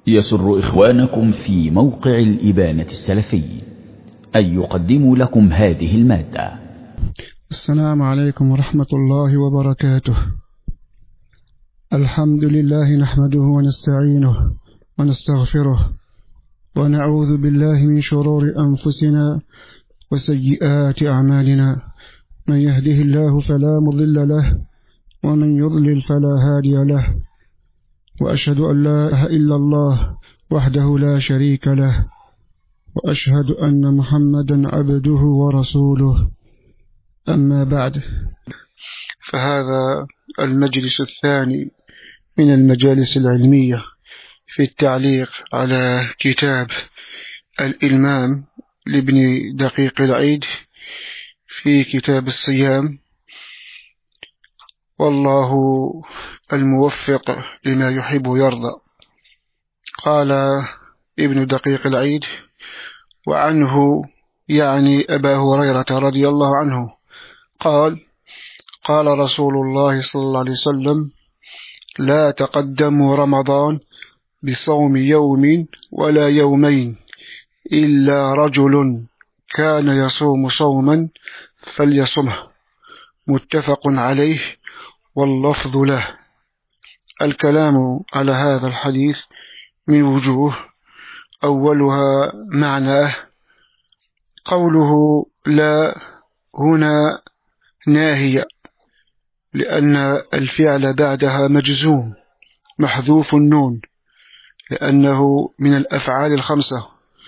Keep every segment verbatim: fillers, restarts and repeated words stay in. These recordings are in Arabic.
يسر إخوانكم في موقع الإبانة السلفي أن يقدموا لكم هذه المادة. السلام عليكم ورحمة الله وبركاته. الحمد لله نحمده ونستعينه ونستغفره ونعوذ بالله من شرور أنفسنا وسيئات أعمالنا، من يهده الله فلا مضل له ومن يضلل فلا هادي له، وأشهد أن لا إله إلا الله وحده لا شريك له، وأشهد أن محمدا عبده ورسوله. أما بعد، فهذا المجلس الثاني من المجالس العلمية في التعليق على كتاب الإلمام لابن دقيق العيد في كتاب الصيام، والله الموفق لما يحب ويرضى. قال ابن دقيق العيد: وعنه يعني أبا هريرة رضي الله عنه قال: قال رسول الله صلى الله عليه وسلم: لا تقدموا رمضان بصوم يوم ولا يومين إلا رجل كان يصوم صوما فليصمه، متفق عليه واللفظ له. الكلام على هذا الحديث من وجوه، أولها معناه. قوله لا هنا ناهية، لأن الفعل بعدها مجزوم محذوف النون، لأنه من الأفعال الخمسة.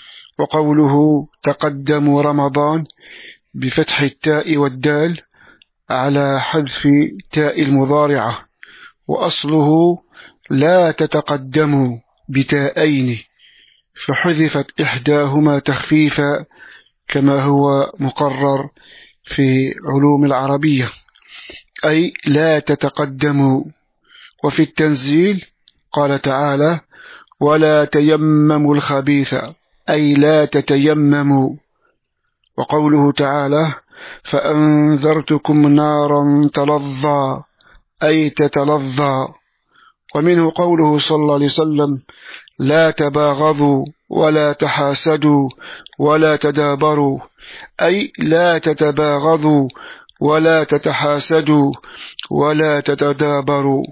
وقوله تقدم رمضان بفتح التاء والدال على حذف تاء المضارعة، وأصله لا تتقدموا بتاءين، فحذفت إحداهما تخفيفا كما هو مقرر في علوم العربية، أي لا تتقدموا. وفي التنزيل قال تعالى: ولا تيمموا الخبيث، أي لا تتيمموا. وقوله تعالى: فأنذرتكم نارا تلظى، أي تتلظى. ومنه قوله صلى الله عليه وسلم: لا تباغضوا ولا تحاسدوا ولا تدابروا، أي لا تتباغضوا ولا تتحاسدوا ولا تتدابروا.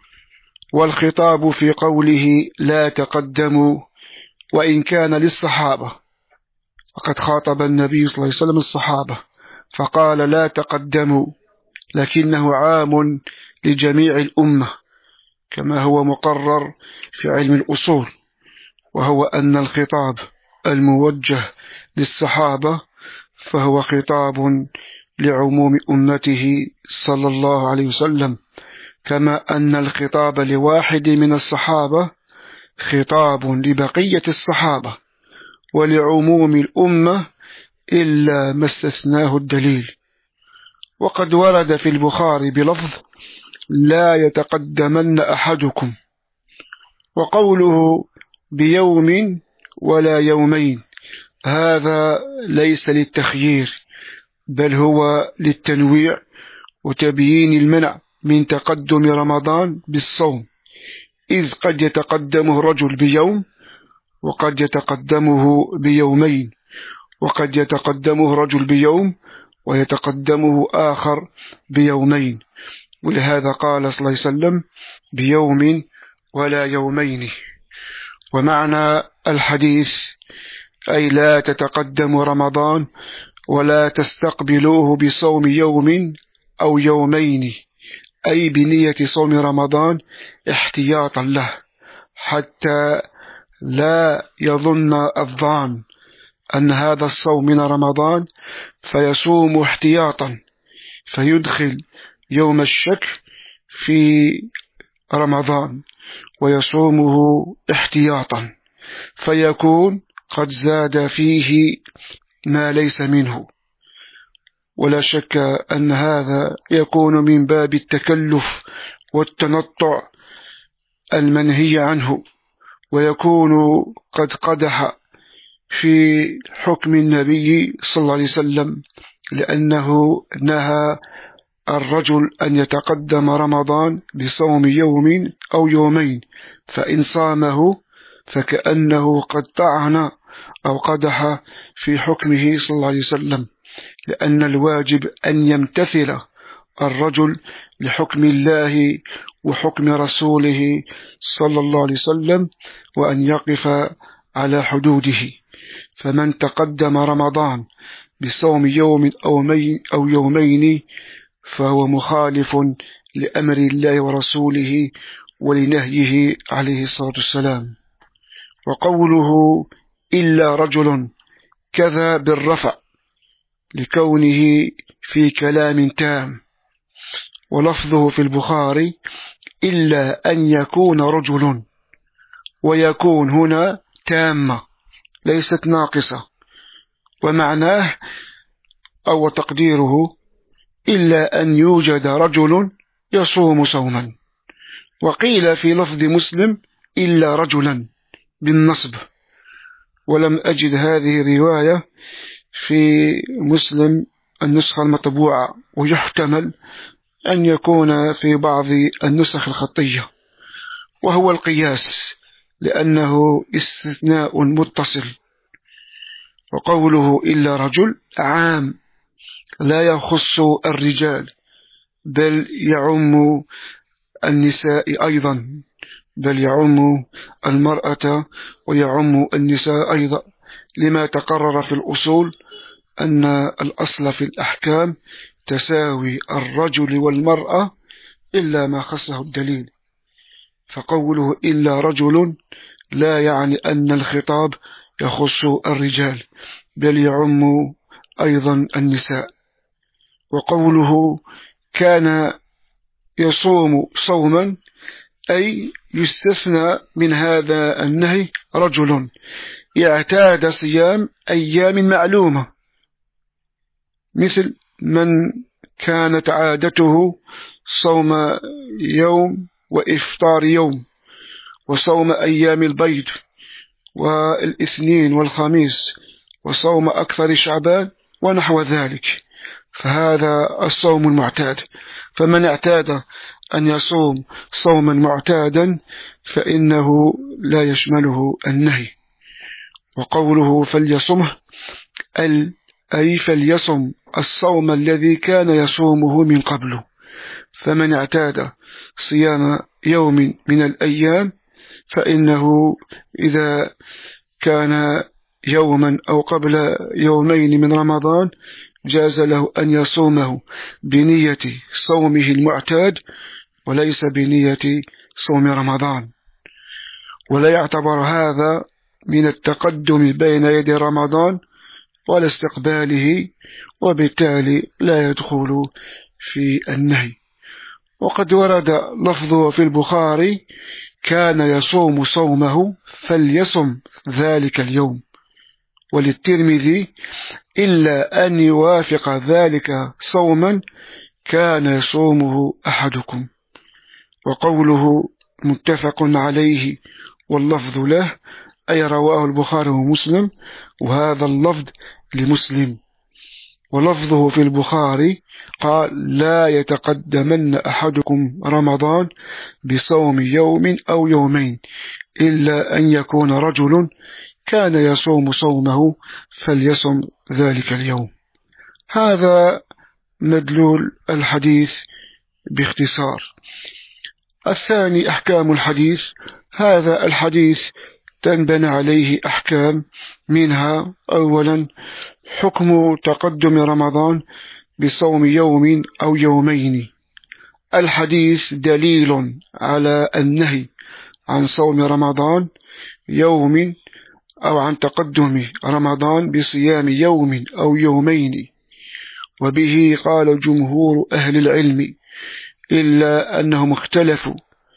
والخطاب في قوله لا تقدموا وإن كان للصحابة، وقد خاطب النبي صلى الله عليه وسلم الصحابة فقال لا تقدموا، لكنه عام لجميع الأمة كما هو مقرر في علم الأصول، وهو أن الخطاب الموجه للصحابة فهو خطاب لعموم أمته صلى الله عليه وسلم، كما أن الخطاب لواحد من الصحابة خطاب لبقية الصحابة ولعموم الأمة إلا ما استثناه الدليل. وقد ورد في البخاري بلفظ لا يتقدمن أحدكم، وقوله بيوم ولا يومين هذا ليس للتخيير، بل هو للتنويع وتبيين المنع من تقدم رمضان بالصوم، إذ قد يتقدمه رجل بيوم، وقد يتقدمه بيومين، وقد يتقدمه رجل بيوم ويتقدمه آخر بيومين. ولهذا قال صلى الله عليه وسلم: بيوم ولا يومين. ومعنى الحديث أي لا تتقدم رمضان ولا تستقبلوه بصوم يوم أو يومين، أي بنية صوم رمضان احتياطا له، حتى لا يظن الظان أن هذا الصوم من رمضان فيصوم احتياطا فيدخل يوم الشك في رمضان ويصومه احتياطا، فيكون قد زاد فيه ما ليس منه. ولا شك أن هذا يكون من باب التكلف والتنطع المنهي عنه، ويكون قد قدح في حكم النبي صلى الله عليه وسلم، لأنه نهى الرجل أن يتقدم رمضان بصوم يوم أو يومين، فإن صامه فكأنه قد طعن أو قدح في حكمه صلى الله عليه وسلم، لأن الواجب أن يمتثل الرجل لحكم الله وحكم رسوله صلى الله عليه وسلم، وأن يقف على حدوده. فمن تقدم رمضان بصوم يوم أو يومين فهو مخالف لأمر الله ورسوله ولنهيه عليه الصلاة والسلام. وقوله إلا رجل كذا بالرفع لكونه في كلام تام، ولفظه في البخاري إلا أن يكون رجل، ويكون هنا تامة ليست ناقصة، ومعناه أو تقديره إلا أن يوجد رجل يصوم صوما. وقيل في لفظ مسلم إلا رجلا بالنصب، ولم أجد هذه الرواية في مسلم النسخة المطبوعة، ويحتمل أن يكون في بعض النسخ الخطية، وهو القياس لأنه استثناء متصل. وقوله إلا رجل عام لا يخص الرجال بل يعم النساء أيضا، بل يعم المرأة ويعم النساء أيضا، لما تقرر في الأصول أن الأصل في الأحكام تساوي الرجل والمرأة إلا ما خصه الدليل. فقوله إلا رجل لا يعني أن الخطاب يخص الرجال بل يعم أيضا النساء. وقوله كان يصوم صوما أي يستثنى من هذا النهي رجل يعتاد صيام أيام معلومة، مثل من كانت عادته صوم يوم وإفطار يوم، وصوم أيام البيض والاثنين والخميس، وصوم أكثر شعبان ونحو ذلك، فهذا الصوم المعتاد. فمن اعتاد أن يصوم صوما معتادا فإنه لا يشمله النهي. وقوله فليصمه أي فليصم الصوم الذي كان يصومه من قبله. فمن اعتاد صيام يوم من الأيام فإنه إذا كان يوما أو قبل يومين من رمضان جاز له أن يصومه بنية صومه المعتاد وليس بنية صوم رمضان، ولا يعتبر هذا من التقدم بين يدي رمضان ولا استقباله، وبالتالي لا يدخل في النهي. وقد ورد لفظه في البخاري كان يصوم صومه فليصم ذلك اليوم، وللترمذي إلا أن يوافق ذلك صوما كان يصومه أحدكم. وقوله متفق عليه واللفظ له أي رواه البخاري ومسلم، وهذا اللفظ لمسلم. ولفظه في البخاري قال لا يتقدمن أحدكم رمضان بصوم يوم أو يومين إلا أن يكون رجل كان يصوم صومه فليصم ذلك اليوم. هذا مدلول الحديث باختصار. الثاني أحكام الحديث. هذا الحديث تنبني عليه أحكام، منها أولا حكم تقدم رمضان بصوم يوم أو يومين. الحديث دليل على النهي عن صوم رمضان يوم أو عن تقدم رمضان بصيام يوم أو يومين، وبه قال جمهور أهل العلم إلا أنهم اختلفوا،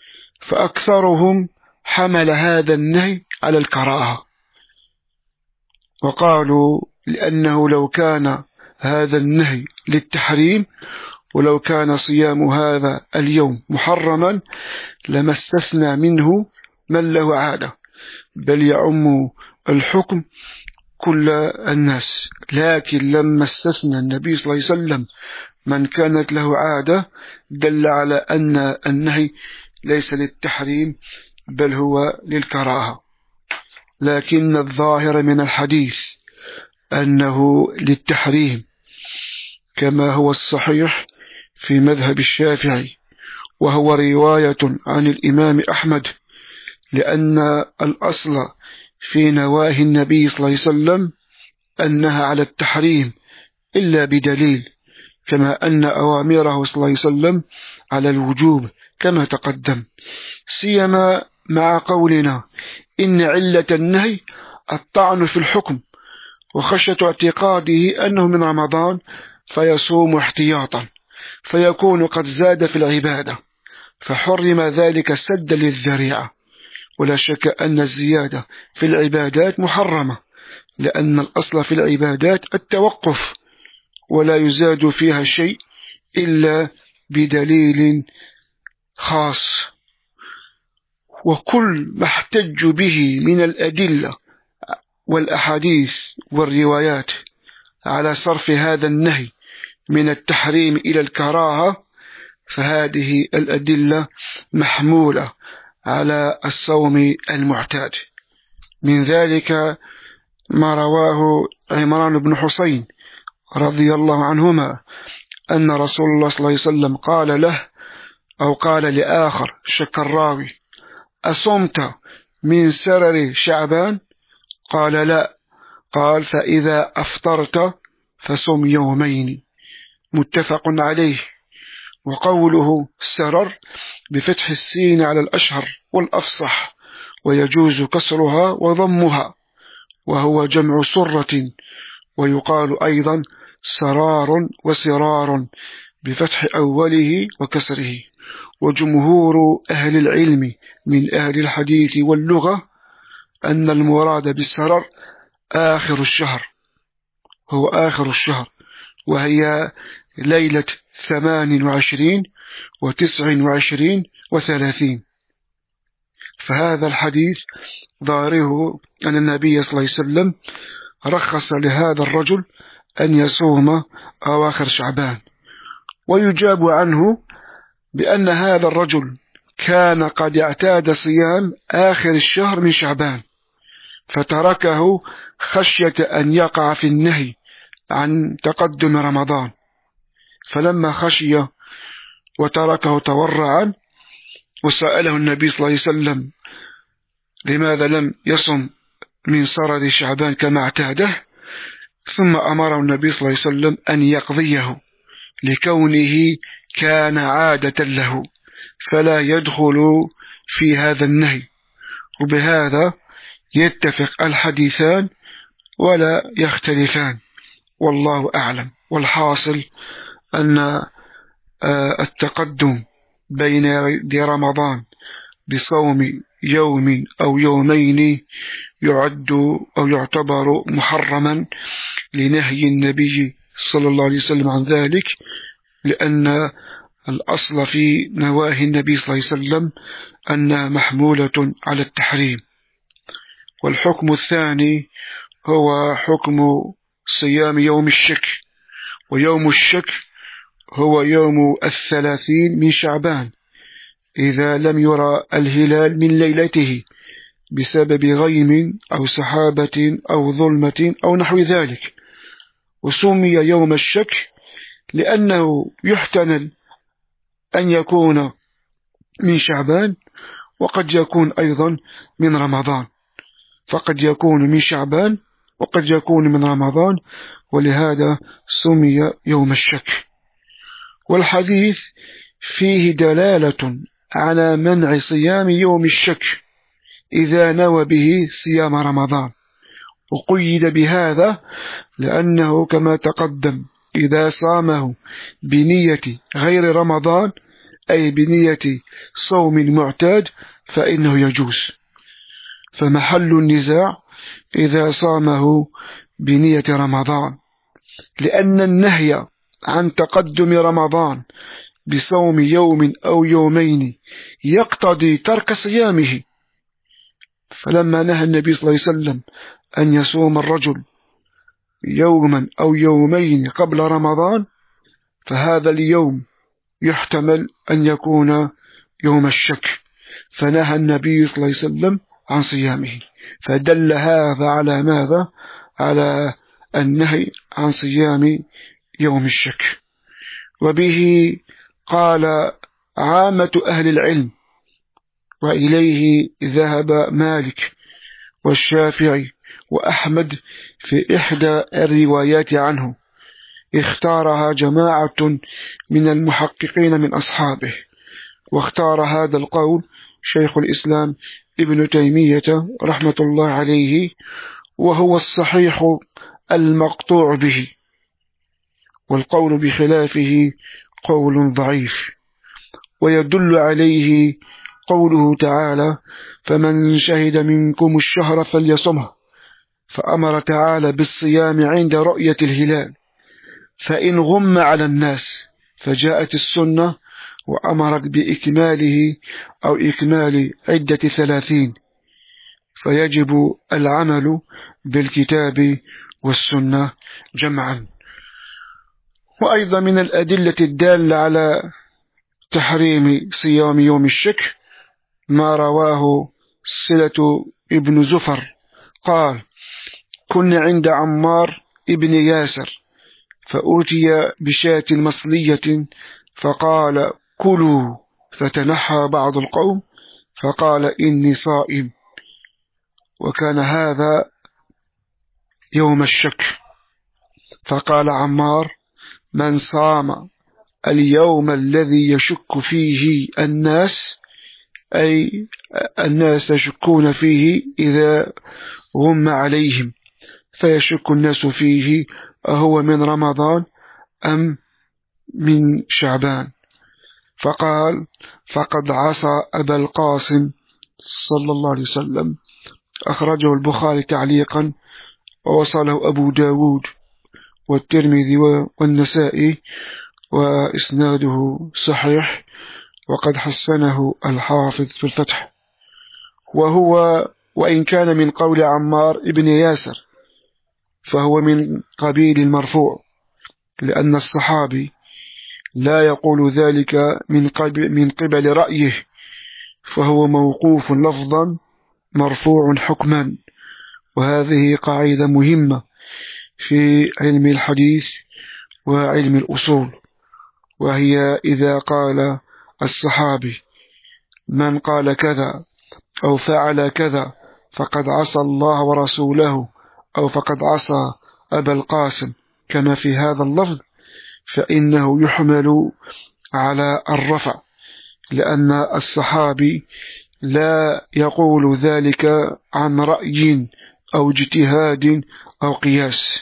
فأكثرهم حمل هذا النهي على الكراهة، وقالوا لأنه لو كان هذا النهي للتحريم ولو كان صيام هذا اليوم محرما لما استثنى منه من له عادة، بل يعم الحكم كل الناس. لكن لما استثنى النبي صلى الله عليه وسلم من كانت له عادة دل على أن النهي ليس للتحريم بل هو للكراهة. لكن الظاهر من الحديث أنه للتحريم، كما هو الصحيح في مذهب الشافعي، وهو رواية عن الإمام أحمد، لأن الأصل في نواهي النبي صلى الله عليه وسلم أنها على التحريم إلا بدليل، كما أن أوامره صلى الله عليه وسلم على الوجوب كما تقدم، سيما مع قولنا إن علة النهي الطعن في الحكم وخشية اعتقاده أنه من رمضان فيصوم احتياطا فيكون قد زاد في العبادة، فحرم ذلك سدا للذريعة. ولا شك أن الزيادة في العبادات محرمة، لأن الأصل في العبادات التوقف، ولا يزاد فيها شيء إلا بدليل خاص. وكل ما احتج به من الأدلة والأحاديث والروايات على صرف هذا النهي من التحريم إلى الكراهة، فهذه الأدلة محمولة على الصوم المعتاد. من ذلك ما رواه عمران بن حسين رضي الله عنهما أن رسول الله صلى الله عليه وسلم قال له أو قال لآخر شك الراوي: أصمت من سرر شعبان؟ قال لا. قال: فإذا أفطرت فصم يومين. متفق عليه. وقوله سرر بفتح السين على الأشهر والأفصح، ويجوز كسرها وضمها، وهو جمع سرة، ويقال أيضا سرار وسرار بفتح أوله وكسره. وجمهور أهل العلم من أهل الحديث واللغة أن المراد بالسرر آخر الشهر، هو آخر الشهر، وهي ليلة ثمان وعشرين وتسع وعشرين وثلاثين. فهذا الحديث ظاهره أن النبي صلى الله عليه وسلم رخص لهذا الرجل أن يصوم أواخر شعبان. ويجاب عنه بأن هذا الرجل كان قد اعتاد صيام آخر الشهر من شعبان، فتركه خشية أن يقع في النهي عن تقدم رمضان، فلما خشي وتركه تورعا وسأله النبي صلى الله عليه وسلم لماذا لم يصم من سرر شعبان كما اعتاده، ثم أمره النبي صلى الله عليه وسلم أن يقضيه لكونه كان عادة له، فلا يدخل في هذا النهي. وبهذا يتفق الحديثان ولا يختلفان، والله أعلم. والحاصل أن التقدم بين يدي رمضان بصوم يوم أو يومين يعد أو يعتبر محرما لنهي النبي صلى الله عليه وسلم عن ذلك، لأن الأصل في نواهي النبي صلى الله عليه وسلم أنها محمولة على التحريم. والحكم الثاني هو حكم صيام يوم الشك، ويوم الشك هو يوم الثلاثين من شعبان إذا لم يرى الهلال من ليلته بسبب غيم أو سحابة أو ظلمة أو نحو ذلك. وسمي يوم الشك لأنه يحتمل أن يكون من شعبان وقد يكون أيضا من رمضان، فقد يكون من شعبان وقد يكون من رمضان، ولهذا سمي يوم الشك. والحديث فيه دلالة على منع صيام يوم الشك إذا نوى به صيام رمضان، وقيد بهذا لأنه كما تقدم إذا صامه بنية غير رمضان أي بنية صوم معتاد فإنه يجوز. فمحل النزاع إذا صامه بنية رمضان، لأن النهي عن تقدم رمضان بصوم يوم أو يومين يقتضي ترك صيامه. فلما نهى النبي صلى الله عليه وسلم أن يصوم الرجل يوما أو يومين قبل رمضان، فهذا اليوم يحتمل أن يكون يوم الشك، فنهى النبي صلى الله عليه وسلم عن صيامه. فدل هذا على ماذا؟ على النهي عن صيام يوم الشك. وبه قال عامة أهل العلم، وإليه ذهب مالك والشافعي وأحمد في إحدى الروايات عنه، اختارها جماعة من المحققين من أصحابه، واختار هذا القول شيخ الإسلام ابن تيمية رحمة الله عليه، وهو الصحيح المقطوع به، والقول بخلافه قول ضعيف. ويدل عليه قوله تعالى: فمن شهد منكم الشهر فليصمه، فأمر تعالى بالصيام عند رؤية الهلال، فإن غم على الناس، فجاءت السنة وأمرت بإكماله أو إكمال عدة ثلاثين، فيجب العمل بالكتاب والسنة جمعا. وأيضا من الأدلة الدالة على تحريم صيام يوم الشك ما رواه صلة ابن زفر قال: كنا عند عمار ابن ياسر فأوتي بشاة مصلية فقال: كلوا، فتنحى بعض القوم فقال: إني صائم. وكان هذا يوم الشك، فقال عمار: من صام اليوم الذي يشك فيه الناس، أي الناس يشكون فيه إذا غم عليهم، فيشك الناس فيه أهو من رمضان أم من شعبان، فقال: فقد عصى أبا القاسم صلى الله عليه وسلم. أخرجه البخاري تعليقا، ووصله أبو داود والترمذي والنسائي، وإسناده صحيح، وقد حسنه الحافظ في الفتح. وهو وإن كان من قول عمار ابن ياسر فهو من قبيل المرفوع، لأن الصحابي لا يقول ذلك من قبل, من قبل رأيه، فهو موقوف لفظا مرفوع حكما. وهذه قاعدة مهمة في علم الحديث وعلم الأصول، وهي إذا قال الصحابي: من قال كذا أو فعل كذا فقد عصى الله ورسوله، أو فقد عصى أبا القاسم، كما في هذا اللفظ، فإنه يحمل على الرفع، لأن الصحابي لا يقول ذلك عن رأي أو اجتهاد أو قياس.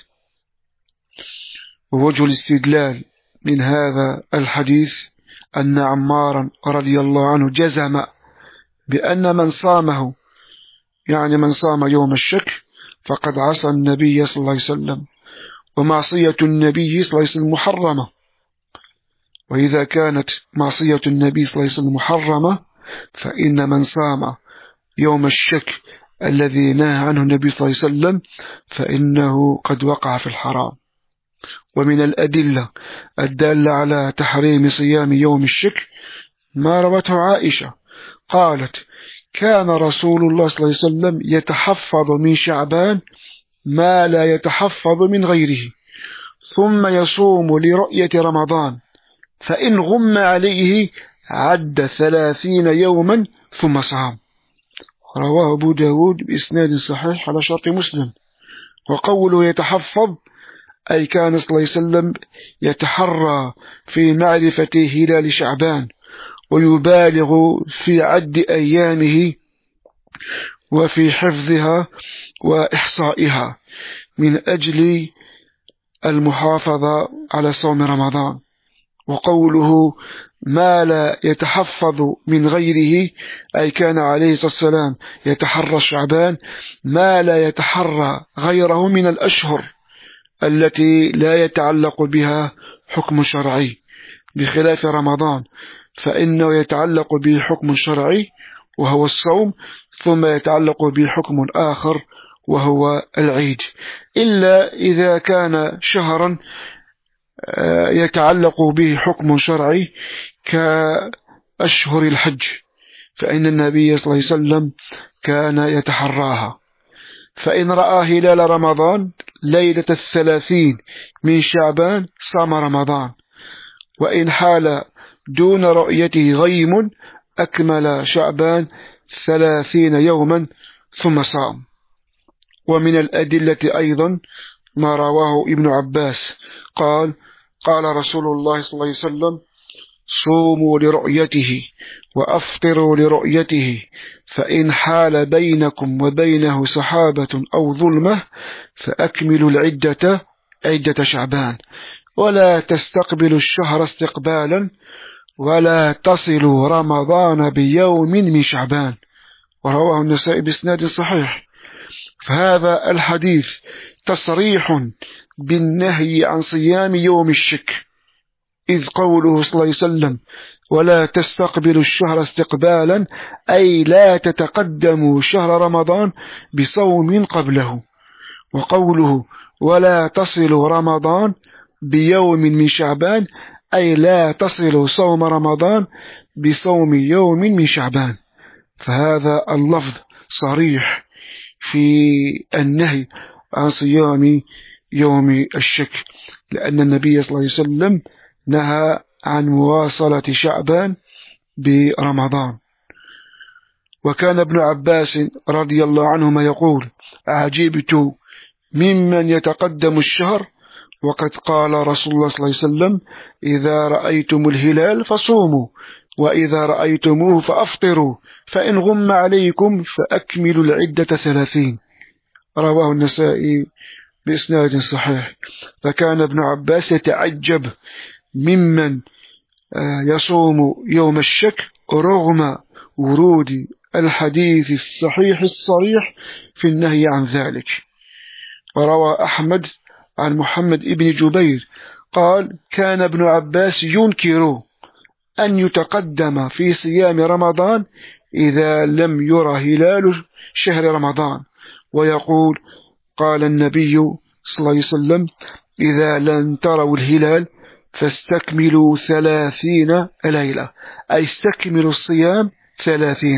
ووجه الاستدلال من هذا الحديث أن عمارا رضي الله عنه جزم بأن من صامه، يعني من صام يوم الشك، فقد عصى النبي صلى الله عليه وسلم، ومعصية النبي صلى الله عليه وسلم محرمة. وإذا كانت معصية النبي صلى الله عليه وسلم محرمة، فإن من صام يوم الشك الذي نهى عنه النبي صلى الله عليه وسلم فإنه قد وقع في الحرام. ومن الأدلة الدالة على تحريم صيام يوم الشك ما روته عائشة قالت: كان رسول الله صلى الله عليه وسلم يتحفظ من شعبان ما لا يتحفظ من غيره، ثم يصوم لرؤية رمضان، فإن غم عليه عد ثلاثين يوما ثم صام. رواه أبو داود بإسناد صحيح على شرط مسلم. وقوله يتحفظ أي كان صلى الله عليه وسلم يتحرى في معرفة هلال شعبان، ويبالغ في عد أيامه وفي حفظها وإحصائها من أجل المحافظة على صوم رمضان. وقوله ما لا يتحفظ من غيره أي كان عليه الصلاة والسلام يتحرى شعبان ما لا يتحرى غيره من الأشهر التي لا يتعلق بها حكم شرعي، بخلاف رمضان فإنه يتعلق به حكم شرعي وهو الصوم، ثم يتعلق به حكم آخر وهو العيد، إلا إذا كان شهرا يتعلق به حكم شرعي كأشهر الحج، فإن النبي صلى الله عليه وسلم كان يتحراها، فإن رأى هلال رمضان ليلة الثلاثين من شعبان صام رمضان، وإن حال دون رؤيته غيم أكمل شعبان ثلاثين يوما ثم صام. ومن الأدلة أيضا ما رواه ابن عباس قال قال رسول الله صلى الله عليه وسلم: صوموا لرؤيته وأفطروا لرؤيته، فإن حال بينكم وبينه سحابة أو ظلمة فأكملوا العدة عدة شعبان، ولا تستقبلوا الشهر استقبالا، ولا تصلوا رمضان بيوم من شعبان. ورواه النسائي بإسناد صحيح. فهذا الحديث تصريح بالنهي عن صيام يوم الشك، إذ قوله صلى الله عليه وسلم: ولا تستقبلوا الشهر استقبالا، أي لا تتقدموا شهر رمضان بصوم قبله. وقوله: ولا تصلوا رمضان بيوم من شعبان، أي لا تصلوا صوم رمضان بصوم يوم من شعبان. فهذا اللفظ صريح في النهي عن صيام يوم الشك، لأن النبي صلى الله عليه وسلم نهى عن مواصلة شعبان برمضان. وكان ابن عباس رضي الله عنهما يقول: عجبت ممن يتقدم الشهر، وقد قال رسول الله صلى الله عليه وسلم: إذا رأيتم الهلال فصوموا، وإذا رأيتموه فأفطروا، فإن غم عليكم فأكملوا العدة ثلاثين. رواه النسائي بإسناد صحيح. فكان ابن عباس يتعجب ممن يصوم يوم الشك رغم ورود الحديث الصحيح الصريح في النهي عن ذلك. وروى أحمد عن محمد ابن جبير قال: كان ابن عباس ينكر أن يتقدم في صيام رمضان إذا لم يرى هلال شهر رمضان، ويقول: قال النبي صلى الله عليه وسلم: إذا لن تروا الهلال فاستكملوا ثلاثين ليلة، أي استكملوا الصيام ثلاثين.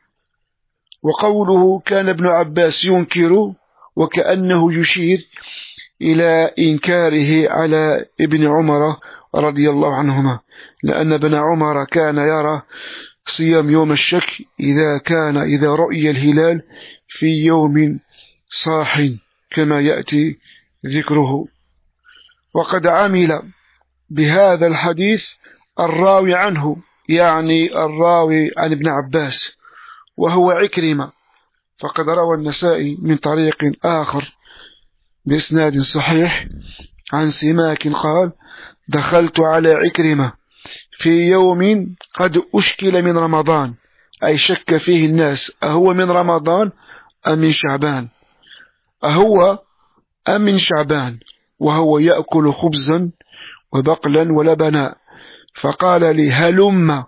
وقوله كان ابن عباس ينكر وكأنه يشير إلى إنكاره على ابن عمر رضي الله عنهما، لأن ابن عمر كان يرى صيام يوم الشك إذا كان إذا رؤي الهلال في يوم صاح كما يأتي ذكره. وقد عمل بهذا الحديث الراوي عنه، يعني الراوي عن ابن عباس، وهو عكرمة. فقد روى النسائي من طريق آخر بإسناد صحيح عن سماك قال: دخلت على عكرمة في يوم قد أشكل من رمضان، أي شك فيه الناس أهو من رمضان أم من شعبان، أهو أم من شعبان، وهو يأكل خبزا وبقلا ولبنا، فقال لي: هلم،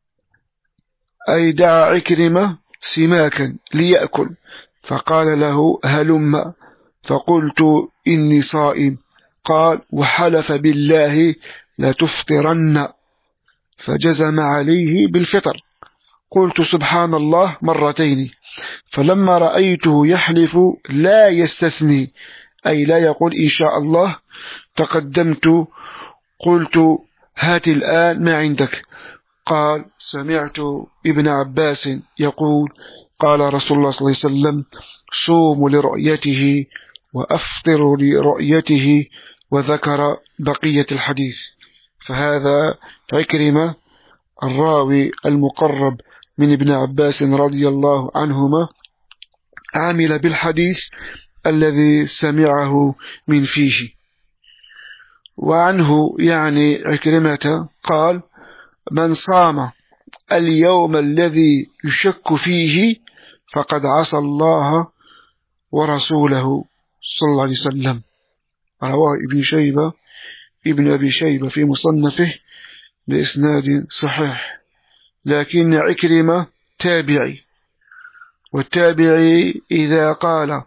أي دعا عكرمة سماكا ليأكل، فقال له: هلم، فقلت: إني صائم. قال: وحلف بالله لتفطرن، فجزم عليه بالفطر. قلت: سبحان الله مرتين. فلما رأيته يحلف لا يستثني، أي لا يقول إن شاء الله، تقدمت قلت: هات الآن ما عندك. قال: سمعت ابن عباس يقول: قال رسول الله صلى الله عليه وسلم: صوموا لرؤيته وأفطروا لرؤيته، وذكر بقية الحديث. فهذا عكرمة الراوي المقرب من ابن عباس رضي الله عنهما عمل بالحديث الذي سمعه من فيه. وعنه يعني عكرمة قال: من صام اليوم الذي يشك فيه فقد عصى الله ورسوله صلى الله عليه وسلم. رواه ابن شيبة ابن أبي شيبة في مصنفه بإسناد صحيح. لكن عكرمة تابعي، والتابعي إذا قال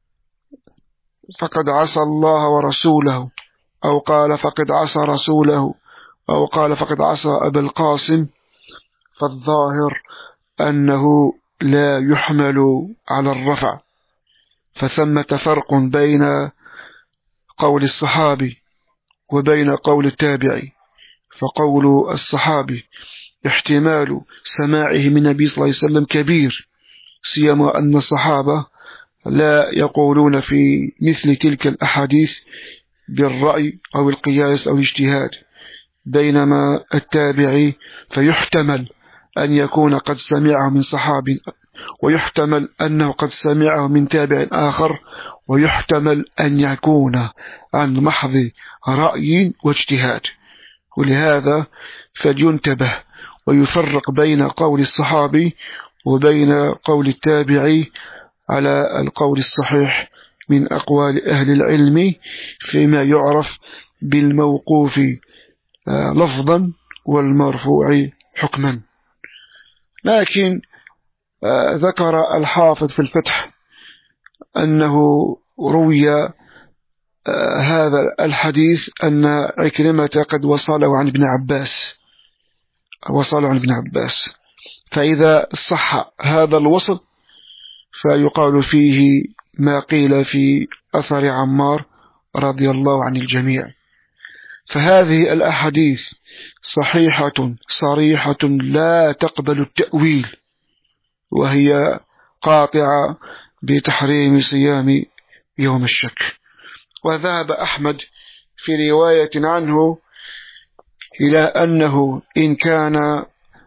فقد عصى الله ورسوله، أو قال فقد عصى رسوله، أو قال فقد عصى أبا القاسم، فالظاهر أنه لا يحمل على الرفع، فثمة فرق بين قول الصحابي وبين قول التابعي. فقول الصحابي احتمال سماعه من النبي صلى الله عليه وسلم كبير، سيما أن الصحابة لا يقولون في مثل تلك الأحاديث بالرأي أو القياس أو الاجتهاد، بينما التابعي فيحتمل أن يكون قد سمعه من صحابي، ويحتمل أنه قد سمعه من تابع آخر، ويحتمل أن يكون عن محض رأي واجتهاد. ولهذا فلينتبه ويفرق بين قول الصحابي وبين قول التابعي على القول الصحيح من أقوال أهل العلم فيما يعرف بالموقوف لفظا والمرفوع حكما. لكن ذكر الحافظ في الفتح أنه روي هذا الحديث أن عكرمة قد وصله عن ابن عباس وصله عن ابن عباس، فإذا صح هذا الوصل فيقال فيه ما قيل في أثر عمار رضي الله عن الجميع. فهذه الأحاديث صحيحة صريحة لا تقبل التأويل، وهي قاطعة بتحريم صيام يوم الشك. وذهب أحمد في رواية عنه إلى أنه إن كان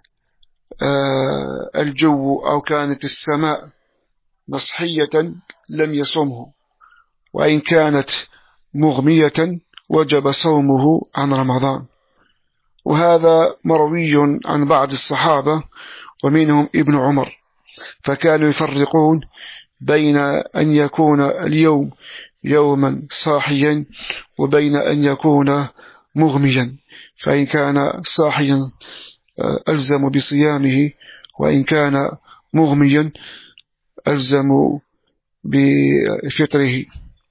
الجو أو كانت السماء مصحية لم يصومه، وإن كانت مغمية وجب صومه عن رمضان. وهذا مروي عن بعض الصحابة ومنهم ابن عمر، فكانوا يفرقون بين أن يكون اليوم يوما صاحيا وبين أن يكون مغميا، فإن كان صاحيا ألزم بصيامه، وإن كان مغميا ألزم بفطره.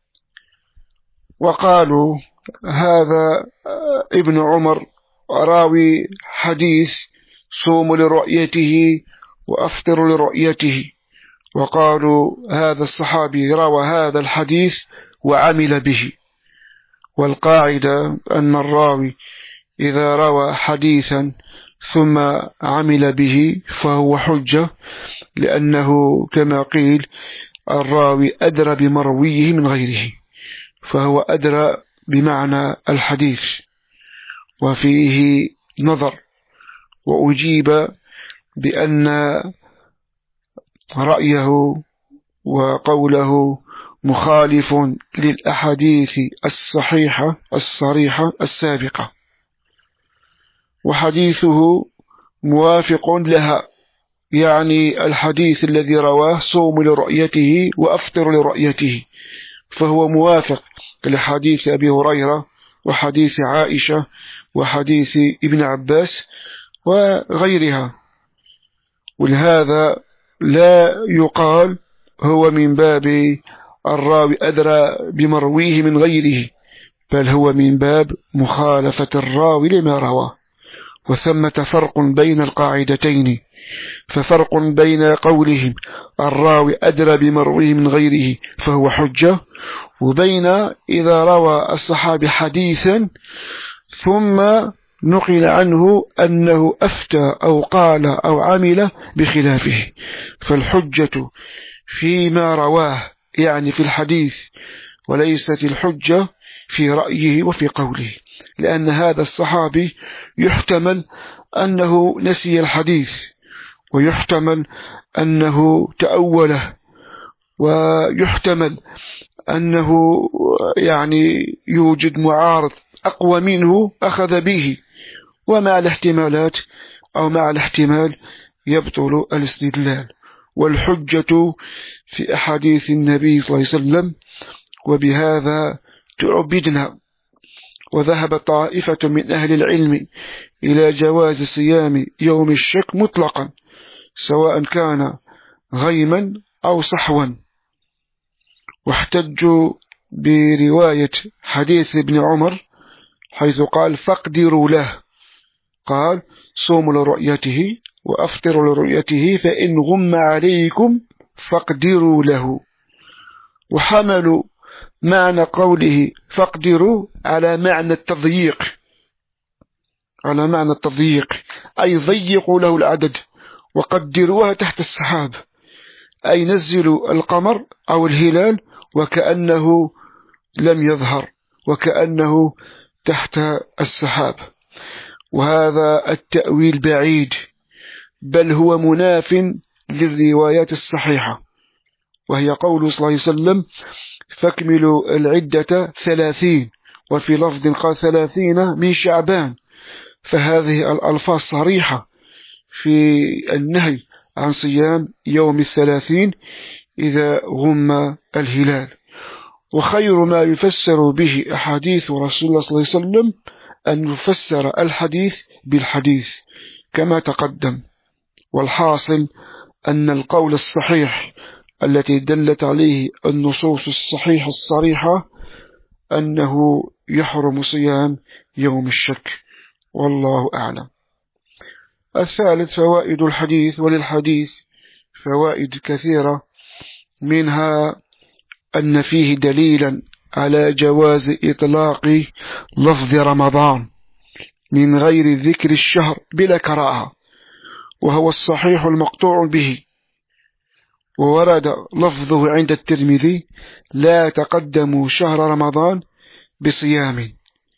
وقالوا هذا ابن عمر راوي حديث صوم لرؤيته وأفطر لرؤيته، وقالوا هذا الصحابي روى هذا الحديث وعمل به. والقاعدة أن الراوي إذا روى حديثا ثم عمل به فهو حجة، لأنه كما قيل الراوي أدرى بمرويه من غيره، فهو أدرى بمعنى الحديث. وفيه نظر، وأجيب بأن رأيه وقوله مخالف للأحاديث الصحيحة الصريحة السابقة، وحديثه موافق لها، يعني الحديث الذي رواه صوم لرؤيته وأفطر لرؤيته، فهو موافق لحديث أبي هريرة وحديث عائشة وحديث ابن عباس وغيرها. ولهذا لا يقال هو من باب الراوي أدرى بمرويه من غيره، بل هو من باب مخالفة الراوي لما رواه. وثمة فرق بين القاعدتين، ففرق بين قولهم الراوي أدرى بمرويه من غيره فهو حجة، وبين إذا روى الصحابي حديثا ثم نقل عنه أنه أفتى أو قال أو عمل بخلافه، فالحجة فيما رواه يعني في الحديث، وليست الحجة في رأيه وفي قوله، لأن هذا الصحابي يحتمل أنه نسي الحديث، ويحتمل أنه تأوله، ويحتمل أنه يعني يوجد معارض أقوى منه أخذ به، ومع الاحتمالات أو مع الاحتمال يبطل الاستدلال. والحجة في أحاديث النبي صلى الله عليه وسلم، وبهذا تعبدنا. وذهب طائفة من أهل العلم إلى جواز صيام يوم الشك مطلقا، سواء كان غيما أو صحوا، واحتجوا برواية حديث ابن عمر حيث قال فاقدروا له، قال صوموا لرؤيته وأفطروا لرؤيته فإن غم عليكم فاقدروا له. وحملوا معنى قوله فاقدروا على معنى التضييق، على معنى التضييق أي ضيقوا له العدد، وقدروها تحت السحاب، أي نزلوا القمر أو الهلال وكأنه لم يظهر، وكأنه تحت السحاب. وهذا التأويل بعيد، بل هو مناف للروايات الصحيحة، وهي قول صلى الله عليه وسلم فاكملوا العدة ثلاثين، وفي لفظ قال ثلاثين من شعبان. فهذه الألفاظ صريحة في النهي عن صيام يوم الثلاثين إذا غم الهلال. وخير ما يفسر به أحاديث رسول الله صلى الله عليه وسلم أن يفسر الحديث بالحديث كما تقدم. والحاصل أن القول الصحيح التي دلت عليه النصوص الصحيحة الصريحة أنه يحرم صيام يوم الشك، والله أعلم. الثالث فوائد الحديث. وللحديث فوائد كثيرة، منها أن فيه دليلا على جواز إطلاق لفظ رمضان من غير ذكر الشهر بلا كراهة، وهو الصحيح المقطوع به. وورد لفظه عند الترمذي لا تقدموا شهر رمضان بصيام،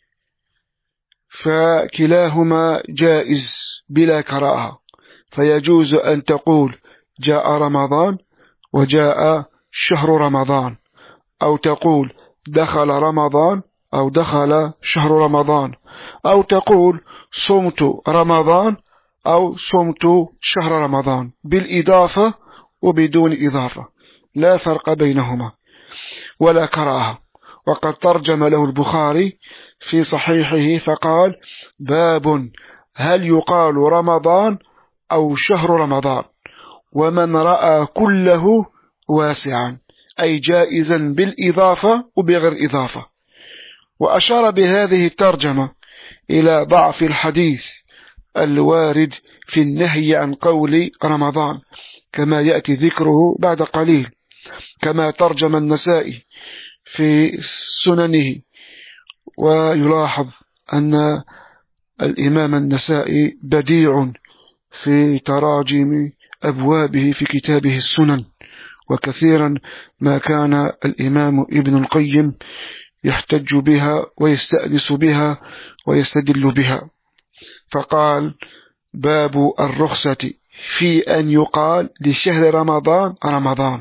فكلاهما جائز بلا كراهة. فيجوز أن تقول جاء رمضان وجاء شهر رمضان، أو تقول دخل رمضان أو دخل شهر رمضان، أو تقول صمت رمضان أو صمت شهر رمضان، بالإضافة وبدون إضافة، لا فرق بينهما ولا كراهة. وقد ترجم له البخاري في صحيحه فقال باب هل يقال رمضان أو شهر رمضان، ومن رأى كله واسعا، أي جائزا بالإضافة وبغير إضافة. وأشار بهذه الترجمة إلى ضعف الحديث الوارد في النهي عن قول رمضان كما يأتي ذكره بعد قليل، كما ترجم النسائي في سننه. ويلاحظ أن الإمام النسائي بديع في تراجم أبوابه في كتابه السنن، وكثيرا ما كان الإمام ابن القيم يحتج بها ويستأنس بها ويستدل بها. فقال باب الرخصة في أن يقال لشهر رمضان رمضان.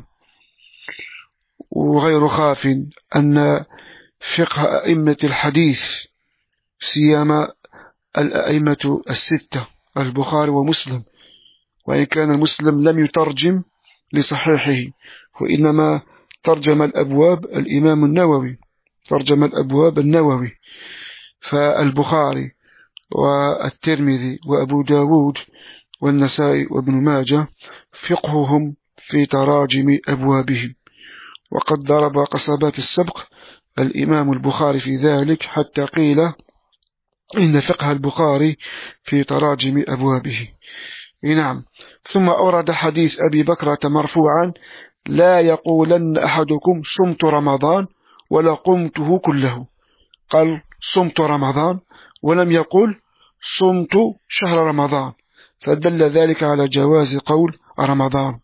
وغير خاف أن فقه أئمة الحديث سيما الأئمة الستة البخاري ومسلم، وإن كان المسلم لم يترجم لصحيحه وإنما ترجم الأبواب الإمام النووي، ترجم الأبواب النووي. فالبخاري والترمذي وأبو داود والنسائي وابن ماجه فقههم في تراجم أبوابهم، وقد ضرب قصبات السبق الإمام البخاري في ذلك حتى قيل إن فقه البخاري في تراجم أبوابه. نعم. ثم أورد حديث أبي بكرة مرفوعا لا يقولن أحدكم صمت رمضان ولا قمته كله، قال صمت رمضان ولم يقل صمت شهر رمضان، فدل ذلك على جواز قول رمضان.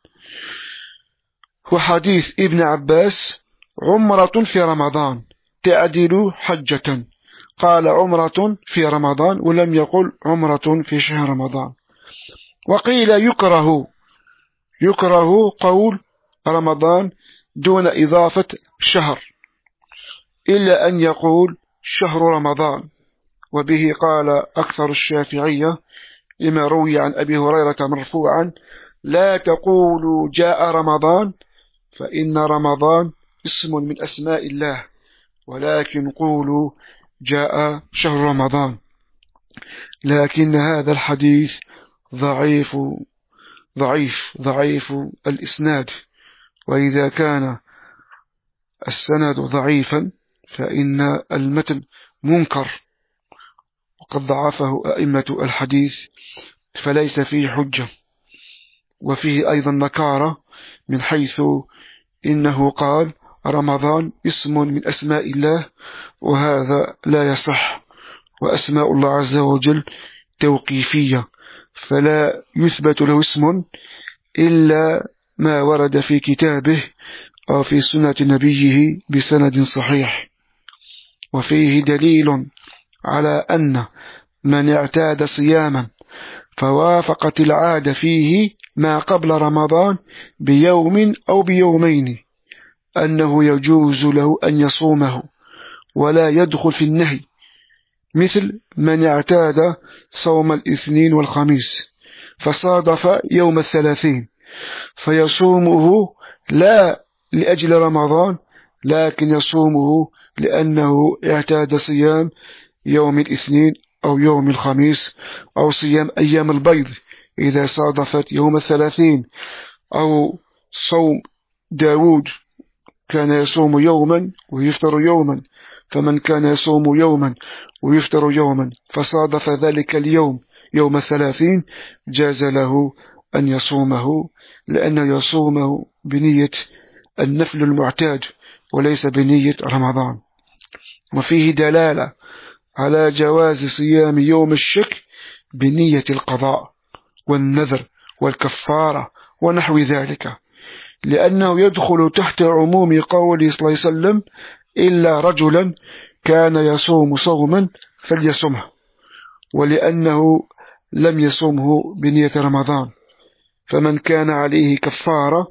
وحديث ابن عباس عمرة في رمضان تعدل حجة، قال عمرة في رمضان ولم يقل عمرة في شهر رمضان. وقيل يكره يكره قول رمضان دون إضافة شهر، إلا أن يقول شهر رمضان. وبه قال أكثر الشافعية لما روي عن أبي هريرة مرفوعا لا تقولوا جاء رمضان فإن رمضان اسم من أسماء الله، ولكن قولوا جاء شهر رمضان. لكن هذا الحديث ضعيف ضعيف ضعيف الإسناد، وإذا كان السند ضعيفا فإن المتن منكر، وقد ضعفه أئمة الحديث فليس فيه حجة. وفيه أيضا نكارة من حيث إنه قال رمضان اسم من أسماء الله، وهذا لا يصح، وأسماء الله عز وجل توقيفية، فلا يثبت له اسم إلا ما ورد في كتابه أو في سنة نبيه بسند صحيح. وفيه دليل على أن من اعتاد صياما فوافقت العادة فيه ما قبل رمضان بيوم أو بيومين أنه يجوز له أن يصومه ولا يدخل في النهي، مثل من اعتاد صوم الاثنين والخميس فصادف يوم الثلاثين فيصومه لا لأجل رمضان، لكن يصومه لأنه اعتاد صيام يوم الاثنين أو يوم الخميس، أو صيام أيام البيض إذا صادفت يوم الثلاثين، أو صوم داود كان يصوم يوما ويفطر يوما، فمن كان يصوم يوما ويفطر يوما فصادف ذلك اليوم يوم الثلاثين جاز له أن يصومه، لأنه يصومه بنية النفل المعتاد وليس بنية رمضان. وفيه دلالة على جواز صيام يوم الشك بنية القضاء والنذر والكفارة ونحو ذلك، لأنه يدخل تحت عموم قوله صلى الله عليه وسلم إلا رجلا كان يصوم صوما فليصمه، ولأنه لم يصومه بنية رمضان، فمن كان عليه كفارة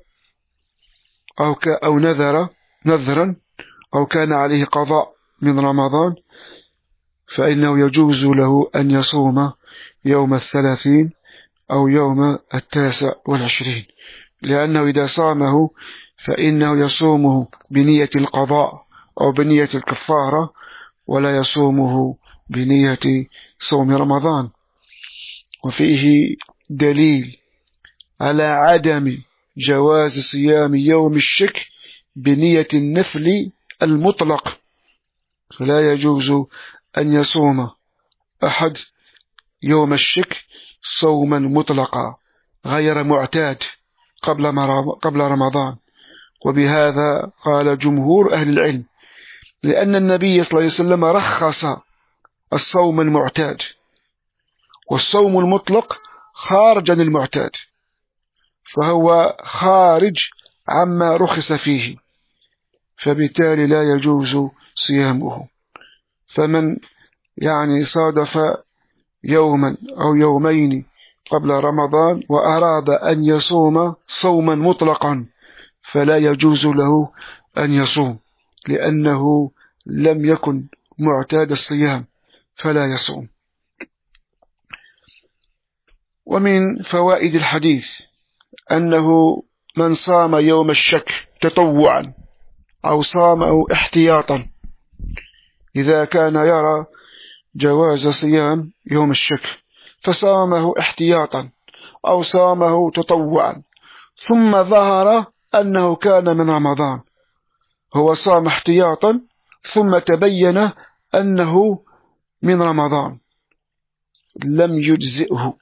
أو أو نذر نذرا أو كان عليه قضاء من رمضان فإنه يجوز له أن يصوم يوم الثلاثين أو يوم التاسع والعشرين، لأنه إذا صامه فإنه يصومه بنية القضاء أو بنية الكفارة، ولا يصومه بنية صوم رمضان. وفيه دليل على عدم جواز صيام يوم الشك بنية النفل المطلق، فلا يجوز أن يصوم أحد يوم الشك صوما مطلقا غير معتاد قبل رمضان. وبهذا قال جمهور أهل العلم، لأن النبي صلى الله عليه وسلم رخص الصوم المعتاد، والصوم المطلق خارج عن المعتاد، فهو خارج عما رخص فيه، فبالتالي لا يجوز صيامه. فمن يعني صادف يوما أو يومين قبل رمضان وأراد أن يصوم صوما مطلقا فلا يجوز له أن يصوم، لأنه لم يكن معتاد الصيام فلا يصوم. ومن فوائد الحديث أنه من صام يوم الشك تطوعا أو صامه احتياطا إذا كان يرى جواز صيام يوم الشك فصامه احتياطا أو صامه تطوعا ثم ظهر أنه كان من رمضان، هو صام احتياطا ثم تبين أنه من رمضان، لم يجزئه،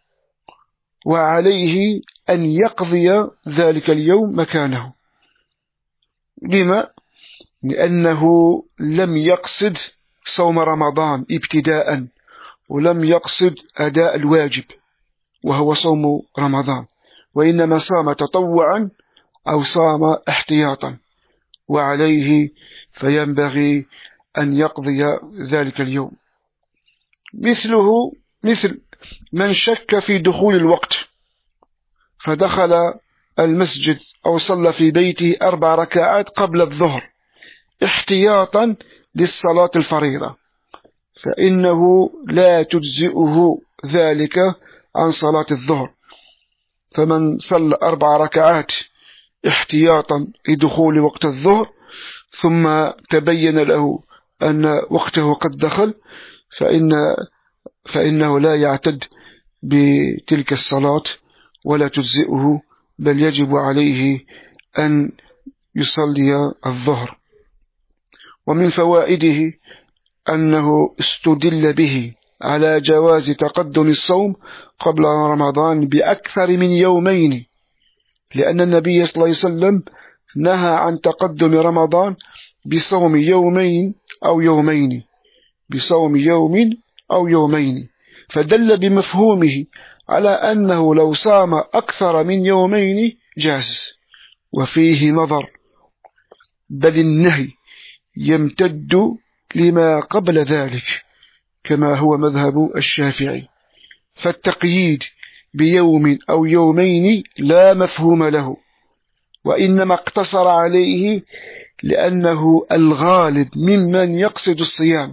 وعليه أن يقضي ذلك اليوم مكانه. لما؟ لأنه لم يقصد صوم رمضان ابتداء، ولم يقصد أداء الواجب وهو صوم رمضان، وإنما صام تطوعا أو صام احتياطا، وعليه فينبغي أن يقضي ذلك اليوم. مثله مثل من شك في دخول الوقت فدخل المسجد أو صلى في بيته أربع ركعات قبل الظهر احتياطا للصلاة الفريضة، فإنه لا تجزئه ذلك عن صلاة الظهر. فمن صلى أربع ركعات احتياطا لدخول وقت الظهر ثم تبين له أن وقته قد دخل فإن فإنه لا يعتد بتلك الصلاة ولا تجزئه، بل يجب عليه أن يصلي الظهر. ومن فوائده أنه استدل به على جواز تقدم الصوم قبل رمضان بأكثر من يومين، لأن النبي صلى الله عليه وسلم نهى عن تقدم رمضان بصوم يومين أو يومين بصوم يوم أو يومين، فدل بمفهومه على أنه لو صام أكثر من يومين جاز. وفيه نظر، بل النهي يمتد لما قبل ذلك كما هو مذهب الشافعي، فالتقييد بيوم أو يومين لا مفهوم له، وإنما اقتصر عليه لأنه الغالب ممن يقصد الصيام.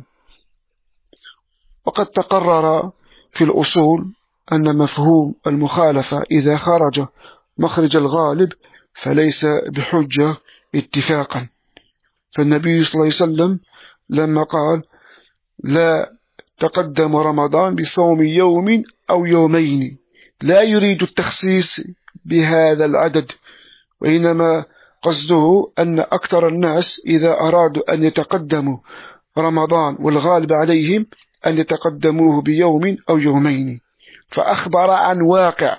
وقد تقرر في الأصول أن مفهوم المخالفة إذا خرج مخرج الغالب فليس بحجة اتفاقا. فالنبي صلى الله عليه وسلم لما قال لا تقدم رمضان بصوم يوم أو يومين لا يريد التخصيص بهذا العدد، وإنما قصده أن أكثر الناس إذا أرادوا أن يتقدموا رمضان والغالب عليهم أن يتقدموه بيوم أو يومين، فأخبر عن واقع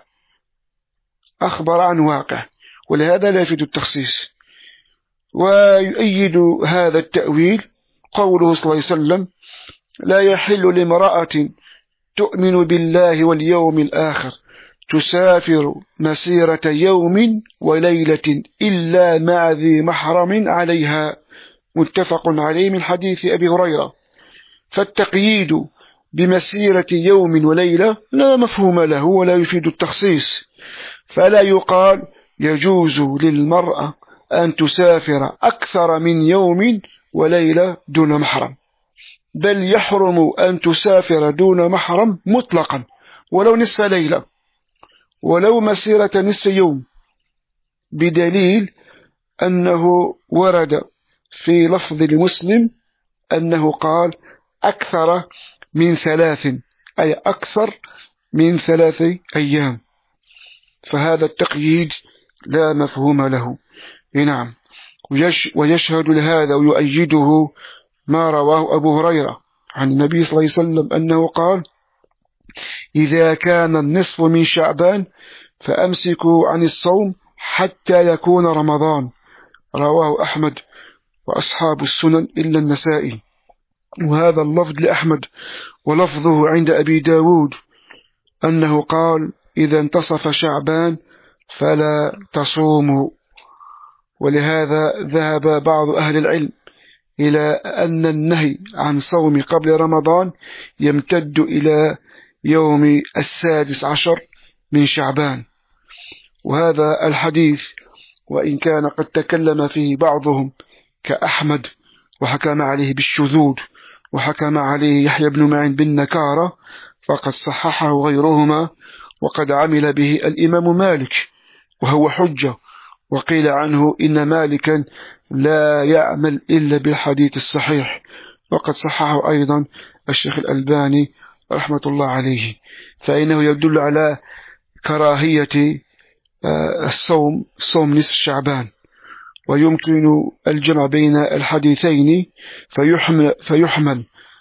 أخبر عن واقع ولهذا لا يفيد التخصيص. ويؤيد هذا التأويل قوله صلى الله عليه وسلم لا يحل لامرأة تؤمن بالله واليوم الآخر تسافر مسيرة يوم وليلة إلا مع ذي محرم عليها، متفق عليه من حديث أبي هريرة. فالتقييد بمسيرة يوم وليلة لا مفهوم له ولا يفيد التخصيص، فلا يقال يجوز للمرأة أن تسافر أكثر من يوم وليلة دون محرم، بل يحرم أن تسافر دون محرم مطلقا ولو نصف ليلة ولو مسيرة نصف يوم، بدليل أنه ورد في لفظ المسلم أنه قال أكثر من ثلاث، أي أكثر من ثلاث أيام، فهذا التقييد لا مفهوم له. نعم. ويشهد لهذا ويؤيده ما رواه أبو هريرة عن النبي صلى الله عليه وسلم أنه قال إذا كان النصف من شعبان فأمسكوا عن الصوم حتى يكون رمضان، رواه أحمد وأصحاب السنن إلا النسائي. وهذا اللفظ لأحمد، ولفظه عند أبي داود أنه قال إذا انتصف شعبان فلا تصوموا. ولهذا ذهب بعض أهل العلم إلى أن النهي عن صوم قبل رمضان يمتد إلى يوم السادس عشر من شعبان. وهذا الحديث وإن كان قد تكلم فيه بعضهم كأحمد وحكم عليه بالشذوذ وحكم عليه يحيى بن معين بالنكارة، فقد صححه غيرهما، وقد عمل به الإمام مالك وهو حجة، وقيل عنه إن مالكا لا يعمل إلا بالحديث الصحيح، وقد صححه أيضا الشيخ الألباني رحمة الله عليه، فإنه يدل على كراهية الصوم صوم نصف شعبان، ويمكن الجمع بين الحديثين فيحمل, فيحمل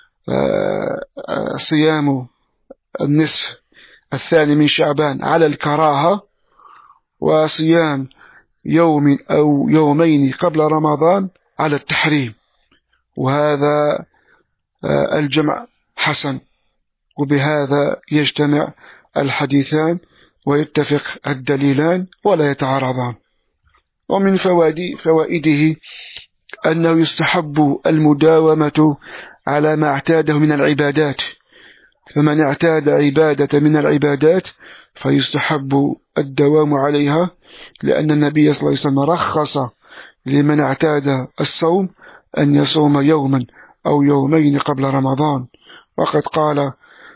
صيام النصف الثاني من شعبان على الكراهة، وصيام يوم أو يومين قبل رمضان على التحريم، وهذا الجمع حسن، وبهذا يجتمع الحديثان ويتفق الدليلان ولا يتعارضان. ومن فوائد فوائده أنه يستحب المداومة على ما اعتاده من العبادات، فمن اعتاد عبادة من العبادات فيستحب الدوام عليها، لأن النبي صلى الله عليه وسلم رخص لمن اعتاد الصوم أن يصوم يوما أو يومين قبل رمضان. وقد قال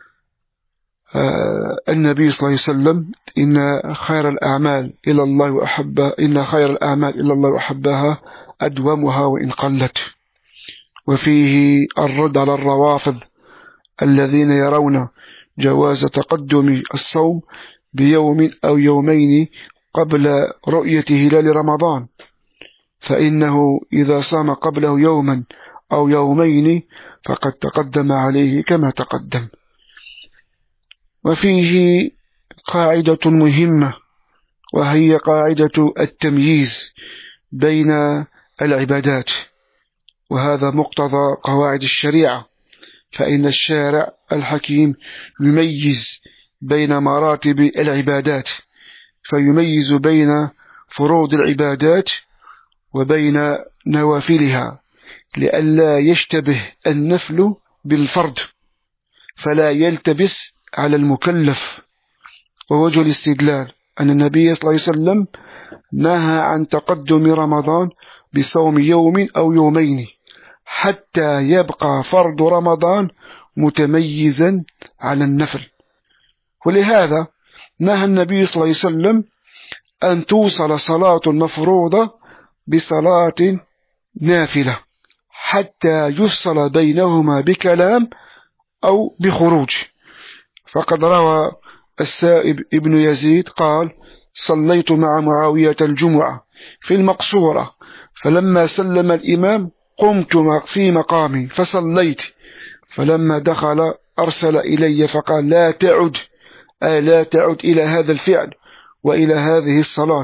النبي صلى الله عليه وسلم إن خير الأعمال إلى الله وأحب إن خير الأعمال إلى الله وأحبها أدومها وإن قلت. وفيه الرد على الروافض الذين يرون جواز تقدم الصوم بيوم أو يومين قبل رؤية هلال رمضان، فإنه إذا صام قبله يوما أو يومين فقد تقدم عليه كما تقدم. وفيه قاعدة مهمة، وهي قاعدة التمييز بين العبادات، وهذا مقتضى قواعد الشريعة، فإن الشارع الحكيم يميز بين مراتب العبادات، فيميز بين فروض العبادات وبين نوافلها، لئلا يشتبه النفل بالفرض فلا يلتبس على المكلف. ووجه الاستدلال أن النبي صلى الله عليه وسلم نهى عن تقدم رمضان بصوم يوم أو يومين حتى يبقى فرض رمضان متميزا على النفل، ولهذا نهى النبي صلى الله عليه وسلم أن توصل صلاة مفروضة بصلاة نافلة حتى يفصل بينهما بكلام أو بخروج. فقد روى السائب ابن يزيد قال: صليت مع معاوية الجمعة في المقصورة، فلما سلم الإمام قمت في مقامي فصليت، فلما دخل أرسل إلي فقال: لا تعد آه لا تعد إلى هذا الفعل وإلى هذه الصلاة،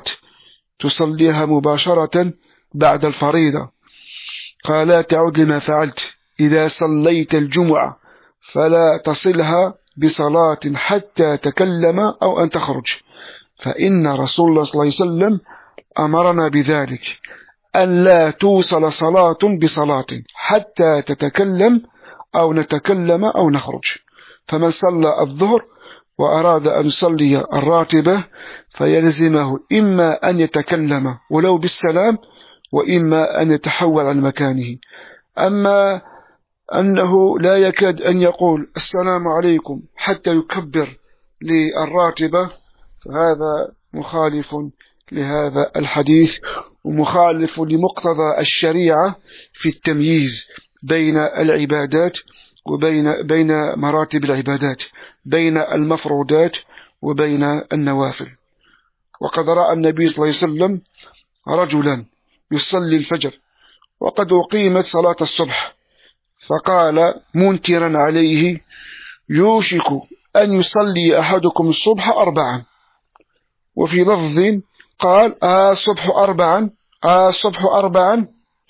تصليها مباشرة بعد الفريضة. قال: لا تعد لما فعلت، إذا صليت الجمعة فلا تصلها بصلاة حتى تكلم أو أن تخرج، فإن رسول الله صلى الله عليه وسلم أمرنا بذلك، أن لا توصل صلاة بصلاة حتى تتكلم أو نتكلم أو نخرج. فمن صلى الظهر وأراد أن يصلي الراتبة فيلزمه إما أن يتكلم ولو بالسلام، وإما أن يتحول عن مكانه. أما أنه لا يكاد أن يقول السلام عليكم حتى يكبر للراتبة، فهذا مخالف لهذا الحديث ومخالف لمقتضى الشريعة في التمييز بين العبادات وبين بين مراتب العبادات، بين المفروضات وبين النوافل. وقد رأى النبي صلى الله عليه وسلم رجلا يصلي الفجر وقد أقيمت صلاة الصبح، فقال منكرا عليه: يوشك أن يصلي أحدكم الصبح أربعا. وفي لفظ قال: آه الصبح أربعا، آه الصبح أربعا،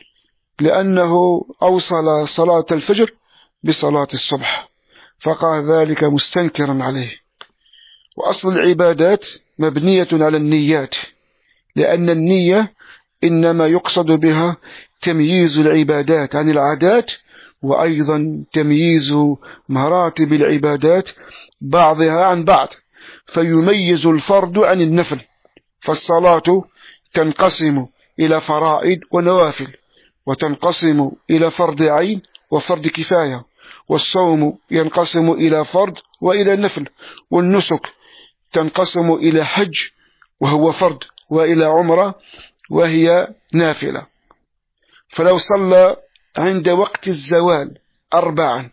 لأنه أوصل صلاة الفجر بصلاة الصبح، فقال ذلك مستنكرا عليه. وأصل العبادات مبنية على النيات، لأن النية إنما يقصد بها تمييز العبادات عن العادات، وأيضا تمييز مراتب العبادات بعضها عن بعض، فيميز الفرد عن النفل. فالصلاة تنقسم إلى فرائض ونوافل، وتنقسم إلى فرض عين وفرض كفاية، والصوم ينقسم إلى فرض وإلى نفل، والنسك تنقسم إلى حج وهو فرض، وإلى عمرة وهي نافلة. فلو صلى عند وقت الزوال أربعا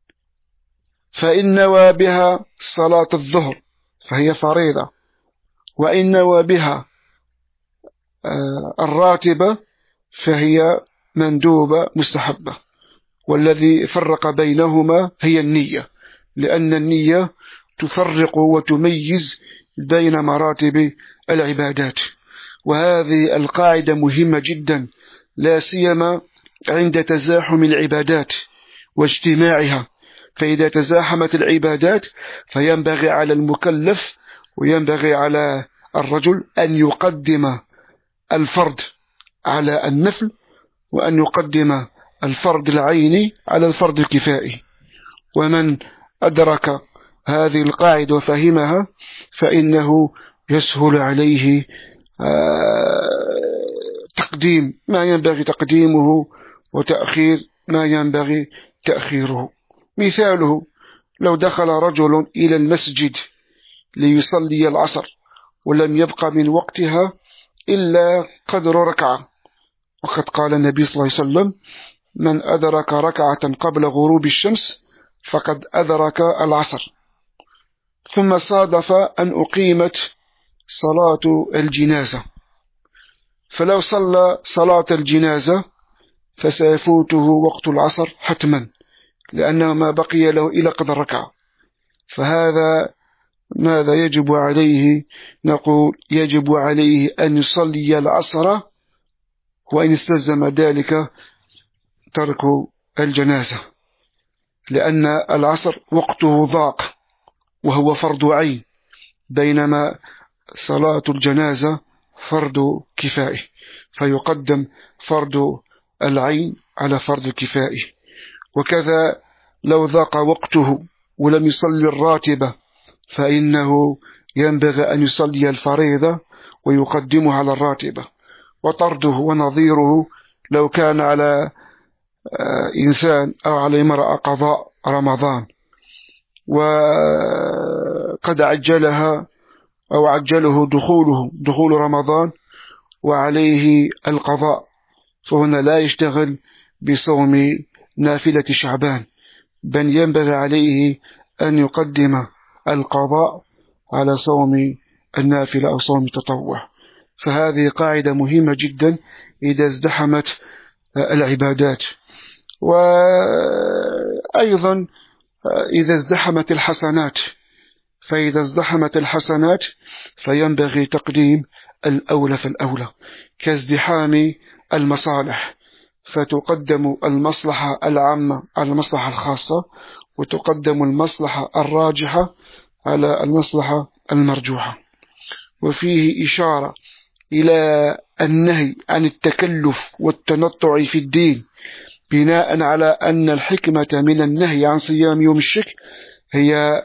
فإن نوى بها صلاة الظهر فهي فريضة، وإن نوى بها الراتبة فهي مندوبة مستحبة. والذي فرق بينهما هي النية، لأن النية تفرق وتميز بين مراتب العبادات. وهذه القاعدة مهمة جدا، لا سيما عند تزاحم العبادات واجتماعها. فإذا تزاحمت العبادات فينبغي على المكلف وينبغي على الرجل أن يقدم الفرض على النفل، وأن يقدم الفرض العيني على الفرض الكفائي. ومن أدرك هذه القاعدة وفهمها فإنه يسهل عليه تقديم ما ينبغي تقديمه وتأخير ما ينبغي تأخيره. مثاله: لو دخل رجل إلى المسجد ليصلي العصر ولم يبق من وقتها إلا قدر ركعة، وقد قال النبي صلى الله عليه وسلم: من أدرك ركعة قبل غروب الشمس فقد أدرك العصر. ثم صادف أن أقيمت صلاة الجنازة، فلو صلى صلاة الجنازة فسيفوته وقت العصر حتما، لأنه ما بقي له إلى قدر ركعة، فهذا ماذا يجب عليه؟ نقول يجب عليه أن يصلي العصر، وإن استلزم ذلك ترك الجنازة، لأن العصر وقته ضاق وهو فرض عين، بينما صلاة الجنازة فرض كفائه، فيقدم فرض العين على فرض الكفائه. وكذا لو ضاق وقته ولم يصلي الراتبة فإنه ينبغي أن يصلي الفريضة ويقدمها على الراتبة. وطرده ونظيره لو كان على إنسان أو على امرأة قضاء رمضان وقد عجلها أو عجله دخوله دخول رمضان وعليه القضاء، فهنا لا يشتغل بصوم نافلة شعبان، بل ينبغي عليه أن يقدم القضاء على صوم النافلة أو صوم التطوع. فهذه قاعدة مهمة جدا إذا ازدحمت العبادات. وأيضا إذا ازدحمت الحسنات، فإذا ازدحمت الحسنات فينبغي تقديم الأولى فالأولى، كازدحام المصالح، فتقدم المصلحة العامة على المصلحة الخاصة، وتقدم المصلحة الراجحة على المصلحة المرجوحة. وفيه إشارة إلى النهي عن التكلف والتنطع في الدين، بناء على أن الحكمة من النهي عن صيام يوم الشك هي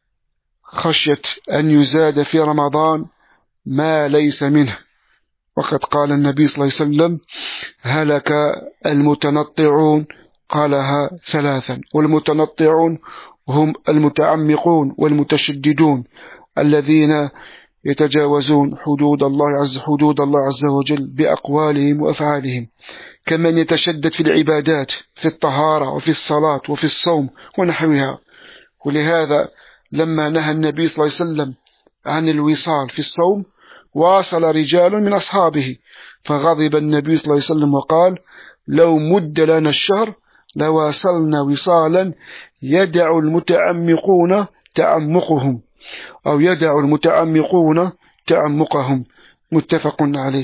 خشية أن يزاد في رمضان ما ليس منه. وقد قال النبي صلى الله عليه وسلم: هلك المتنطعون، قالها ثلاثا، والمتنطعون هم المتعمقون والمتشددون الذين يتجاوزون حدود الله عز حدود الله عز وجل بأقوالهم وأفعالهم، كمن يتشدد في العبادات، في الطهارة وفي الصلاة وفي الصوم ونحوها. ولهذا لما نهى النبي صلى الله عليه وسلم عن الوصال في الصوم واصل رجال من أصحابه، فغضب النبي صلى الله عليه وسلم وقال: لو مد لنا الشهر لواصلنا وصالا يدع المتعمقون تعمقهم، أو يدع المتعمقون تعمقهم. متفق عليه.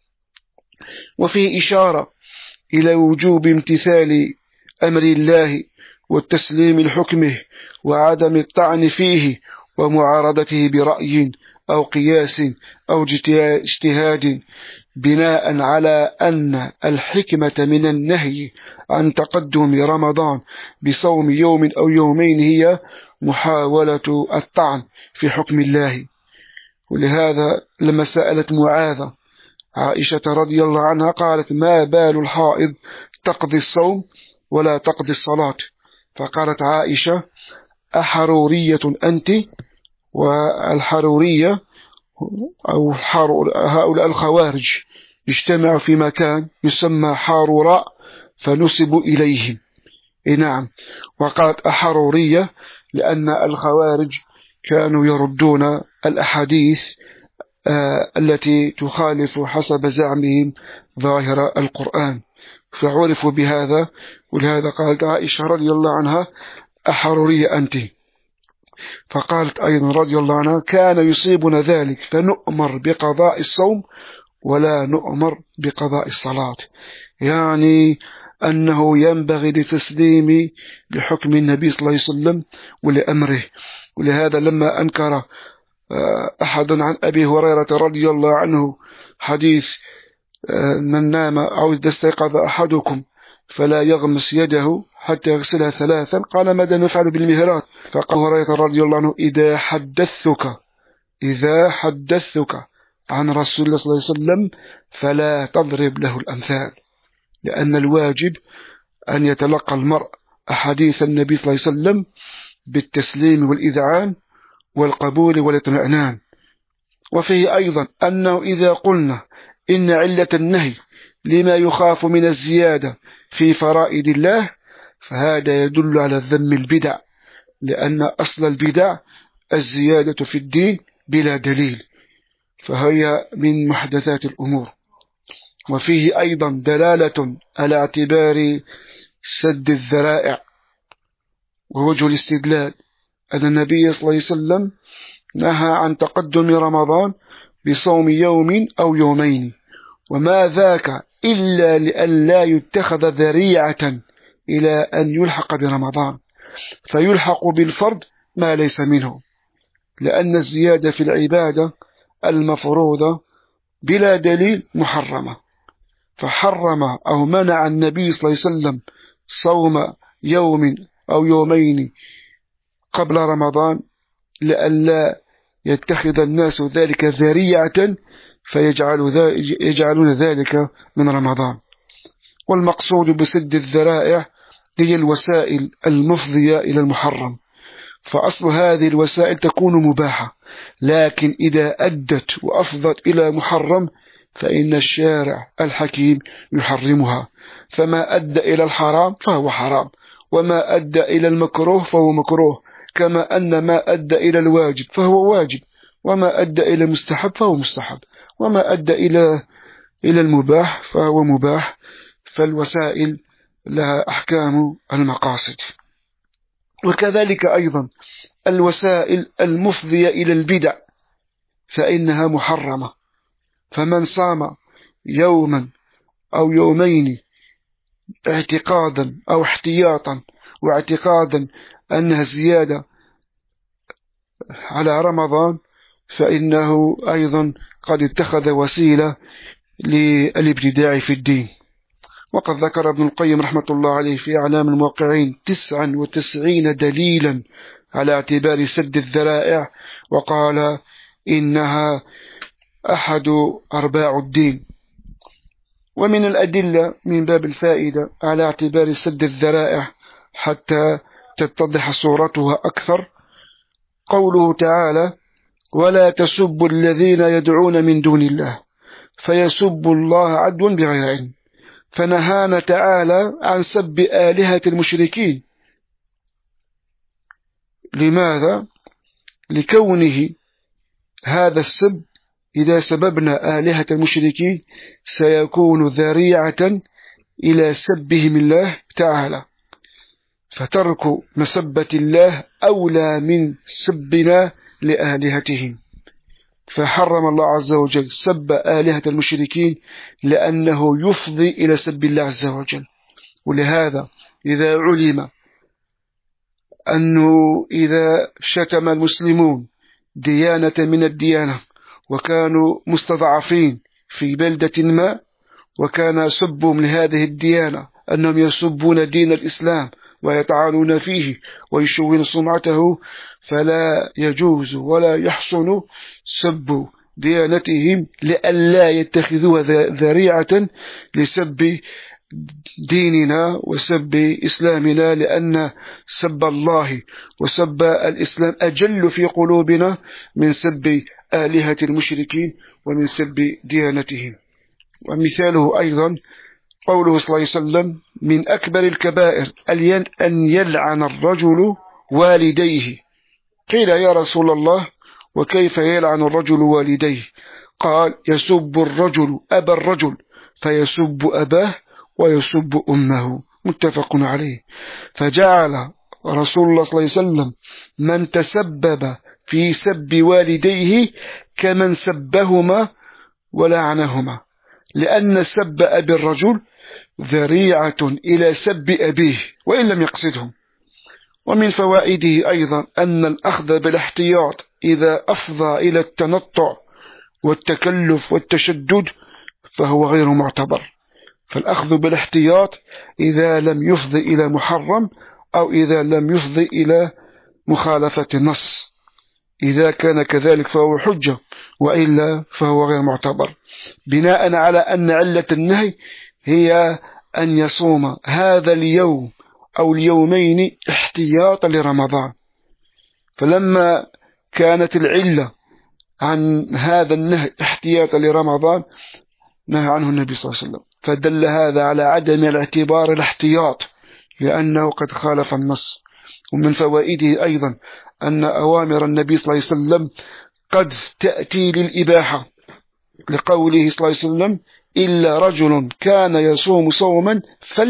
وفيه إشارة إلى وجوب امتثال أمر الله والتسليم لحكمه وعدم الطعن فيه ومعارضته برأي أو قياس أو اجتهاد، بناء على أن الحكمة من النهي عن تقدم رمضان بصوم يوم أو يومين هي محاولة الطعن في حكم الله. ولهذا لما سألت معاذة عائشة رضي الله عنها قالت: ما بال الحائض تقضي الصوم ولا تقضي الصلاة؟ فقالت عائشة: أحرورية أنت؟ والحرورية أو هؤلاء الخوارج اجتمعوا في مكان يسمى حاروراء فنسبوا إليهم. نعم. وقالت أحرورية لأن الخوارج كانوا يردون الأحاديث آه التي تخالف حسب زعمهم ظاهر القرآن، فعرفوا بهذا. ولهذا قالت عائشة رضي الله عنها: أحرورية أنت. فقالت أيضا رضي الله عنها: كان يصيبنا ذلك فنؤمر بقضاء الصوم ولا نؤمر بقضاء الصلاة، يعني أنه ينبغي لتسليم لحكم النبي صلى الله عليه وسلم ولأمره. ولهذا لما أنكر أحد عن أبي هريرة رضي الله عنه حديث من نام أو إذا استيقظ أحدكم فلا يغمس يده حتى يغسلها ثلاثا، قال: ماذا نفعل بالمهرات؟ فقال هريرة رضي الله عنه: إذا حدثتك إذا حدثتك عن رسول الله صلى الله عليه وسلم فلا تضرب له الأمثال، لأن الواجب أن يتلقى المرء أحاديث النبي صلى الله عليه وسلم بالتسليم والإذعان والقبول والاطمئنان. وفيه أيضا أنه إذا قلنا إن علة النهي لما يخاف من الزيادة في فرائض الله فهذا يدل على ذم البدع، لأن أصل البدع الزيادة في الدين بلا دليل، فهي من محدثات الأمور. وفيه أيضا دلالة على اعتبار سد الذرائع، ووجه الاستدلال أن النبي صلى الله عليه وسلم نهى عن تقدم رمضان بصوم يوم أو يومين، وما ذاك إلا لئلا يتخذ ذريعة إلى أن يلحق برمضان فيلحق بالفرد ما ليس منه، لأن الزيادة في العبادة المفروضة بلا دليل محرمة، فحرم أو منع النبي صلى الله عليه وسلم صوم يوم أو يومين قبل رمضان لئلا يتخذ الناس ذلك ذريعة فيجعلون ذلك من رمضان. والمقصود بسد الذرائع هي الوسائل المفضية إلى المحرم، فأصل هذه الوسائل تكون مباحة، لكن إذا أدت وأفضت إلى محرم فإن الشارع الحكيم يحرمها، فما أدى إلى الحرام فهو حرام، وما أدى إلى المكروه فهو مكروه، كما أن ما أدى إلى الواجب فهو واجب، وما أدى إلى المستحب فهو مستحب، وما أدى إلى إلى المباح فهو مباح. فالوسائل لها أحكام المقاصد. وكذلك أيضا الوسائل المفضية إلى البدع فإنها محرمة، فمن صام يوما أو يومين اعتقادا أو احتياطا واعتقادا أنها زيادة على رمضان فإنه أيضا قد اتخذ وسيلة للابتداع في الدين. وقد ذكر ابن القيم رحمة الله عليه في أعلام الموقعين تسعا وتسعين دليلا على اعتبار سد الذرائع، وقال إنها أحد أرباع الدين. ومن الأدلة من باب الفائدة على اعتبار سد الذرائع حتى تتضح صورتها أكثر قوله تعالى: ولا تسبوا الذين يدعون من دون الله فيسبوا الله عدوا بغير علم، فنهانا تعالى عن سب آلهة المشركين. لماذا؟ لكونه هذا السب إذا سببنا آلهة المشركين سيكون ذريعة إلى سبهم الله تعالى، فترك مسبة الله أولى من سبنا لآلهتهم، فحرم الله عز وجل سب آلهة المشركين لأنه يفضي إلى سب الله عز وجل. ولهذا إذا علم أنه إذا شتم المسلمون ديانة من الديانة وكانوا مستضعفين في بلدة ما، وكان سبهم لهذه الديانة أنهم يسبون دين الإسلام ويطعنون فيه ويشوهون سمعته، فلا يجوز ولا يحسن سب ديانتهم لئلا يتخذوها ذريعة لسب ديننا وسب إسلامنا، لأن سب الله وسب الإسلام أجل في قلوبنا من سب آلهة المشركين ومن سب ديانتهم. ومثاله أيضا قوله صلى الله عليه وسلم: من أكبر الكبائر أن يلعن الرجل والديه. قيل: يا رسول الله وكيف يلعن الرجل والديه؟ قال: يسب الرجل أبا الرجل فيسب أباه ويسب أمه، متفق عليه. فجعل رسول الله صلى الله عليه وسلم من تسبب في سب والديه كمن سبهما ولعنهما، لأن سب أبي الرجل ذريعة إلى سب أبيه وإن لم يقصدهم. ومن فوائده أيضا أن الأخذ بالاحتياط إذا أفضى إلى التنطع والتكلف والتشدد فهو غير معتبر، فالأخذ بالاحتياط إذا لم يفضي إلى محرم أو إذا لم يفضي إلى مخالفة النص، إذا كان كذلك فهو حجة، وإلا فهو غير معتبر، بناء على أن علة النهي هي أن يصوم هذا اليوم أو اليومين احتياطا لرمضان. فلما كانت العلة عن هذا النهي احتياطا لرمضان نهى عنه النبي صلى الله عليه وسلم، فدل هذا على عدم الاعتبار الاحتياط لأنه قد خالف النص. ومن فوائده أيضا أن أوامر النبي صلى الله عليه وسلم قد تأتي للإباحة، لقوله صلى الله عليه وسلم: إلا رجل كان يصوم صوما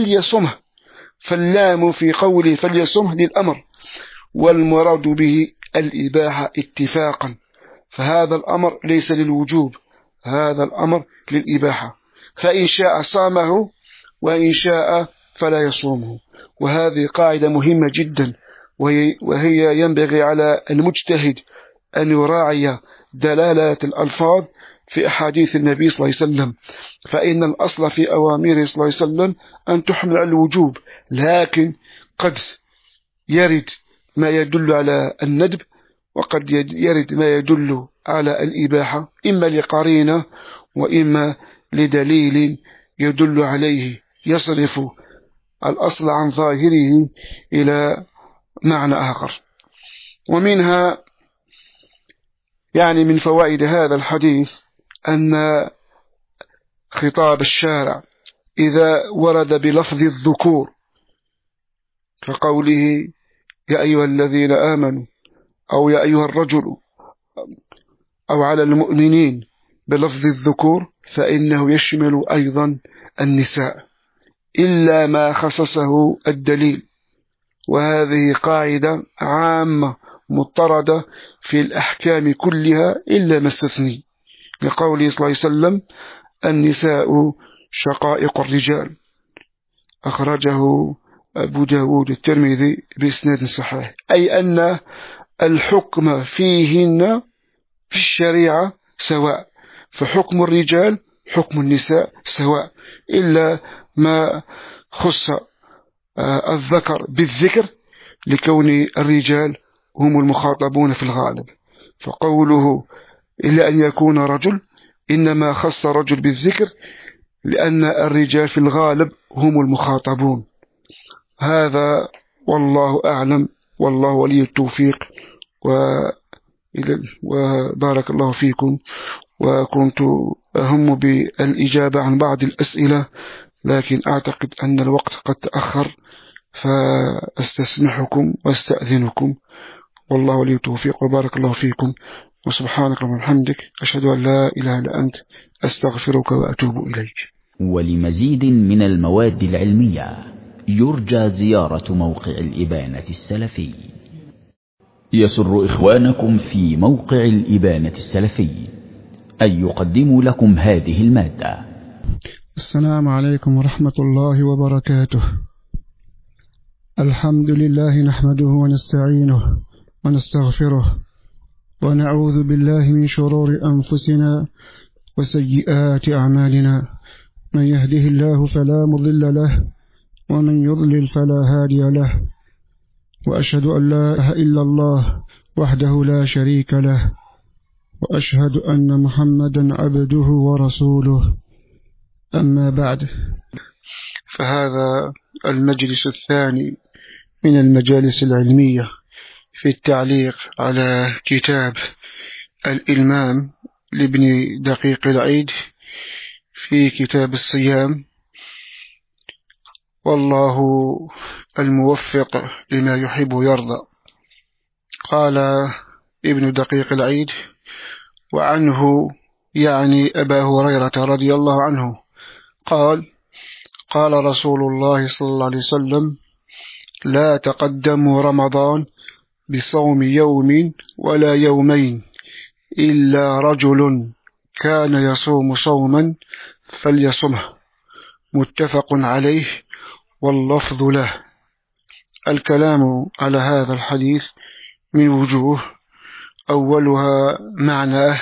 فليصمه، فاللام في قوله فليصمه للأمر، والمراد به الإباحة اتفاقا، فهذا الأمر ليس للوجوب، هذا الأمر للإباحة، فإن شاء صامه وإن شاء فلا يصومه. وهذه قاعدة مهمة جدا، وهي, وهي ينبغي على المجتهد أن يراعي دلالة الألفاظ في أحاديث النبي صلى الله عليه وسلم، فإن الأصل في أوامره صلى الله عليه وسلم أن تحمل على الوجوب، لكن قد يرد ما يدل على الندب، وقد يرد ما يدل على الإباحة، إما لقرينة وإما لدليل يدل عليه يصرف الأصل عن ظاهره إلى معنى آخر. ومنها يعني من فوائد هذا الحديث أن خطاب الشارع إذا ورد بلفظ الذكور كقوله يا أيها الذين آمنوا أو يا أيها الرجل أو على المؤمنين بلفظ الذكور، فإنه يشمل أيضا النساء إلا ما خصصه الدليل، وهذه قاعدة عامة مضطردة في الأحكام كلها إلا ما استثني، لقوله صلى الله عليه وسلم النساء شقائق الرجال، أخرجه أبو داود الترمذي بإسناد صحيح، أي أن الحكم فيهن في الشريعة سواء، فحكم الرجال حكم النساء سواء، إلا ما خص الذكر بالذكر لكون الرجال هم المخاطبون في الغالب، فقوله إلا أن يكون رجل إنما خص رجل بالذكر لأن الرجال في الغالب هم المخاطبون. هذا والله أعلم، والله ولي التوفيق، وبارك الله فيكم. وكنت أهم بالإجابة عن بعض الأسئلة، لكن أعتقد أن الوقت قد تأخر، فأستسمحكم واستأذنكم، والله ولي التوفيق، وبارك الله فيكم، وسبحانك اللهم وبحمدك، أشهد أن لا إله إلا أنت، أستغفرك وأتوب إليك. ولمزيد من المواد العلمية يرجى زيارة موقع الإبانة السلفي. يسر إخوانكم في موقع الإبانة السلفي أن يقدموا لكم هذه المادة. السلام عليكم ورحمة الله وبركاته. الحمد لله نحمده ونستعينه ونستغفره، ونعوذ بالله من شرور أنفسنا وسيئات أعمالنا، من يهده الله فلا مضل له، ومن يضلل فلا هادي له، وأشهد أن لا إله إلا الله وحده لا شريك له، وأشهد أن محمدا عبده ورسوله، أما بعد، فهذا المجلس الثاني من المجالس العلمية في التعليق على كتاب الإلمام لابن دقيق العيد في كتاب الصيام، والله الموفق لما يحب ويرضى. قال ابن دقيق العيد: وعنه يعني أبا هريرة رضي الله عنه قال: قال رسول الله صلى الله عليه وسلم: لا تقدموا رمضان بصوم يوم ولا يومين إلا رجل كان يصوم صوما فليصمه، متفق عليه واللفظ له. الكلام على هذا الحديث من وجوه، أولها معناه،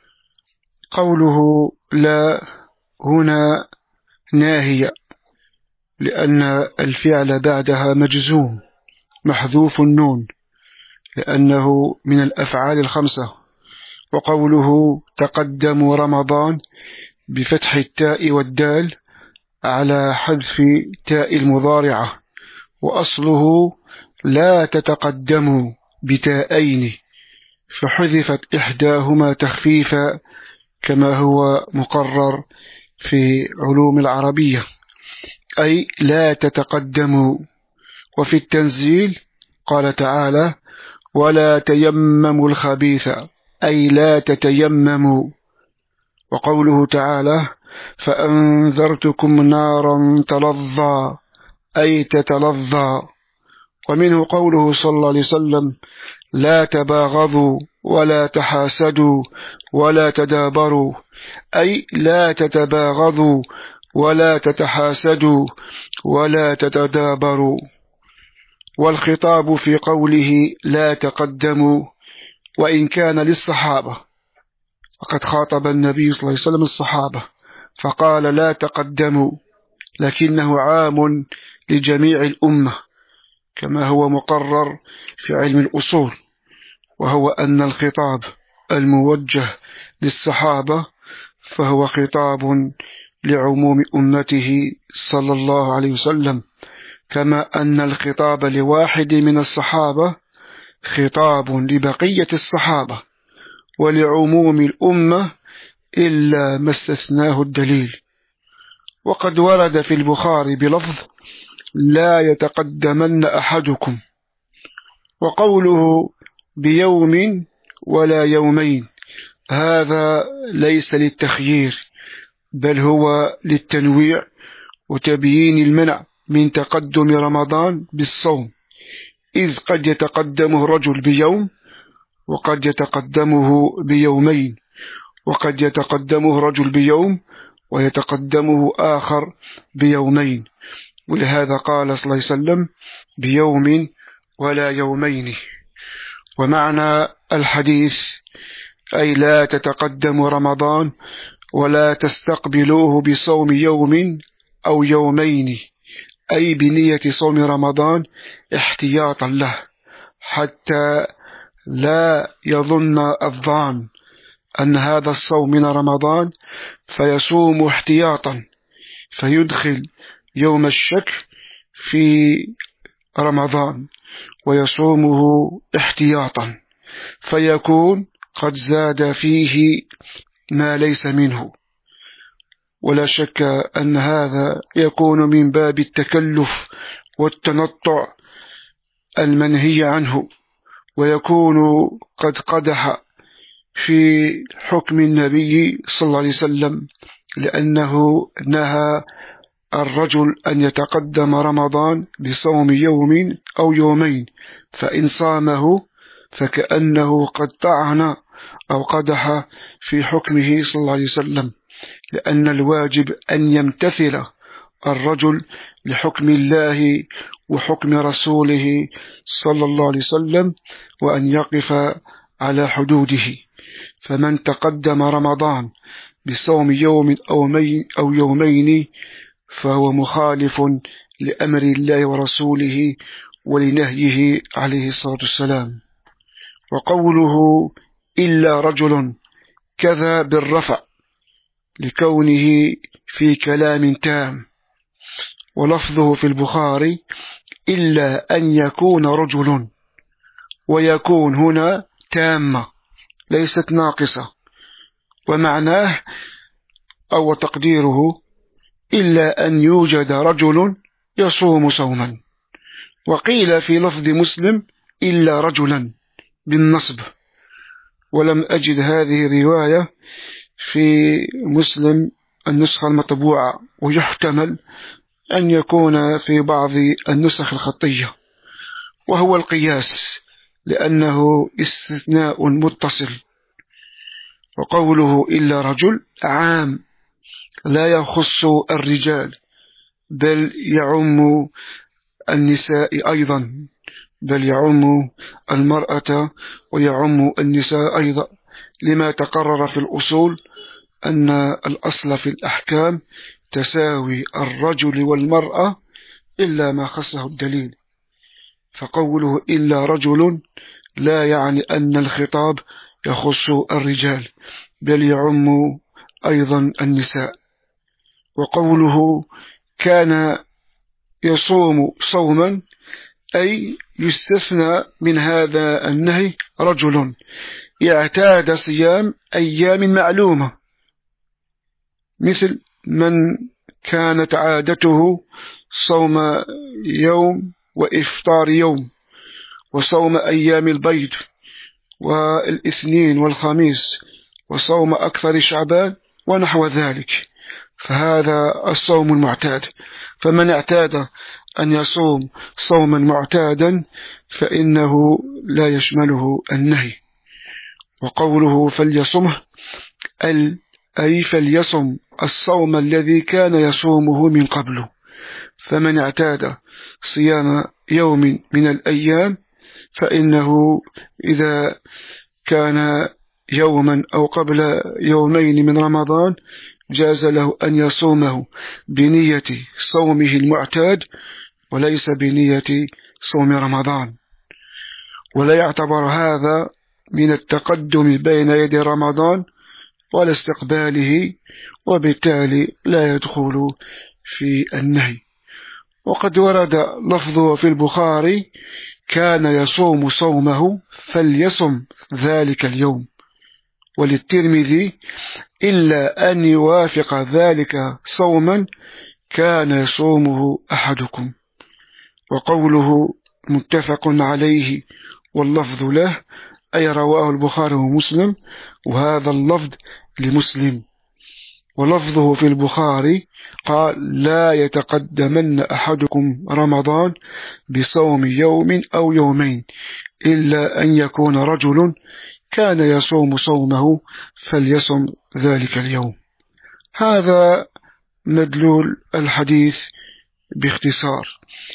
قوله لا هنا ناهية، لأن الفعل بعدها مجزوم محذوف النون، لأنه من الأفعال الخمسة. وقوله تقدم رمضان بفتح التاء والدال على حذف تاء المضارعة، وأصله لا تتقدموا بتاءين، فحذفت إحداهما تخفيفا كما هو مقرر في علوم العربية، أي لا تتقدموا. وفي التنزيل قال تعالى: ولا تيمموا الخبيث، أي لا تتيمموا. وقوله تعالى: فأنذرتكم نارا تلظى، أي تتلظى. ومنه قوله صلى الله عليه وسلم: لا تباغضوا ولا تحاسدوا ولا تدابروا، أي لا تتباغضوا ولا تتحاسدوا ولا تتدابروا. والخطاب في قوله لا تقدموا وإن كان للصحابة، وقد خاطب النبي صلى الله عليه وسلم الصحابة فقال لا تقدموا، لكنه عام لجميع الأمة كما هو مقرر في علم الأصول، وهو أن الخطاب الموجه للصحابة فهو خطاب لعموم أمته صلى الله عليه وسلم، كما أن الخطاب لواحد من الصحابة خطاب لبقية الصحابة ولعموم الأمة إلا ما استثناه الدليل. وقد ورد في البخاري بلفظ لا يتقدمن أحدكم، وقوله بيوم ولا يومين هذا ليس للتخيير بل هو للتنويع وتبيين المنع من تقدم رمضان بالصوم، إذ قد يتقدمه الرجل بيوم وقد يتقدمه بيومين، وقد يتقدمه رجل بيوم ويتقدمه آخر بيومين، ولهذا قال صلى الله عليه وسلم بيوم ولا يومين. ومعنى الحديث أي لا تتقدم رمضان ولا تستقبلوه بصوم يوم أو يومين، أي بنية صوم رمضان احتياطا له، حتى لا يظن الظان أن هذا الصوم من رمضان فيصوم احتياطا فيدخل يوم الشك في رمضان ويصومه احتياطا فيكون قد زاد فيه ما ليس منه. ولا شك أن هذا يكون من باب التكلف والتنطع المنهي عنه، ويكون قد قدح في حكم النبي صلى الله عليه وسلم، لأنه نهى الرجل أن يتقدم رمضان بصوم يوم أو يومين، فإن صامه فكأنه قد طعن أو قدح في حكمه صلى الله عليه وسلم، لأن الواجب أن يمتثل الرجل لحكم الله وحكم رسوله صلى الله عليه وسلم وأن يقف على حدوده. فمن تقدم رمضان بصوم يوم أو يومين فهو مخالف لأمر الله ورسوله ولنهيه عليه الصلاة والسلام. وقوله إلا رجل كذا بالرفع لكونه في كلام تام، ولفظه في البخاري إلا أن يكون رجل، ويكون هنا تامة ليست ناقصة، ومعناه أو تقديره إلا أن يوجد رجل يصوم صوما. وقيل في لفظ مسلم إلا رجلا بالنصب، ولم أجد هذه الرواية في مسلم النسخة المطبوعة، ويحتمل أن يكون في بعض النسخ الخطية، وهو القياس لأنه استثناء متصل. وقوله إلا رجل عام لا يخص الرجال بل يعم النساء أيضا، بل يعم المرأة ويعم النساء أيضا، لما تقرر في الأصول أن الأصل في الأحكام تساوي الرجل والمرأة إلا ما خصه الدليل. فقوله إلا رجل لا يعني أن الخطاب يخص الرجال بل يعم أيضا النساء. وقوله كان يصوم صوما أي يستثنى من هذا النهي رجل يعتاد صيام أيام معلومة، مثل من كانت عادته صوم يوم وإفطار يوم، وصوم أيام البيض والاثنين والخميس، وصوم أكثر شعبان ونحو ذلك، فهذا الصوم المعتاد. فمن اعتاد أن يصوم صوما معتادا فإنه لا يشمله النهي. وقوله فليصمه أي فليصم الصوم الذي كان يصومه من قبله. فمن اعتاد صيام يوم من الأيام فإنه إذا كان يوما أو قبل يومين من رمضان جاز له أن يصومه بنية صومه المعتاد وليس بنية صوم رمضان، ولا يعتبر هذا من التقدم بين يدي رمضان ولا استقباله، وبالتالي لا يدخل في النهي. وقد ورد لفظه في البخاري كان يصوم صومه فليصم ذلك اليوم، وللترمذي إلا أن يوافق ذلك صوما كان يصومه أحدكم. وقوله متفق عليه واللفظ له أي رواه البخاري ومسلم، وهذا اللفظ لمسلم. ولفظه في البخاري قال لا يتقدمن أحدكم رمضان بصوم يوم أو يومين إلا أن يكون رجل كان يصوم صومه فليصم ذلك اليوم. هذا مدلول الحديث باختصار.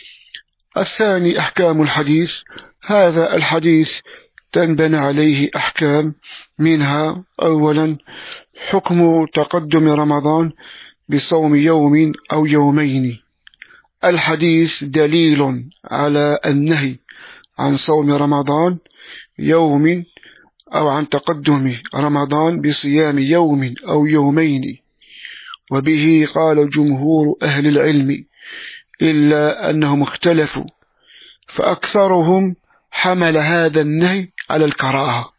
الثاني أحكام الحديث. هذا الحديث تنبنى عليه أحكام، منها أولا حكم تقدم رمضان بصوم يوم أو يومين. الحديث دليل على النهي عن صوم رمضان يوم أو عن تقدم رمضان بصيام يوم أو يومين، وبه قال جمهور أهل العلم إلا أنهم اختلفوا، فأكثرهم حمل هذا النهي على الكراهة،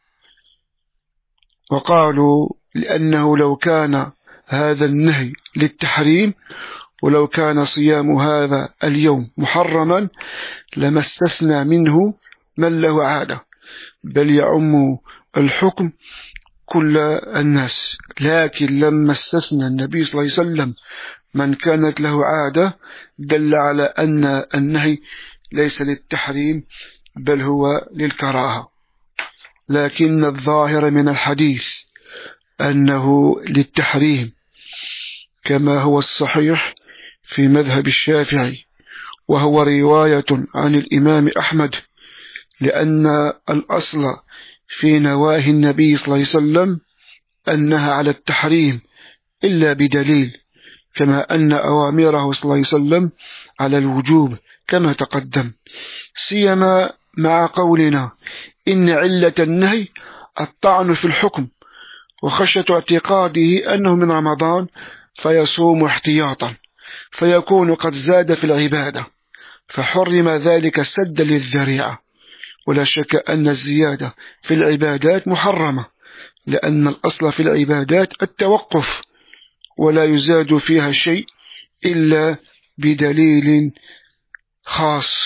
وقالوا لأنه لو كان هذا النهي للتحريم ولو كان صيام هذا اليوم محرما لما استثنى منه من له عادة، بل يعم الحكم كل الناس. لكن لما استثنى النبي صلى الله عليه وسلم من كانت له عادة دل على أن النهي ليس للتحريم بل هو للكراهة. لكن الظاهر من الحديث أنه للتحريم كما هو الصحيح في مذهب الشافعي، وهو رواية عن الإمام أحمد، لأن الأصل في نواهي النبي صلى الله عليه وسلم أنها على التحريم إلا بدليل، كما أن أوامره صلى الله عليه وسلم على الوجوب كما تقدم، سيما مع قولنا إن علة النهي الطعن في الحكم وخشية اعتقاده أنه من رمضان فيصوم احتياطا فيكون قد زاد في العبادة، فحرم ذلك سدا للذريعة. ولا شك أن الزيادة في العبادات محرمة، لأن الأصل في العبادات التوقف، ولا يزاد فيها شيء إلا بدليل خاص.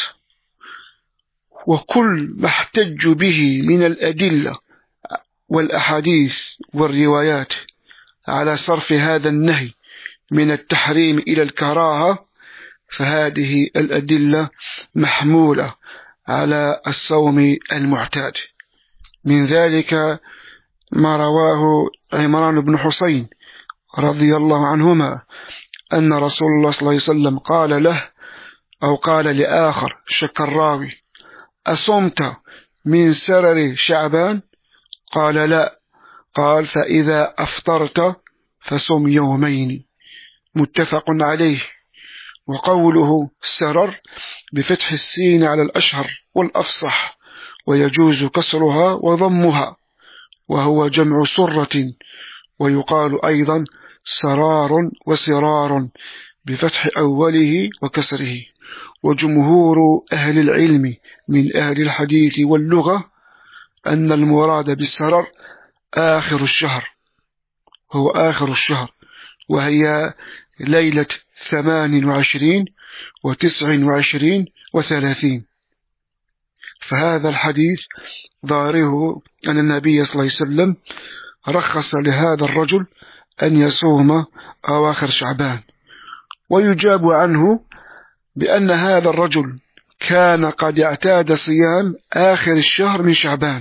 وكل ما احتج به من الأدلة والأحاديث والروايات على صرف هذا النهي من التحريم إلى الكراهة فهذه الأدلة محمولة على الصوم المعتاد. من ذلك ما رواه عمران بن حسين رضي الله عنهما أن رسول الله صلى الله عليه وسلم قال له أو قال لآخر شك الراوي أصمت من سرر شعبان؟ قال لا. قال فإذا أفطرت فصم يومين، متفق عليه. وقوله سرر بفتح السين على الأشهر والأفصح، ويجوز كسرها وضمها، وهو جمع سرة، ويقال أيضا سرار وسرار بفتح أوله وكسره. وجمهور أهل العلم من أهل الحديث واللغة أن المراد بالسرر آخر الشهر، هو آخر الشهر، وهي ليلة ثمان وعشرين وتسع وعشرين وثلاثين. فهذا الحديث ظاهره أن النبي صلى الله عليه وسلم رخص لهذا الرجل أن يصوم أواخر شعبان. ويجاب عنه بأن هذا الرجل كان قد اعتاد صيام آخر الشهر من شعبان،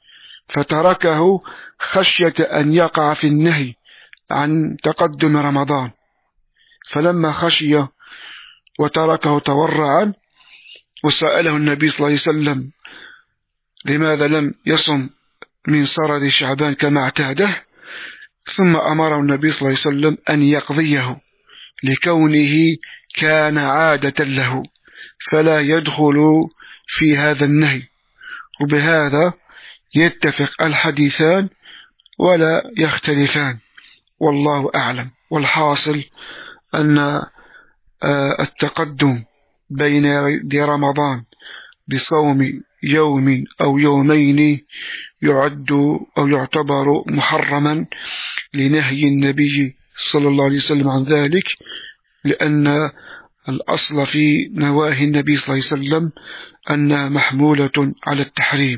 فتركه خشية أن يقع في النهي عن تقدم رمضان، فلما خشي وتركه تورعا وسأله النبي صلى الله عليه وسلم لماذا لم يصم من سرد شعبان كما اعتاده، ثم أمره النبي صلى الله عليه وسلم أن يقضيه لكونه كان عادة له، فلا يدخل في هذا النهي. وبهذا يتفق الحديثان ولا يختلفان، والله أعلم. والحاصل أن التقدم بين يدي رمضان بصوم يوم أو يومين يعد أو يعتبر محرما لنهي النبي صلى الله عليه وسلم عن ذلك، لأن الأصل في نواهي النبي صلى الله عليه وسلم أنها محمولة على التحريم.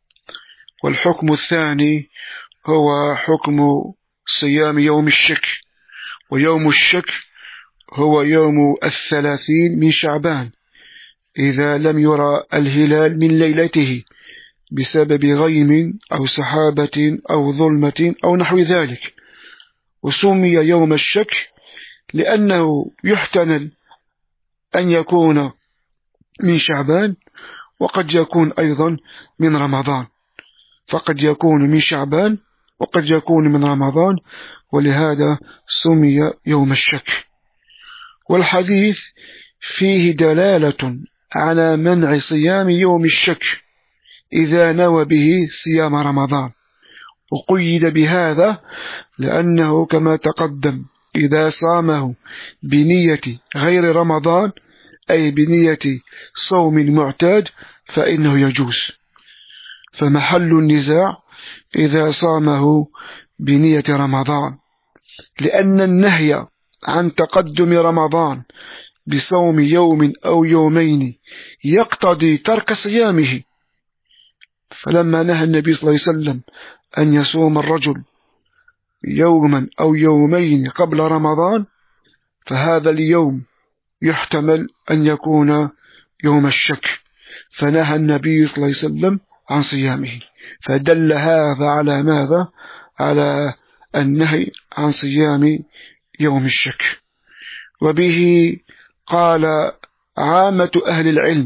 والحكم الثاني هو حكم صيام يوم الشك، ويوم الشك هو يوم الثلاثين من شعبان إذا لم يرى الهلال من ليلته بسبب غيم أو سحابة أو ظلمة أو نحو ذلك. وسمي يوم الشك لأنه يحتمل أن يكون من شعبان وقد يكون أيضا من رمضان، فقد يكون من شعبان وقد يكون من رمضان، ولهذا سمي يوم الشك. والحديث فيه دلالة على منع صيام يوم الشك إذا نوى به صيام رمضان، وقيد بهذا لأنه كما تقدم إذا صامه بنية غير رمضان أي بنية صوم معتاد فإنه يجوز. فمحل النزاع إذا صامه بنية رمضان، لأن النهي عن تقدم رمضان بصوم يوم أو يومين يقتضي ترك صيامه. فلما نهى النبي صلى الله عليه وسلم أن يصوم الرجل يوما أو يومين قبل رمضان، فهذا اليوم يحتمل أن يكون يوم الشك، فنهى النبي صلى الله عليه وسلم عن صيامه، فدل هذا على ماذا؟ على النهي عن صيام يوم الشك. وبه قال عامة أهل العلم،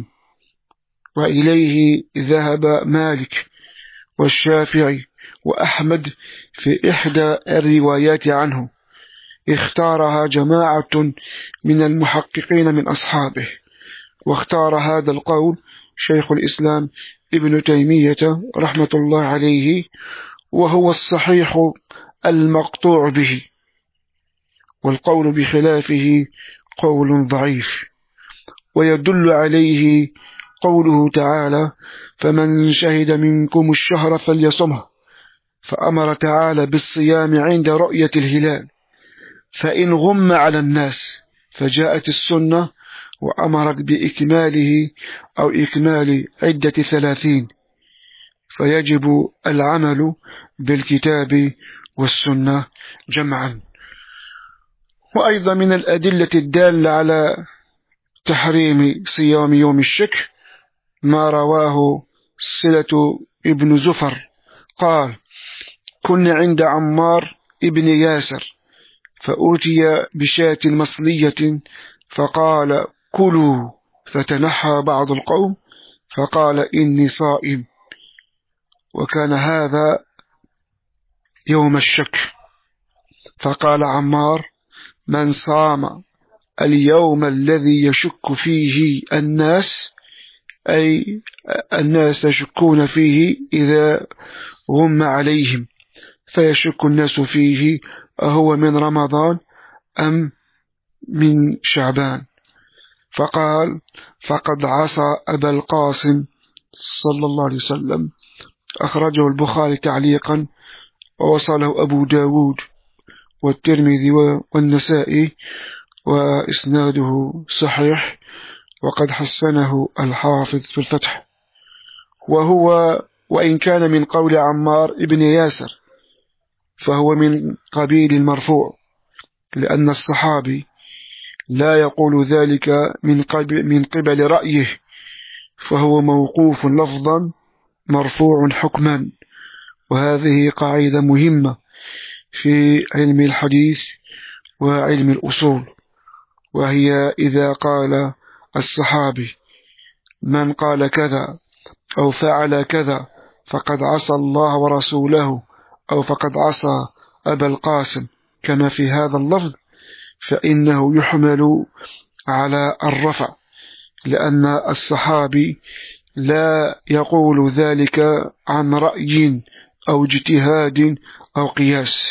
وإليه ذهب مالك والشافعي وأحمد في إحدى الروايات عنه، اختارها جماعة من المحققين من أصحابه، واختار هذا القول شيخ الإسلام ابن تيمية رحمة الله عليه، وهو الصحيح المقطوع به، والقول بخلافه قول ضعيف. ويدل عليه قوله تعالى فمن شهد منكم الشهر فليصمه، فأمر تعالى بالصيام عند رؤية الهلال، فإن غم على الناس فجاءت السنة وأمرت بإكماله أو إكمال عدة ثلاثين، فيجب العمل بالكتاب والسنة جمعا. وأيضا من الأدلة الدالة على تحريم صيام يوم الشك ما رواه صلة ابن زفر قال كنا عند عمار ابن ياسر فأوتي بشاة مصلية فقال كلوا، فتنحى بعض القوم فقال إني صائم، وكان هذا يوم الشك. فقال عمار من صام اليوم الذي يشك فيه الناس، أي الناس يشكون فيه إذا غم عليهم، فيشك الناس فيه أهو من رمضان أم من شعبان، فقال فقد عصى أبا القاسم صلى الله عليه وسلم. أخرجه البخاري تعليقا ووصله أبو داود والترمذي والنسائي، وإسناده صحيح، وقد حسنه الحافظ في الفتح. وهو وإن كان من قول عمار ابن ياسر فهو من قبيل المرفوع، لأن الصحابي لا يقول ذلك من قبل, من قبل رأيه، فهو موقوف لفظا مرفوع حكما. وهذه قاعدة مهمة في علم الحديث وعلم الأصول، وهي إذا قال الصحابي من قال كذا أو فعل كذا فقد عصى الله ورسوله أو فقد عصى أبا القاسم كما في هذا اللفظ، فإنه يحمل على الرفع، لأن الصحابي لا يقول ذلك عن رأي أو اجتهاد أو قياس.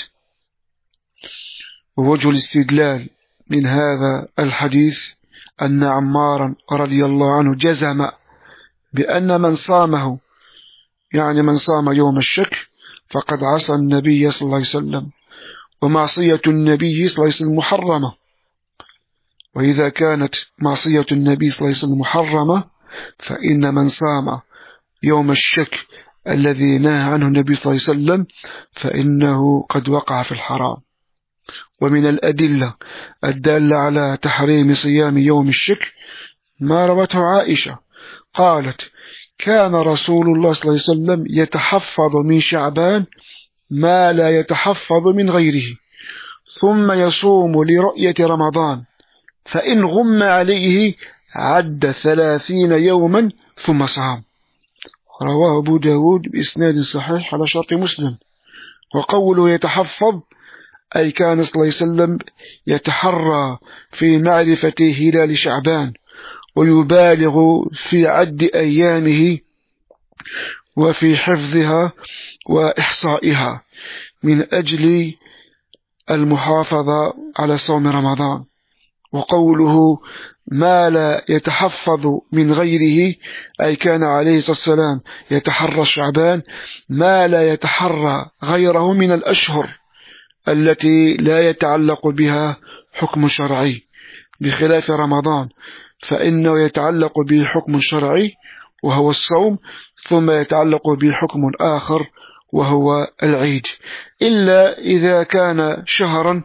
ووجه الاستدلال من هذا الحديث أن عمارا رضي الله عنه جزم بأن من صامه، يعني من صام يوم الشك، فقد عصى النبي صلى الله عليه وسلم، ومعصية النبي صلى الله عليه وسلم محرمة. وإذا كانت معصية النبي صلى الله عليه وسلم محرمة، فإن من صام يوم الشك الذي نهى عنه النبي صلى الله عليه وسلم فإنه قد وقع في الحرام. ومن الأدلة الدالة على تحريم صيام يوم الشك ما روته عائشة قالت: كان رسول الله صلى الله عليه وسلم يتحفظ من شعبان ما لا يتحفظ من غيره، ثم يصوم لرؤية رمضان، فإن غم عليه عد ثلاثين يوما ثم صام. رواه أبو داود بإسناد صحيح على شرط مسلم. وقوله يتحفظ أي كان صلى الله عليه وسلم يتحرى في معرفة هلال شعبان، ويبالغ في عد أيامه وفي حفظها وإحصائها من أجل المحافظة على صوم رمضان. وقوله ما لا يتحفظ من غيره أي كان عليه الصلاة والسلام يتحرى شعبان ما لا يتحرى غيره من الأشهر التي لا يتعلق بها حكم شرعي، بخلاف رمضان فإنه يتعلق به حكم شرعي وهو الصوم، ثم يتعلق به حكم آخر وهو العيد، إلا إذا كان شهرا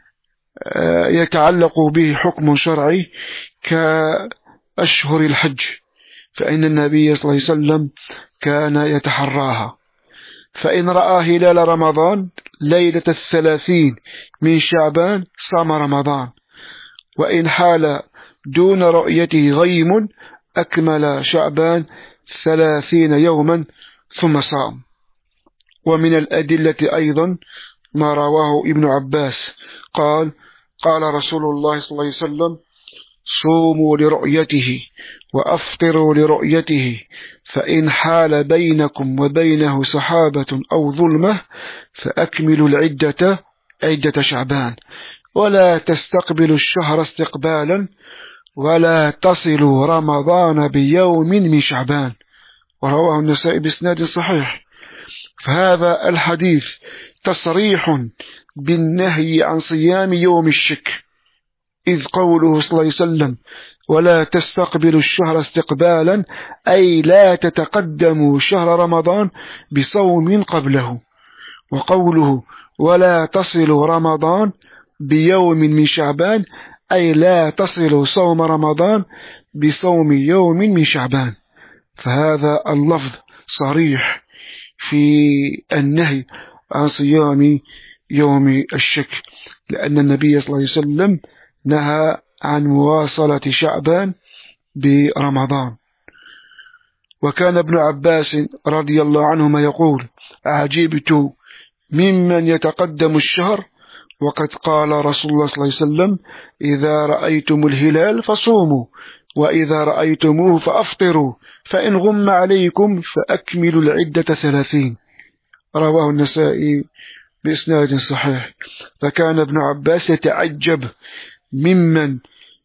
يتعلق به حكم شرعي كأشهر الحج، فإن النبي صلى الله عليه وسلم كان يتحراها. فإن رأى هلال رمضان ليلة الثلاثين من شعبان صام رمضان، وإن حال دون رؤيته غيم أكمل شعبان ثلاثين يوما ثم صام. ومن الأدلة أيضا ما رواه ابن عباس قال: قال رسول الله صلى الله عليه وسلم: صوموا لرؤيته وأفطروا لرؤيته، فإن حال بينكم وبينه سحابة أو ظلمة فأكملوا العدة عدة شعبان، ولا تستقبلوا الشهر استقبالا، ولا تصلوا رمضان بيوم من شعبان. ورواه النسائي بإسناد صحيح. فهذا الحديث تصريح بالنهي عن صيام يوم الشك، إذ قوله صلى الله عليه وسلم: ولا تستقبلوا الشهر استقبالا أي لا تتقدموا شهر رمضان بصوم قبله. وقوله ولا تصلوا رمضان بيوم من شعبان أي لا تصلوا صوم رمضان بصوم يوم من شعبان. فهذا اللفظ صريح في النهي عن صيام يوم الشك، لأن النبي صلى الله عليه وسلم نهى عن مواصلة شعبان برمضان. وكان ابن عباس رضي الله عنهما يقول: أعجبت ممن يتقدم الشهر، وقد قال رسول الله صلى الله عليه وسلم: إذا رأيتم الهلال فصوموا، وإذا رأيتموه فأفطروا، فإن غم عليكم فأكملوا العدة ثلاثين. رواه النسائي بإسناد صحيح. فكان ابن عباس يتعجب ممن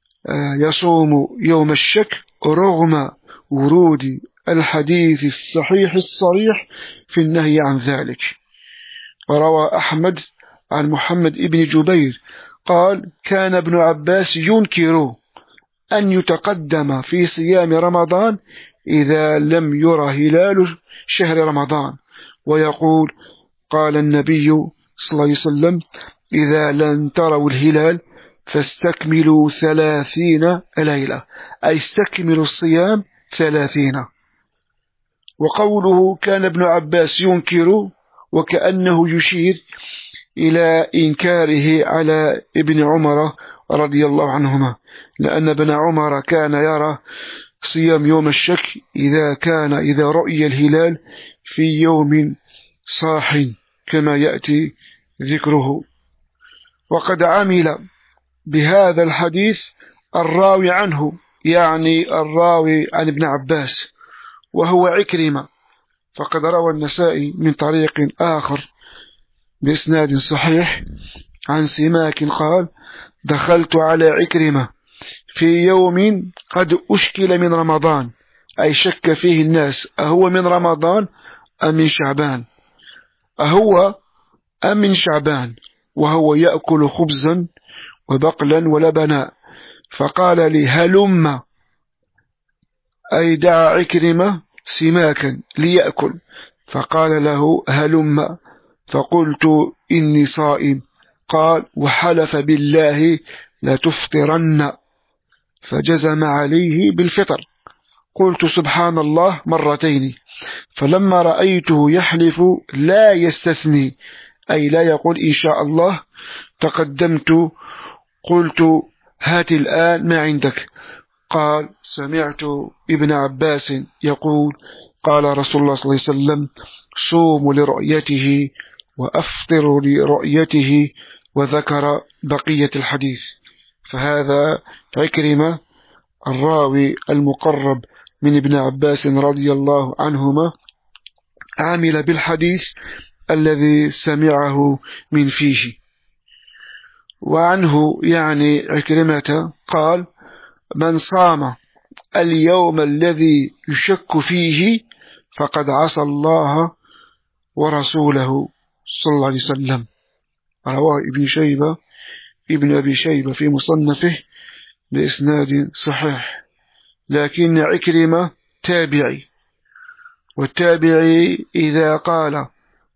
يصوم يوم الشك رغم ورود الحديث الصحيح الصريح في النهي عن ذلك. وروى أحمد عن محمد ابن جبير قال: كان ابن عباس ينكر أن يتقدم في صيام رمضان إذا لم يرى هلال شهر رمضان، ويقول: قال النبي صلى الله عليه وسلم: إذا لم تروا الهلال فاستكملوا ثلاثين ليلة، أي استكملوا الصيام ثلاثين. وقوله كان ابن عباس ينكر وكأنه يشير إلى إنكاره على ابن عمر رضي الله عنهما، لأن ابن عمر كان يرى صيام يوم الشك إذا كان إذا رؤي الهلال في يوم صاح كما يأتي ذكره. وقد عمل بهذا الحديث الراوي عنه، يعني الراوي عن ابن عباس وهو عكرمة، فقد روى النسائي من طريق آخر بإسناد صحيح عن سماك قال: دخلت على عكرمة في يوم قد أشكل من رمضان، أي شك فيه الناس أهو من رمضان أم من شعبان، أهو أم من شعبان، وهو يأكل خبزا وبقلا ولبنا، فقال لي: هلم، أي دعا عكرمة سماكا ليأكل، فقال له: هلم، فقلت: إني صائم. قال: وحلف بالله لتفطرن، فجزم عليه بالفطر. قلت: سبحان الله مرتين. فلما رأيته يحلف لا يستثني، أي لا يقول إن شاء الله، تقدمت قلت: هات الآن ما عندك. قال: سمعت ابن عباس يقول: قال رسول الله صلى الله عليه وسلم: صوموا لرؤيته وأفطروا لرؤيته، وذكر بقية الحديث. فهذا عكرمة الراوي المقرب من ابن عباس رضي الله عنهما عمل بالحديث الذي سمعه من فيه. وعنه يعني عكرمة قال: من صام اليوم الذي يشك فيه فقد عصى الله ورسوله صلى الله عليه وسلم. رواه ابن شيبة ابن أبي شيبة في مصنفه بإسناد صحيح، لكن عكرمة تابعي، والتابعي إذا قال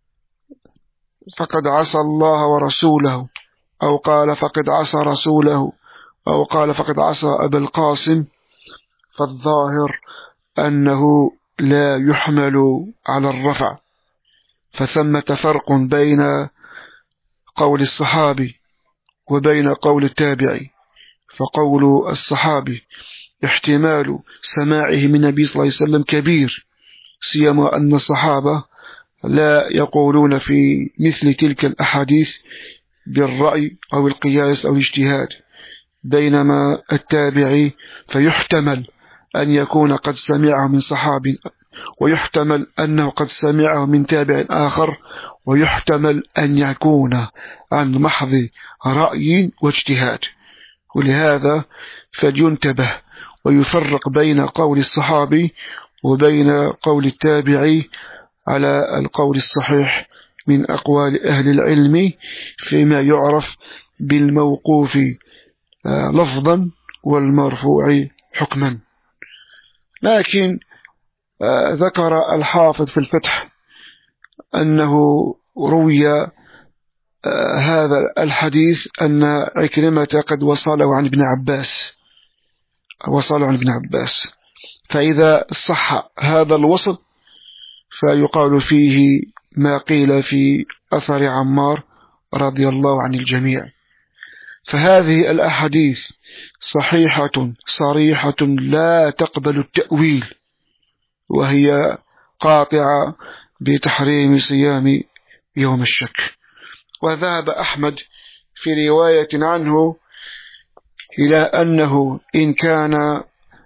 فقد عصى الله ورسوله، أو قال فقد عصى رسوله، أو قال فقد عصى أبا القاسم، فالظاهر أنه لا يحمل على الرفع، فثمة فرق بين قول الصحابي وبين قول التابعي. فقول الصحابي احتمال سماعه من النبي صلى الله عليه وسلم كبير، سيما أن الصحابة لا يقولون في مثل تلك الأحاديث بالرأي أو القياس أو الاجتهاد، بينما التابعي فيحتمل أن يكون قد سمعه من صحابي، ويحتمل أنه قد سمعه من تابع آخر، ويحتمل أن يكون عن محض رأي واجتهاد. ولهذا فلينتبه ويفرق بين قول الصحابي وبين قول التابعي على القول الصحيح من أقوال أهل العلم فيما يعرف بالموقوف لفظا والمرفوع حكما. لكن ذكر الحافظ في الفتح أنه روي هذا الحديث أن عكرمة قد وصله عن ابن عباس وصله عن ابن عباس، فإذا صح هذا الوصل فيقال فيه ما قيل في أثر عمار رضي الله عن الجميع. فهذه الأحاديث صحيحة صريحة لا تقبل التأويل، وهي قاطعة بتحريم صيام يوم الشك. وذهب أحمد في رواية عنه إلى أنه إن كان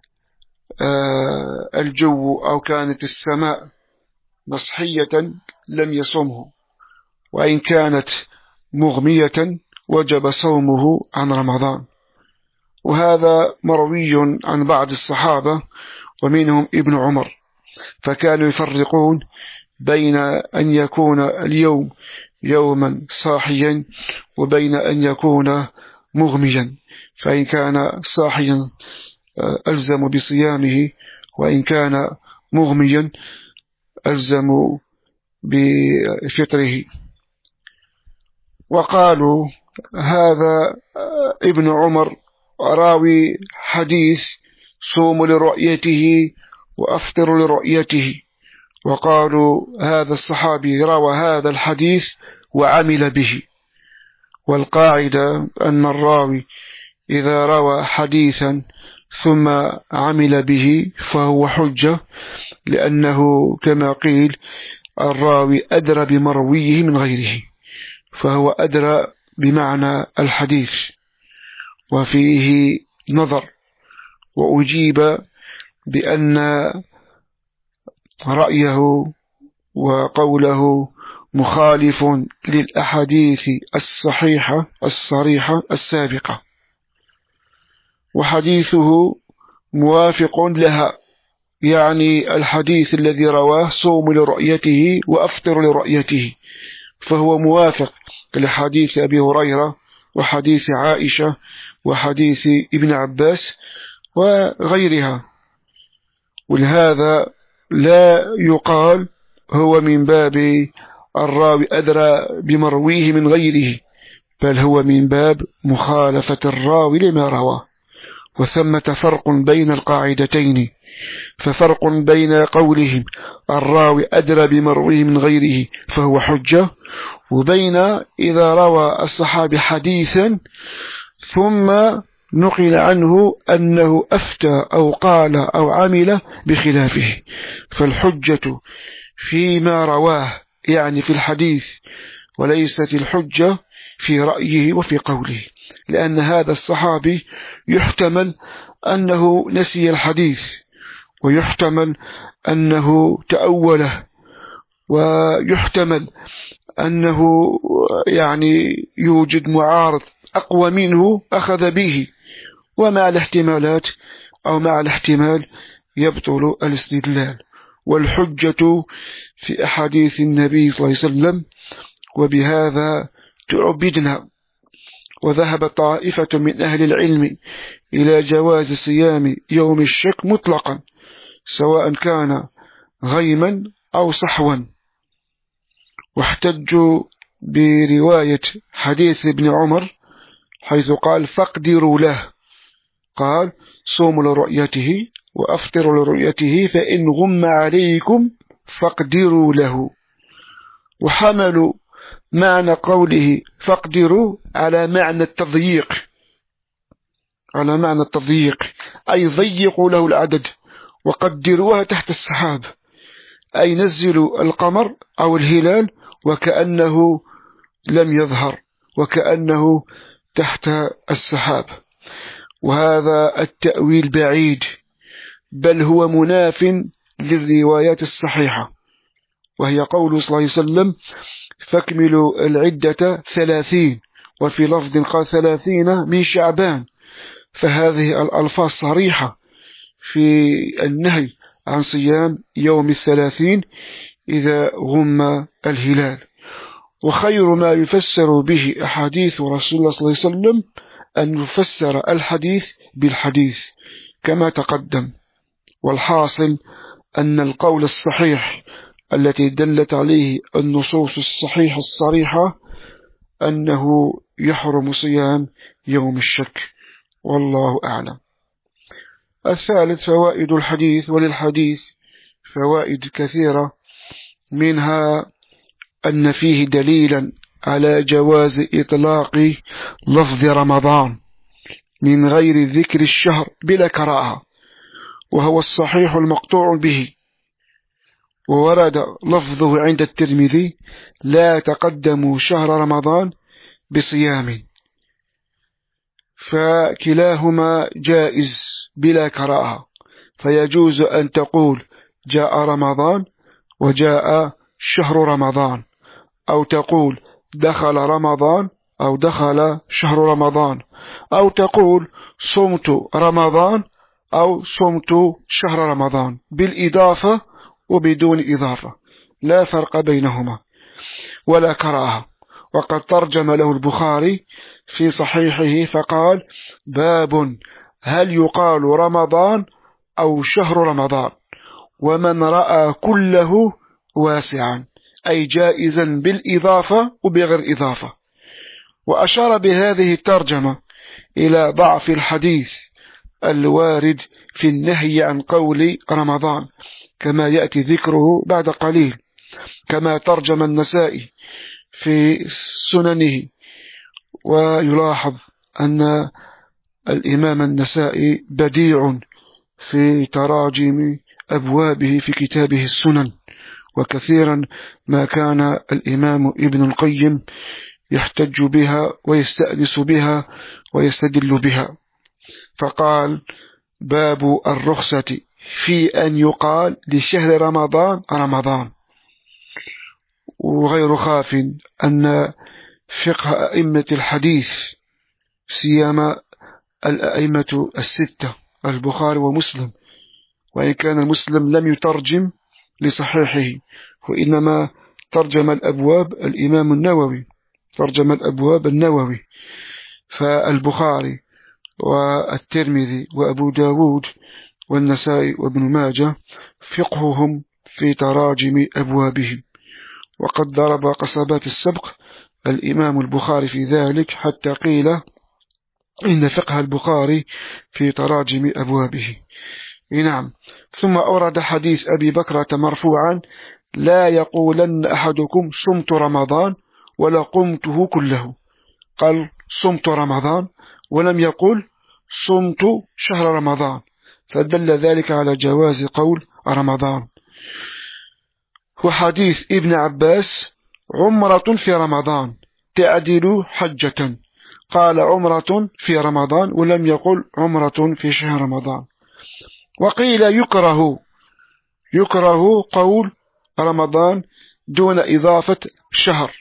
الجو أو كانت السماء مصحية لم يصومه، وإن كانت مغمية وجب صومه عن رمضان. وهذا مروي عن بعض الصحابة ومنهم ابن عمر، فكانوا يفرقون بين أن يكون اليوم يوما صاحيا وبين أن يكون مغميا، فإن كان صاحيا ألزم بصيامه، وإن كان مغميا ألزم بفطره. وقالوا هذا ابن عمر راوي حديث صوم لرؤيته وأفطر لرؤيته، وقالوا هذا الصحابي روى هذا الحديث وعمل به. والقاعدة أن الراوي إذا روى حديثا ثم عمل به فهو حجة، لأنه كما قيل الراوي أدرى بمرويه من غيره، فهو أدرى بمعنى الحديث. وفيه نظر، وأجيب بأن رأيه وقوله مخالف للأحاديث الصحيحة الصريحة السابقة، وحديثه موافق لها، يعني الحديث الذي رواه صوم لرؤيته وأفطر لرؤيته، فهو موافق لحديث أبي هريرة وحديث عائشة وحديث ابن عباس وغيرها. ولهذا لا يقال هو من باب الراوي أدرى بمرويه من غيره، بل هو من باب مخالفة الراوي لما رواه. وثمة فرق بين القاعدتين، ففرق بين قولهم الراوي أدرى بمرويه من غيره فهو حجة، وبين إذا روى الصحابي حديثا ثم نقل عنه أنه أفتى أو قال أو عمل بخلافه، فالحجة فيما رواه يعني في الحديث، وليست الحجة في رأيه وفي قوله، لأن هذا الصحابي يحتمل أنه نسي الحديث، ويحتمل أنه تأوله، ويحتمل أنه يعني يوجد معارض أقوى منه أخذ به، ومع الاحتمالات أو مع الاحتمال يبطل الاستدلال. والحجة في أحاديث النبي صلى الله عليه وسلم، وبهذا تعبدنا. وذهب طائفة من أهل العلم إلى جواز صيام يوم الشك مطلقا، سواء كان غيما أو صحوا، واحتجوا برواية حديث ابن عمر حيث قال فاقدروا له، قال صوموا لرؤيته وأفطروا لرؤيته فإن غم عليكم فاقدروا له، وحملوا معنى قوله فاقدروا على معنى التضييق، على معنى التضييق أي ضيقوا له العدد، وقدروها تحت السحاب، أي نزلوا القمر أو الهلال وكأنه لم يظهر، وكأنه تحت السحاب. وهذا التأويل بعيد، بل هو مناف للروايات الصحيحة، وهي قول صلى الله عليه وسلم فاكملوا العدة ثلاثين، وفي لفظ قال ثلاثين من شعبان، فهذه الألفاظ صريحة في النهي عن صيام يوم الثلاثين إذا غم الهلال. وخير ما يفسر به أحاديث رسول الله صلى الله عليه وسلم أن يفسر الحديث بالحديث كما تقدم. والحاصل أن القول الصحيح التي دلت عليه النصوص الصحيحة الصريحة أنه يحرم صيام يوم الشك، والله أعلم. الثالث فوائد الحديث. وللحديث فوائد كثيرة، منها أن فيه دليلا على جواز إطلاق لفظ رمضان من غير ذكر الشهر بلا كراهة، وهو الصحيح المقطوع به. وورد لفظه عند الترمذي لا تقدموا شهر رمضان بصيام، فكلاهما جائز بلا كراهة، فيجوز أن تقول جاء رمضان وجاء شهر رمضان، أو تقول دخل رمضان أو دخل شهر رمضان، أو تقول صمت رمضان أو صمت شهر رمضان، بالإضافة وبدون إضافة، لا فرق بينهما ولا كراهة. وقد ترجم له البخاري في صحيحه فقال باب هل يقال رمضان أو شهر رمضان، ومن رأى كله واسعا، أي جائزا بالإضافة وبغير إضافة. وأشار بهذه الترجمة إلى ضعف الحديث الوارد في النهي عن قول رمضان كما يأتي ذكره بعد قليل، كما ترجم النسائي في سننه. ويلاحظ أن الإمام النسائي بديع في تراجم أبوابه في كتابه السنن، وكثيرا ما كان الإمام ابن القيم يحتج بها ويستأنس بها ويستدل بها. فقال: باب الرخصة في أن يقال لشهر رمضان رمضان. وغير خاف أن فقه أئمة الحديث سيما الأئمة الستة البخاري ومسلم، وإن كان المسلم لم يترجم لصحيحه وإنما ترجم الأبواب الإمام النووي، ترجم الأبواب النووي. فالبخاري والترمذي وأبو داود والنسائي وابن ماجه فقههم في تراجم أبوابهم، وقد ضرب قصبات السبق الإمام البخاري في ذلك حتى قيل إن فقه البخاري في تراجم أبوابه. نعم. ثم أورد حديث أبي بكرة مرفوعا: لا يقولن أحدكم صمت رمضان ولا قمته كله. قال صمت رمضان ولم يقل صمت شهر رمضان، فدل ذلك على جواز قول رمضان. وحديث ابن عباس: عمرة في رمضان تعدل حجة. قال عمرة في رمضان ولم يقل عمرة في شهر رمضان. وقيل يكره يكره قول رمضان دون إضافة شهر،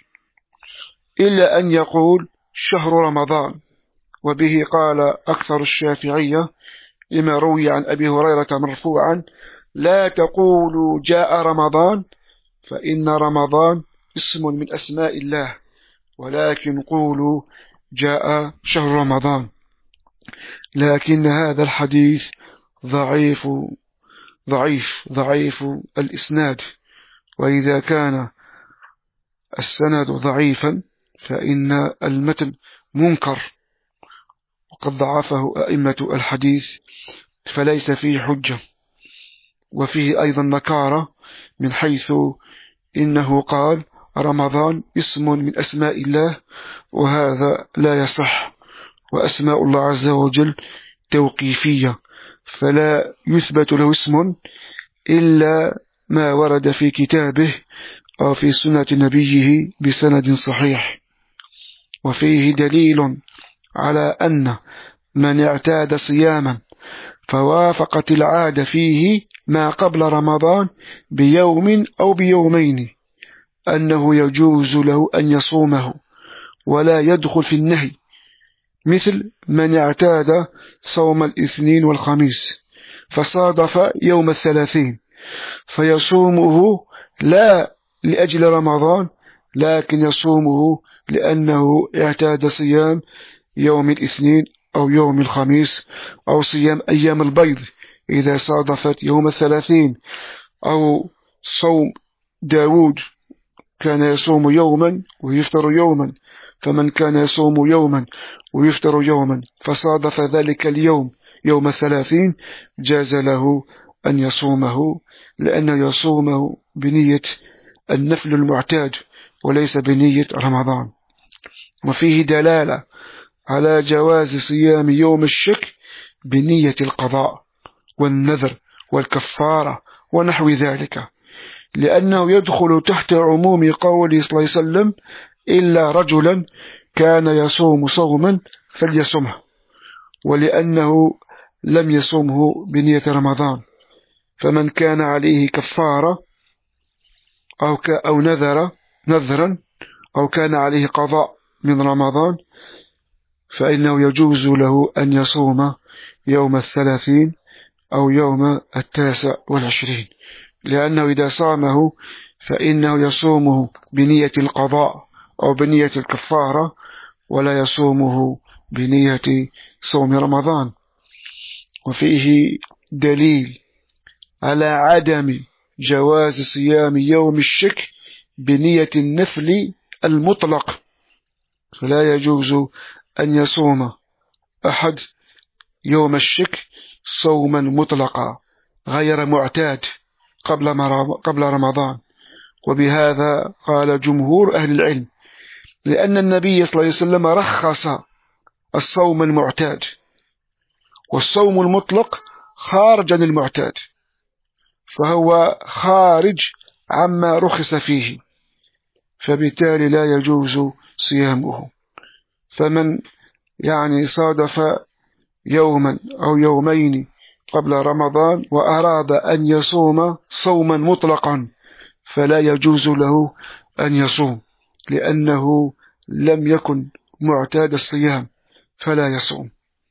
إلا أن يقول شهر رمضان. وبه قال أكثر الشافعية لما روي عن أبي هريرة مرفوعا: لا تقولوا جاء رمضان فإن رمضان اسم من أسماء الله، ولكن قولوا جاء شهر رمضان. لكن هذا الحديث ضعيف ضعيف ضعيف الإسناد، وإذا كان السند ضعيفا فإن المتن منكر وقد ضعفه أئمة الحديث، فليس فيه حجة. وفيه أيضا نكارة من حيث إنه قال رمضان اسم من أسماء الله، وهذا لا يصح، وأسماء الله عز وجل توقيفية، فلا يثبت له اسم إلا ما ورد في كتابه أو في سنة نبيه بسند صحيح. وفيه دليل على أن من اعتاد صياما فوافقت العادة فيه ما قبل رمضان بيوم أو بيومين أنه يجوز له أن يصومه ولا يدخل في النهي، مثل من اعتاد صوم الاثنين والخميس فصادف يوم الثلاثين فيصومه لا لأجل رمضان، لكن يصومه لأنه اعتاد صيام يوم الاثنين أو يوم الخميس، أو صيام أيام البيض إذا صادفت يوم الثلاثين، أو صوم داود كان يصوم يوما ويفطر يوما، فمن كان يصوم يوما ويفطر يوما فصادف ذلك اليوم يوم الثلاثين جاز له أن يصومه، لأنه يصومه بنية النفل المعتاد وليس بنية رمضان. وفيه دلالة على جواز صيام يوم الشك بنية القضاء والنذر والكفارة ونحو ذلك، لأنه يدخل تحت عموم قوله صلى الله عليه وسلم: إلا رجلا كان يصوم صوما فليصمه، ولأنه لم يصومه بنية رمضان. فمن كان عليه كفارة أو أو نذر نذرا أو كان عليه قضاء من رمضان فإنه يجوز له أن يصوم يوم الثلاثين أو يوم التاسع والعشرين، لأنه إذا صامه فإنه يصومه بنية القضاء أو بنية الكفارة، ولا يصومه بنية صوم رمضان. وفيه دليل على عدم جواز صيام يوم الشك بنية النفل المطلق، فلا يجوز أن يصوم أحد يوم الشك صوما مطلقا غير معتاد قبل رمضان. وبهذا قال جمهور أهل العلم، لأن النبي صلى الله عليه وسلم رخص الصوم المعتاد، والصوم المطلق خارج عن المعتاد، فهو خارج عما رخص فيه، فبالتالي لا يجوز صيامه. فمن يعني صادف يوما أو يومين قبل رمضان وأراد أن يصوم صوما مطلقا فلا يجوز له أن يصوم، لأنه لم يكن معتاد الصيام فلا يصوم.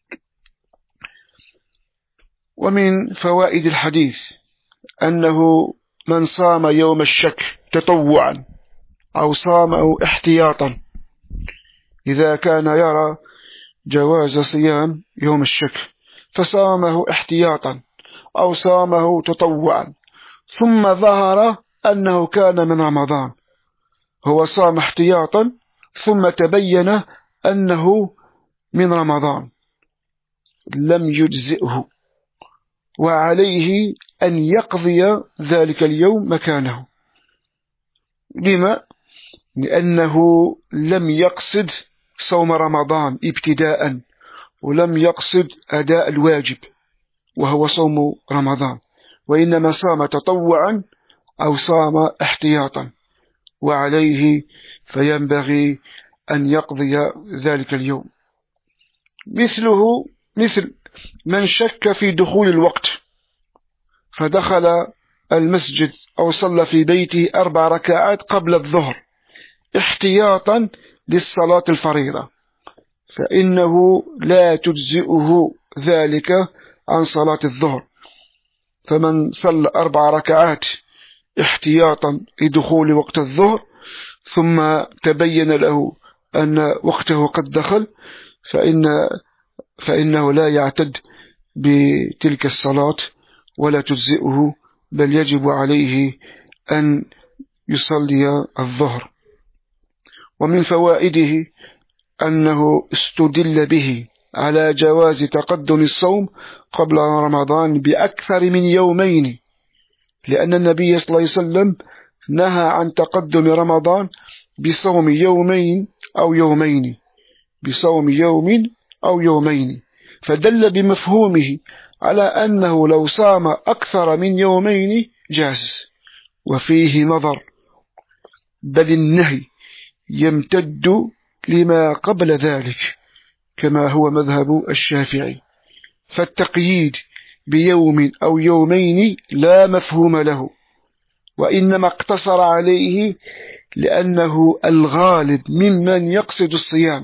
ومن فوائد الحديث أنه من صام يوم الشك تطوعا أو صامه احتياطا، إذا كان يرى جواز صيام يوم الشك فصامه احتياطا أو صامه تطوعا، ثم ظهر أنه كان من رمضان، هو صام احتياطا ثم تبين أنه من رمضان، لم يجزئه، وعليه أن يقضي ذلك اليوم مكانه. لما؟ لأنه لم يقصد صوم رمضان ابتداء، ولم يقصد أداء الواجب وهو صوم رمضان، وإنما صام تطوعا أو صام احتياطا، وعليه فينبغي أن يقضي ذلك اليوم. مثله مثل من شك في دخول الوقت فدخل المسجد أو صلى في بيته أربع ركعات قبل الظهر احتياطا للصلاة الفريضة، فإنه لا تجزئه ذلك عن صلاة الظهر. فمن صلى أربع ركعات احتياطا لدخول وقت الظهر ثم تبين له أن وقته قد دخل فإن فإنه لا يعتد بتلك الصلاة ولا تجزئه، بل يجب عليه أن يصلي الظهر. ومن فوائده أنه استدل به على جواز تقدم الصوم قبل رمضان بأكثر من يومين، لأن النبي صلى الله عليه وسلم نهى عن تقدم رمضان بصوم يومين أو يومين بصوم يوم أو يومين، فدل بمفهومه على أنه لو صام أكثر من يومين جاز. وفيه نظر، بل النهي يمتد لما قبل ذلك كما هو مذهب الشافعي، فالتقييد بيوم أو يومين لا مفهوم له، وإنما اقتصر عليه لأنه الغالب ممن يقصد الصيام.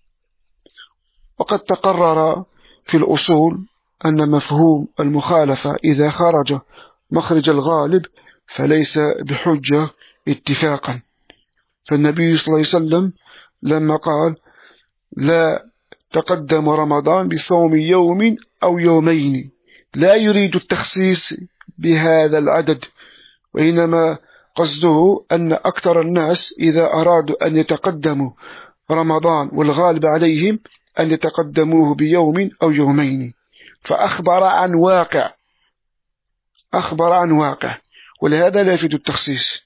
وقد تقرر في الأصول أن مفهوم المخالفة إذا خرج مخرج الغالب فليس بحجة اتفاقا. فالنبي صلى الله عليه وسلم لما قال لا تقدم رمضان بصوم يوم أو يومين لا يريد التخصيص بهذا العدد، وإنما قصده أن أكثر الناس إذا أرادوا أن يتقدموا رمضان والغالب عليهم أن يتقدموه بيوم أو يومين، فأخبر عن واقع أخبر عن واقع ولهذا لا يفيد التخصيص.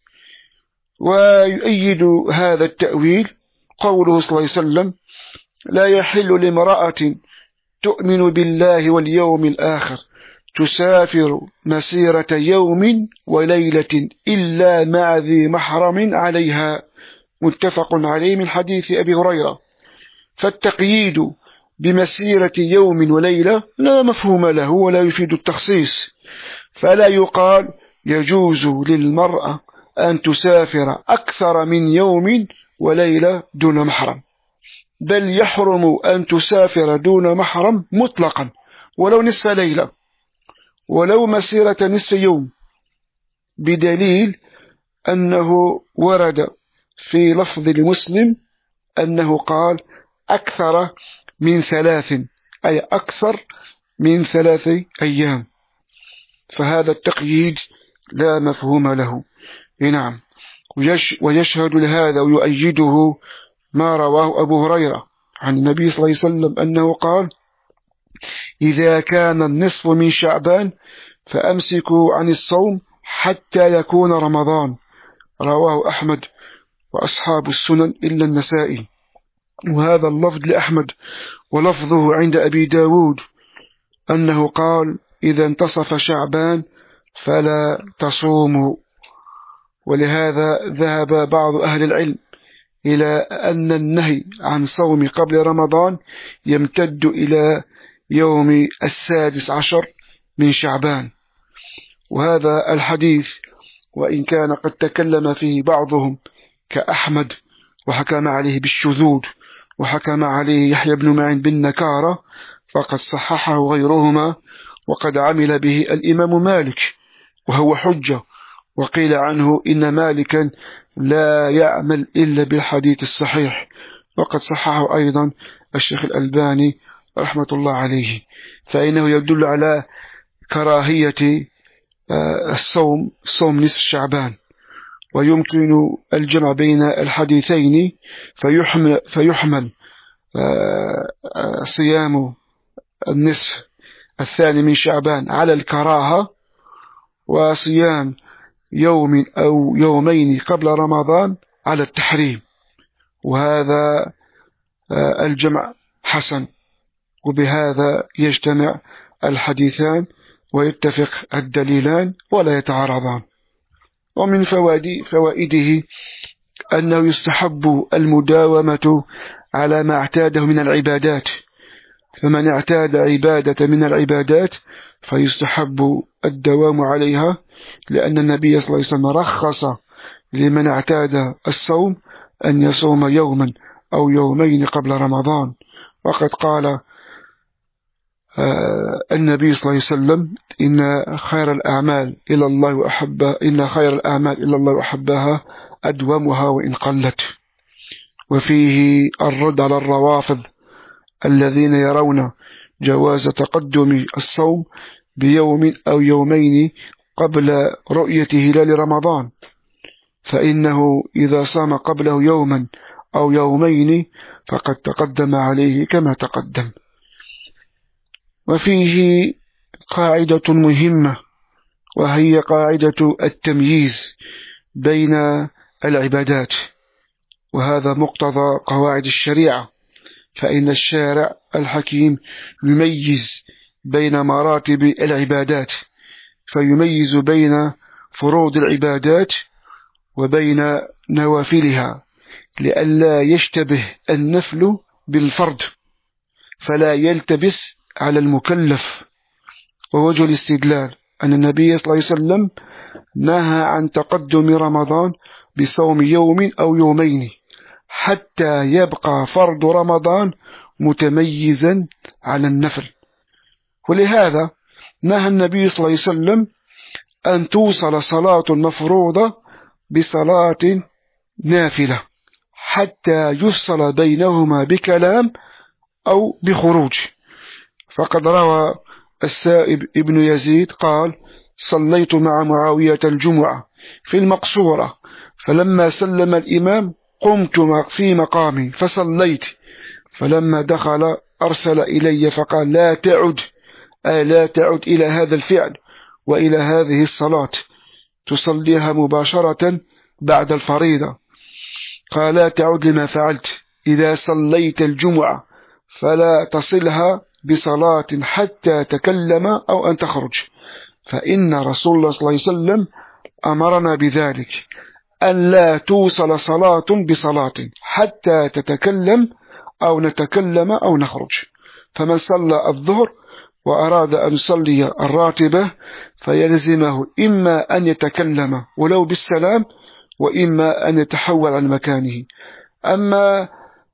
ويؤيد هذا التأويل قوله صلى الله عليه وسلم لا يحل لامرأة تؤمن بالله واليوم الآخر تسافر مسيرة يوم وليلة إلا مع ذي محرم عليها، متفق عليه من حديث أبي هريرة. فالتقييد بمسيرة يوم وليلة لا مفهوم له ولا يفيد التخصيص، فلا يقال يجوز للمرأة أن تسافر أكثر من يوم وليلة دون محرم، بل يحرم أن تسافر دون محرم مطلقا ولو نصف ليلة ولو مسيرة نصف يوم، بدليل أنه ورد في لفظ المسلم أنه قال أكثر من ثلاث، أي أكثر من ثلاث أيام، فهذا التقييد لا مفهوم له. نعم. ويشهد لهذا ويؤيده ما رواه أبو هريرة عن النبي صلى الله عليه وسلم أنه قال: إذا كان النصف من شعبان فأمسكوا عن الصوم حتى يكون رمضان. رواه أحمد وأصحاب السنن إلا النسائي. وهذا اللفظ لأحمد، ولفظه عند أبي داود أنه قال: إذا انتصف شعبان فلا تصوموا. ولهذا ذهب بعض أهل العلم إلى أن النهي عن صوم قبل رمضان يمتد إلى يوم السادس عشر من شعبان. وهذا الحديث وإن كان قد تكلم فيه بعضهم كأحمد وحكم عليه بالشذوذ وحكم عليه يحيى بن معين بالنكارة، فقد صححه غيرهما، وقد عمل به الإمام مالك وهو حجة. وقيل عنه إن مالكا لا يعمل إلا بالحديث الصحيح، وقد صححه أيضا الشيخ الألباني رحمة الله عليه، فإنه يدل على كراهية الصوم صوم نصف شعبان. ويمكن الجمع بين الحديثين فيحمل, فيحمل صيام النصف الثاني من شعبان على الكراهة، وصيام يوم أو يومين قبل رمضان على التحريم. وهذا الجمع حسن، وبهذا يجتمع الحديثان ويتفق الدليلان ولا يتعارضان. ومن فوائد فوائده أنه يستحب المداومة على ما اعتاده من العبادات، فمن اعتاد عبادة من العبادات فيستحب الدوام عليها، لأن النبي صلى الله عليه وسلم رخص لمن اعتاد الصوم أن يصوم يوما أو يومين قبل رمضان. وقد قال النبي صلى الله عليه وسلم: إن خير الأعمال إلى الله وأحب إن خير الأعمال إلى الله وأحبها أدومها وإن قلت. وفيه الرد على الروافض الذين يرون جواز تقدم الصوم بيوم أو يومين قبل رؤية هلال رمضان، فإنه إذا صام قبله يوما أو يومين فقد تقدم عليه كما تقدم. وفيه قاعدة مهمة، وهي قاعدة التمييز بين العبادات، وهذا مقتضى قواعد الشريعة، فإن الشارع الحكيم يميز بين مراتب العبادات، فيميز بين فروض العبادات وبين نوافلها، لئلا يشتبه النفل بالفرض فلا يلتبس على المكلف. ووجه الاستدلال أن النبي صلى الله عليه وسلم نهى عن تقدم رمضان بصوم يوم أو يومين حتى يبقى فرض رمضان متميزا على النفل. ولهذا نهى النبي صلى الله عليه وسلم أن توصل صلاة مفروضة بصلاة نافلة حتى يفصل بينهما بكلام أو بخروج. فقد روى السائب ابن يزيد قال: صليت مع معاوية الجمعة في المقصورة، فلما سلم الإمام قمت في مقامي فصليت، فلما دخل أرسل إلي فقال: لا تعد آه لا تعد إلى هذا الفعل وإلى هذه الصلاة، تصليها مباشرة بعد الفريضة. قال: لا تعد لما فعلت، إذا صليت الجمعة فلا تصلها بصلاة حتى تكلم أو أن تخرج، فإن رسول الله صلى الله عليه وسلم أمرنا بذلك، أن لا توصل صلاة بصلاة حتى تتكلم أو نتكلم أو نخرج. فمن صلى الظهر وأراد أن يصلي الراتبة فيلزمه إما أن يتكلم ولو بالسلام، وإما أن يتحول عن مكانه. أما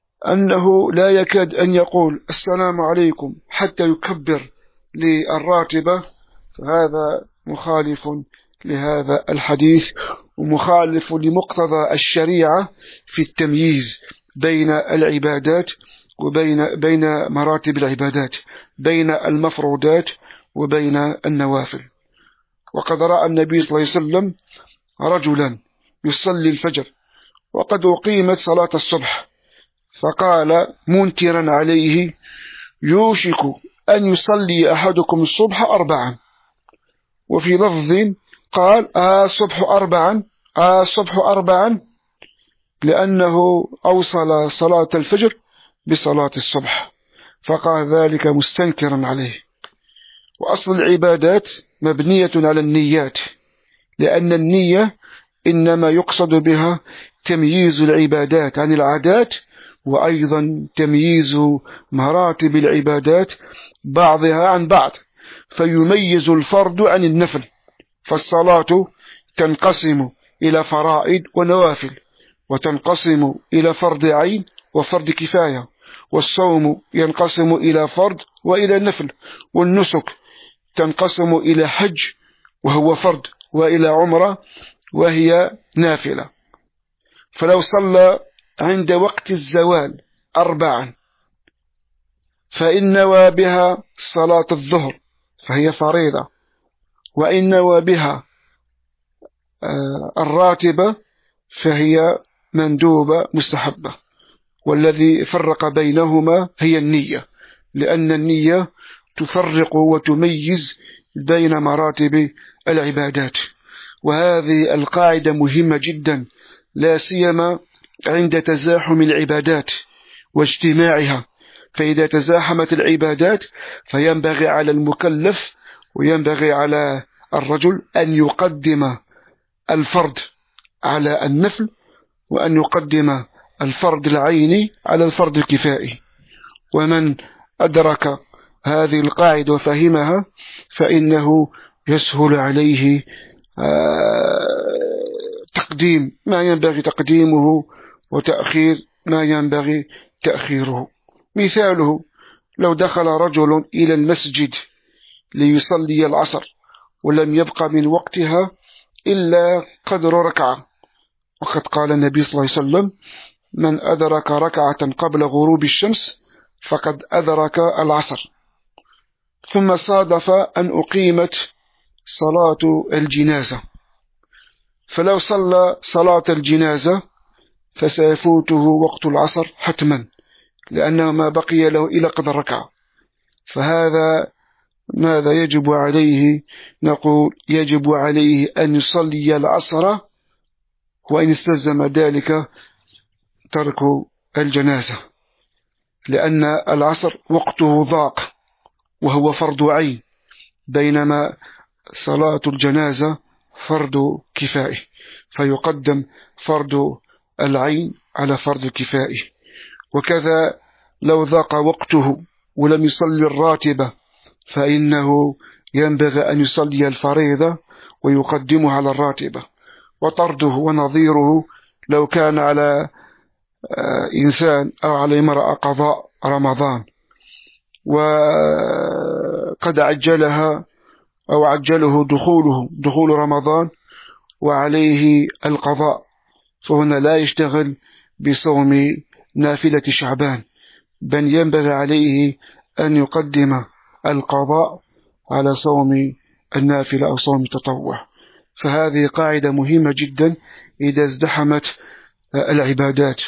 أنه لا يكاد أن يقول السلام عليكم حتى يكبر للراتبة، فهذا مخالف لهذا الحديث ومخالف لمقتضى الشريعة في التمييز بين العبادات وبين بين مراتب العبادات، بين المفروضات وبين النوافل. وقد رأى النبي صلى الله عليه وسلم رجلا يصلي الفجر وقد أقيمت صلاة الصبح، فقال منكرا عليه: يوشك أن يصلي أحدكم الصبح أربعا. وفي لفظ قال: آه الصبح أربعا، آه الصبح أربعا، لأنه أوصل صلاة الفجر بصلاة الصبح، فقال ذلك مستنكرا عليه. وأصل العبادات مبنية على النيات، لأن النية إنما يقصد بها تمييز العبادات عن العادات، وأيضا تمييز مراتب العبادات بعضها عن بعض، فيميز الفرد عن النفل. فالصلاة تنقسم إلى فرائض ونوافل، وتنقسم إلى فرض عين وفرض كفاية، والصوم ينقسم إلى فرض وإلى نفل، والنسك تنقسم إلى حج وهو فرض، وإلى عمرة وهي نافلة. فلو صلى عند وقت الزوال أربعا فإن نوى بها صلاة الظهر فهي فريضة، وإن نوى بها الراتبة فهي مندوبة مستحبة. والذي فرق بينهما هي النية، لأن النية تفرق وتميز بين مراتب العبادات. وهذه القاعدة مهمة جدا، لا سيما عند تزاحم العبادات واجتماعها. فإذا تزاحمت العبادات فينبغي على المكلف وينبغي على الرجل أن يقدم الفرض على النفل، وأن يقدم الفرض العيني على الفرض الكفائي. ومن أدرك هذه القاعدة وفهمها فإنه يسهل عليه تقديم ما ينبغي تقديمه وتأخير ما ينبغي تأخيره. مثاله: لو دخل رجل إلى المسجد ليصلي العصر ولم يبق من وقتها إلا قدر ركعة، وقد قال النبي صلى الله عليه وسلم: من أدرك ركعة قبل غروب الشمس فقد أدرك العصر. ثم صادف أن أقيمت صلاة الجنازة، فلو صلى صلاة الجنازة فسيفوته وقت العصر حتما، لأنه ما بقي له إلى قدر ركعة. فهذا ماذا يجب عليه؟ نقول يجب عليه أن يصلي العصر، وإن استلزم ذلك ترك الجنازة، لأن العصر وقته ضاق وهو فرض عين، بينما صلاة الجنازة فرض كفائي، فيقدم فرض العين على فرض الكفائي. وكذا لو ضاق وقته ولم يصلي الراتبة فإنه ينبغي أن يصلي الفريضة ويقدمها على الراتبة. وطرده ونظيره لو كان على إنسان أو على امرأة قضاء رمضان وقد عجلها أو عجله دخوله دخول رمضان وعليه القضاء، فهنا لا يشتغل بصوم نافلة شعبان، بل ينبغي عليه أن يقدم القضاء على صوم النافلة أو صوم التطوع. فهذه قاعدة مهمة جدا إذا ازدحمت العبادات.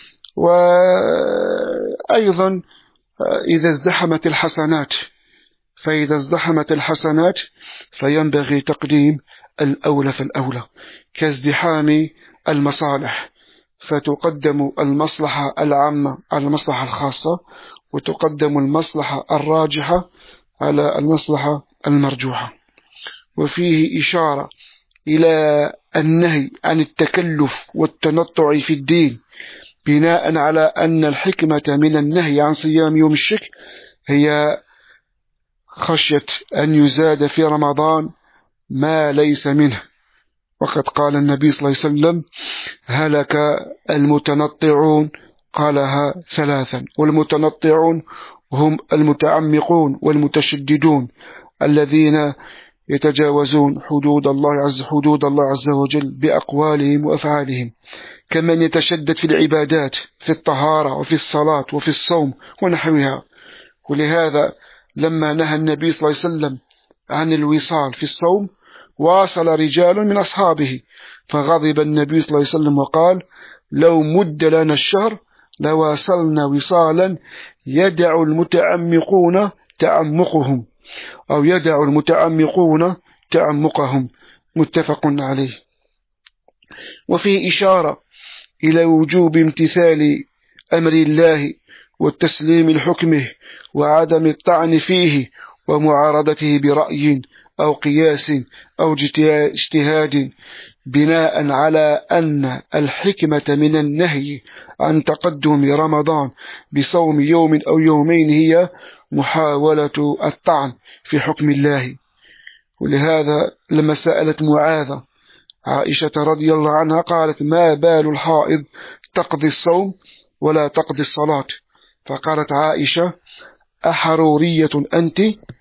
وأيضا إذا ازدحمت الحسنات، فإذا ازدحمت الحسنات فينبغي تقديم الأولى فالأولى، كازدحام المصالح، فتقدم المصلحة العامة على المصلحة الخاصة، وتقدم المصلحة الراجحة على المصلحة المرجوحة. وفيه إشارة إلى النهي عن التكلف والتنطع في الدين، بناء على أن الحكمة من النهي عن صيام يوم الشك هي خشية أن يزاد في رمضان ما ليس منه. وقد قال النبي صلى الله عليه وسلم: هلك المتنطعون، قالها ثلاثا، والمتنطعون هم المتعمقون والمتشددون الذين يتجاوزون حدود الله عز حدود الله عز وجل بأقوالهم وأفعالهم، كمن يتشدد في العبادات في الطهارة وفي الصلاة وفي الصوم ونحوها. ولهذا لما نهى النبي صلى الله عليه وسلم عن الوصال في الصوم واصل رجال من أصحابه، فغضب النبي صلى الله عليه وسلم وقال: لو مد لنا الشهر لواصلنا وصالا يدع المتعمقون تعمقهم أو يدع المتعمقون تعمقهم، متفق عليه. وفيه إشارة إلى وجوب امتثال أمر الله والتسليم لحكمه وعدم الطعن فيه ومعارضته برأي أو قياس أو اجتهاد، بناء على أن الحكمة من النهي عن تقدم رمضان بصوم يوم أو يومين هي محاولة الطعن في حكم الله. ولهذا لما سألت معاذ عائشة رضي الله عنها قالت: ما بال الحائض تقضي الصوم ولا تقضي الصلاة؟ فقالت عائشة: أحرورية أنت؟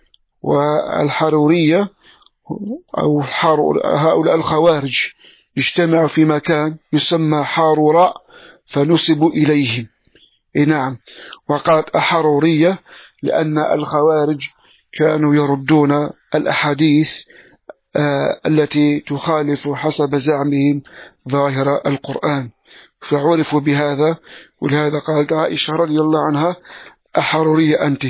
والحرورية أو هؤلاء الخوارج اجتمعوا في مكان يسمى حاروراء فنسبوا إليهم. نعم. وقالت أحرورية لأن الخوارج كانوا يردون الأحاديث آه التي تخالف حسب زعمهم ظاهر القرآن، فعرفوا بهذا. ولهذا قالت عائشة رضي الله عنها: أحرورية أنت.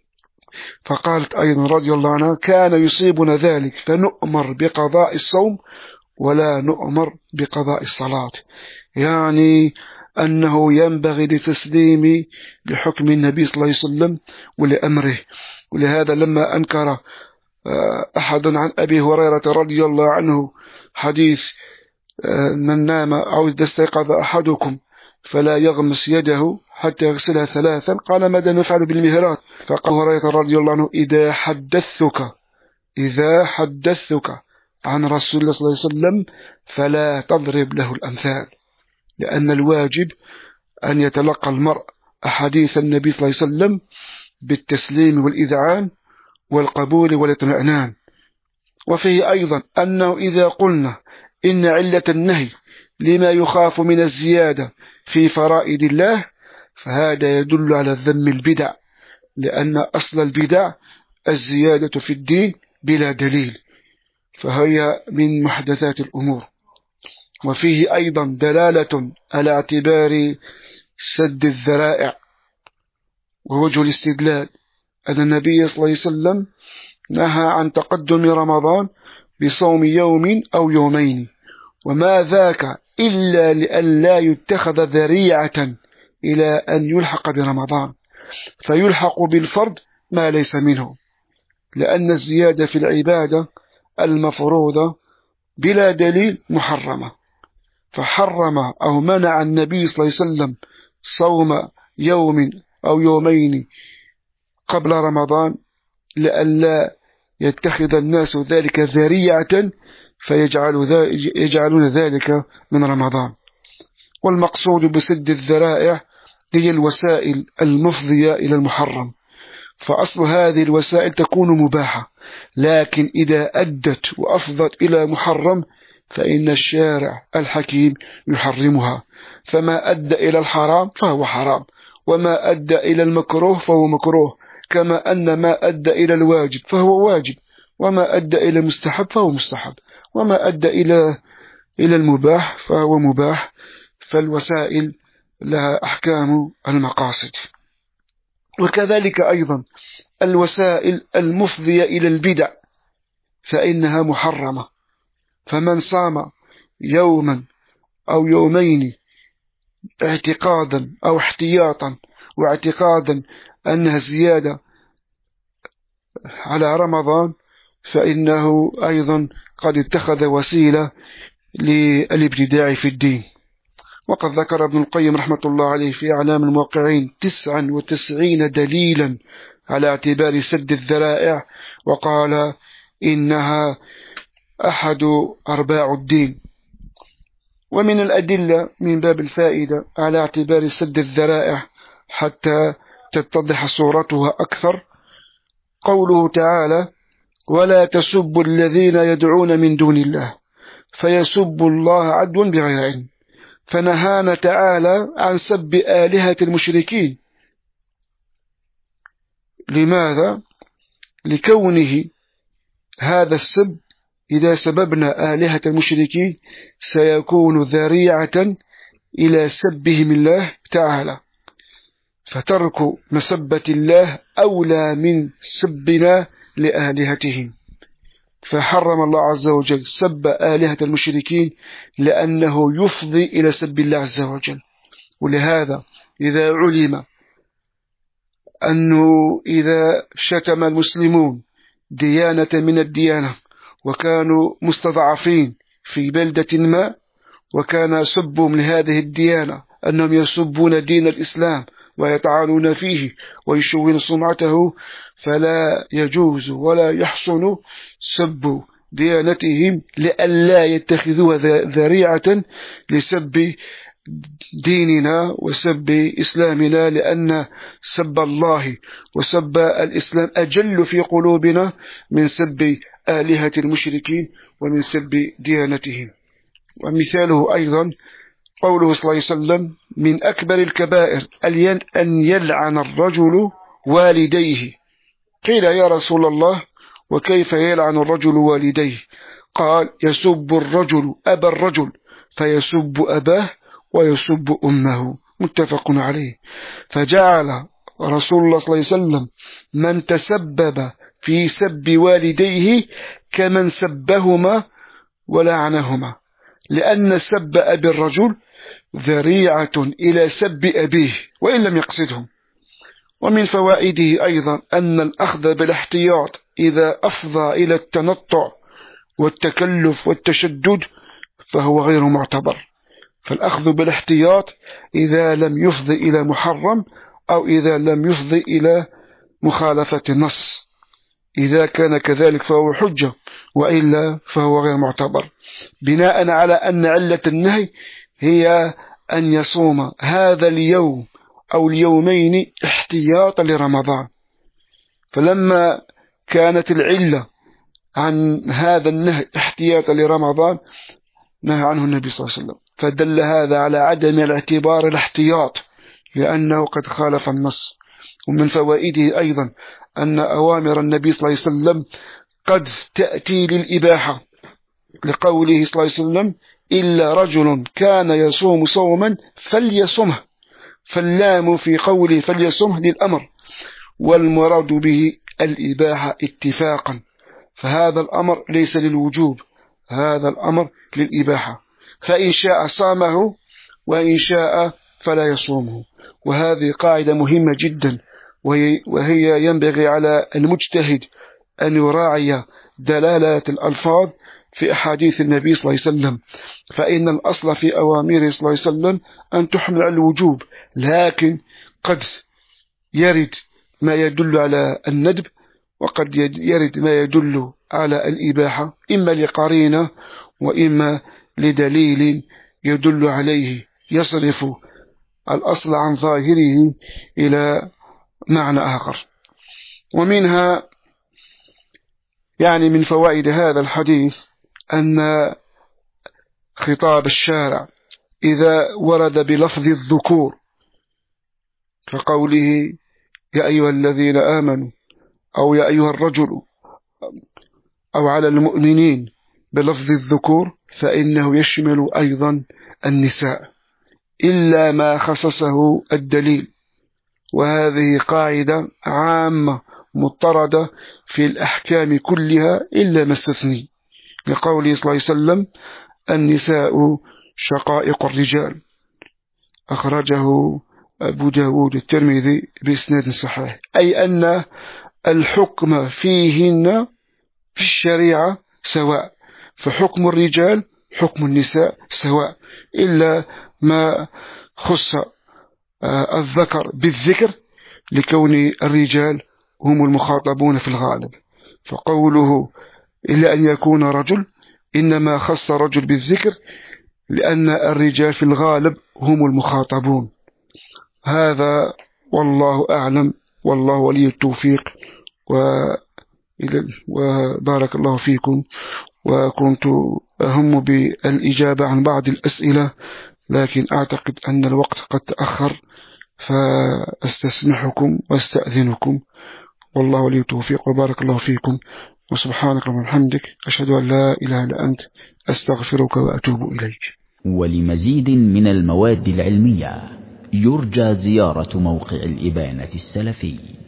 فقالت أيضا رضي الله عنها: كان يصيبنا ذلك فنؤمر بقضاء الصوم ولا نؤمر بقضاء الصلاة، يعني أنه ينبغي لتسليم لحكم النبي صلى الله عليه وسلم ولأمره. ولهذا لما أنكر أحد عن أبي هريرة رضي الله عنه حديث من نام أو إذا استيقظ أحدكم فلا يغمس يده حتى يغسلها ثلاثا، قال: ماذا نفعل بالمهرات؟ فقال هريرة رضي الله عنه: إذا حدثتك إذا حدثتك عن رسول الله صلى الله عليه وسلم فلا تضرب له الأمثال، لأن الواجب أن يتلقى المرء أحاديث النبي صلى الله عليه وسلم بالتسليم والإذعان والقبول والاطمئنان. وفيه أيضا أنه إذا قلنا إن علة النهي لما يخاف من الزيادة في فرائض الله فهذا يدل على ذم البدع، لأن أصل البدع الزيادة في الدين بلا دليل، فهي من محدثات الأمور. وفيه أيضا دلالة على اعتبار سد الذرائع، ووجه الاستدلال أن النبي صلى الله عليه وسلم نهى عن تقدم رمضان بصوم يوم أو يومين، وما ذاك إلا لئلا يتخذ ذريعة إلى أن يلحق برمضان فيلحق بالفرد ما ليس منه، لأن الزيادة في العبادة المفروضة بلا دليل محرمة، فحرم أو منع النبي صلى الله عليه وسلم صوم يوم أو يومين قبل رمضان لئلا يتخذ الناس ذلك ذريعة فيجعلون ذلك من رمضان. والمقصود بسد الذرائع هي الوسائل المفضية إلى المحرم، فأصل هذه الوسائل تكون مباحة، لكن إذا أدت وأفضت إلى محرم فإن الشارع الحكيم يحرمها، فما أدى إلى الحرام فهو حرام، وما أدى إلى المكروه فهو مكروه، كما أن ما أدى إلى الواجب فهو واجب، وما أدى إلى المستحب فهو مستحب، وما أدى إلى إلى المباح فهو مباح. فالوسائل لها أحكام المقاصد. وكذلك أيضا الوسائل المفضية إلى البدع فإنها محرمة، فمن صام يوما أو يومين اعتقادا أو احتياطا واعتقادا أنها زيادة على رمضان فإنه أيضا قد اتخذ وسيلة للابتداع في الدين. وقد ذكر ابن القيم رحمة الله عليه في أعلام الموقعين تسعا وتسعين دليلا على اعتبار سد الذرائع، وقال إنها أحد أرباع الدين. ومن الأدلة من باب الفائدة على اعتبار سد الذرائع حتى تتضح صورتها أكثر قوله تعالى: ولا تسبوا الذين يدعون من دون الله فيسبوا الله عدوا بغير علم، فنهانا تعالى عن سب آلهة المشركين. لماذا؟ لكونه هذا السب إذا سببنا آلهة المشركين سيكون ذريعة إلى سبهم الله تعالى، فترك مسبة الله أولى من سبنا لآلهتهم. فحرم الله عز وجل سب آلهة المشركين لأنه يفضي إلى سب الله عز وجل. ولهذا إذا علم أنه إذا شتم المسلمون ديانة من الديانة وكانوا مستضعفين في بلدة ما، وكان سبهم لهذه الديانة أنهم يسبون دين الإسلام ويطعنون فيه ويشوهون سمعته، فلا يجوز ولا يحسن سب ديانتهم لئلا يتخذوها ذريعة لسب ديننا وسب إسلامنا، لأن سب الله وسب الإسلام أجل في قلوبنا من سب آلهة المشركين ومن سب ديانتهم. ومثاله أيضا قوله صلى الله عليه وسلم: من أكبر الكبائر أن يلعن الرجل والديه. قيل: يا رسول الله، وكيف يلعن الرجل والديه؟ قال: يسب الرجل أبا الرجل فيسب أباه ويسب أمه. متفق عليه. فجعل رسول الله صلى الله عليه وسلم من تسبب في سب والديه كمن سبهما ولعنهما، لأن سب أبي الرجل ذريعة إلى سب أبيه وإن لم يقصدهم. ومن فوائده أيضا أن الأخذ بالاحتياط إذا أفضى إلى التنطع والتكلف والتشدد فهو غير معتبر. فالأخذ بالاحتياط إذا لم يفضي إلى محرم أو إذا لم يفضي إلى مخالفة النص، إذا كان كذلك فهو حجة، وإلا فهو غير معتبر، بناء على أن علة النهي هي أن يصوم هذا اليوم أو اليومين احتياطا لرمضان. فلما كانت العلة عن هذا النهي احتياطا لرمضان نهى عنه النبي صلى الله عليه وسلم، فدل هذا على عدم الاعتبار الاحتياط لأنه قد خالف النص. ومن فوائده أيضا أن أوامر النبي صلى الله عليه وسلم قد تأتي للإباحة، لقوله صلى الله عليه وسلم: إلا رجل كان يصوم صوما فليصمه. فاللام في قوله فليصمه للأمر، والمراد به الإباحة اتفاقا، فهذا الأمر ليس للوجوب، هذا الأمر للإباحة، فإن شاء صامه وإن شاء فلا يصومه. وهذه قاعدة مهمة جدا، وهي ينبغي على المجتهد أن يراعي دلالة الألفاظ في أحاديث النبي صلى الله عليه وسلم، فإن الأصل في أوامره صلى الله عليه وسلم أن تحمل على الوجوب، لكن قد يرد ما يدل على الندب، وقد يرد ما يدل على الإباحة، إما لقرينة وإما لدليل يدل عليه يصرف الأصل عن ظاهره إلى معنى آخر. ومنها يعني من فوائد هذا الحديث أن خطاب الشارع إذا ورد بلفظ الذكور كقوله يا أيها الذين آمنوا أو يا أيها الرجل أو على المؤمنين بلفظ الذكور، فإنه يشمل أيضا النساء إلا ما خصصه الدليل. وهذه قاعدة عامة مضطردة في الأحكام كلها إلا ما استثني، لقوله صلى الله عليه وسلم النساء شقائق الرجال، أخرجه أبو داود الترمذي بإسناد صحيح، أي أن الحكم فيهن في الشريعة سواء، فحكم الرجال حكم النساء سواء، إلا ما خص الذكر بالذكر لكون الرجال هم المخاطبون في الغالب، فقوله إلا أن يكون رجل إنما خص رجل بالذكر لأن الرجال في الغالب هم المخاطبون. هذا والله أعلم، والله ولي التوفيق، وبارك الله فيكم. وكنت أهم بالإجابة عن بعض الأسئلة، لكن أعتقد أن الوقت قد تأخر، فأستسمحكم واستأذنكم، والله ولي التوفيق، وبارك الله فيكم، وسبحانك اللهم وبحمدك، أشهد أن لا إله إلا أنت، أستغفرك وأتوب إليك. ولمزيد من المواد العلمية يرجى زيارة موقع الإبانة السلفي.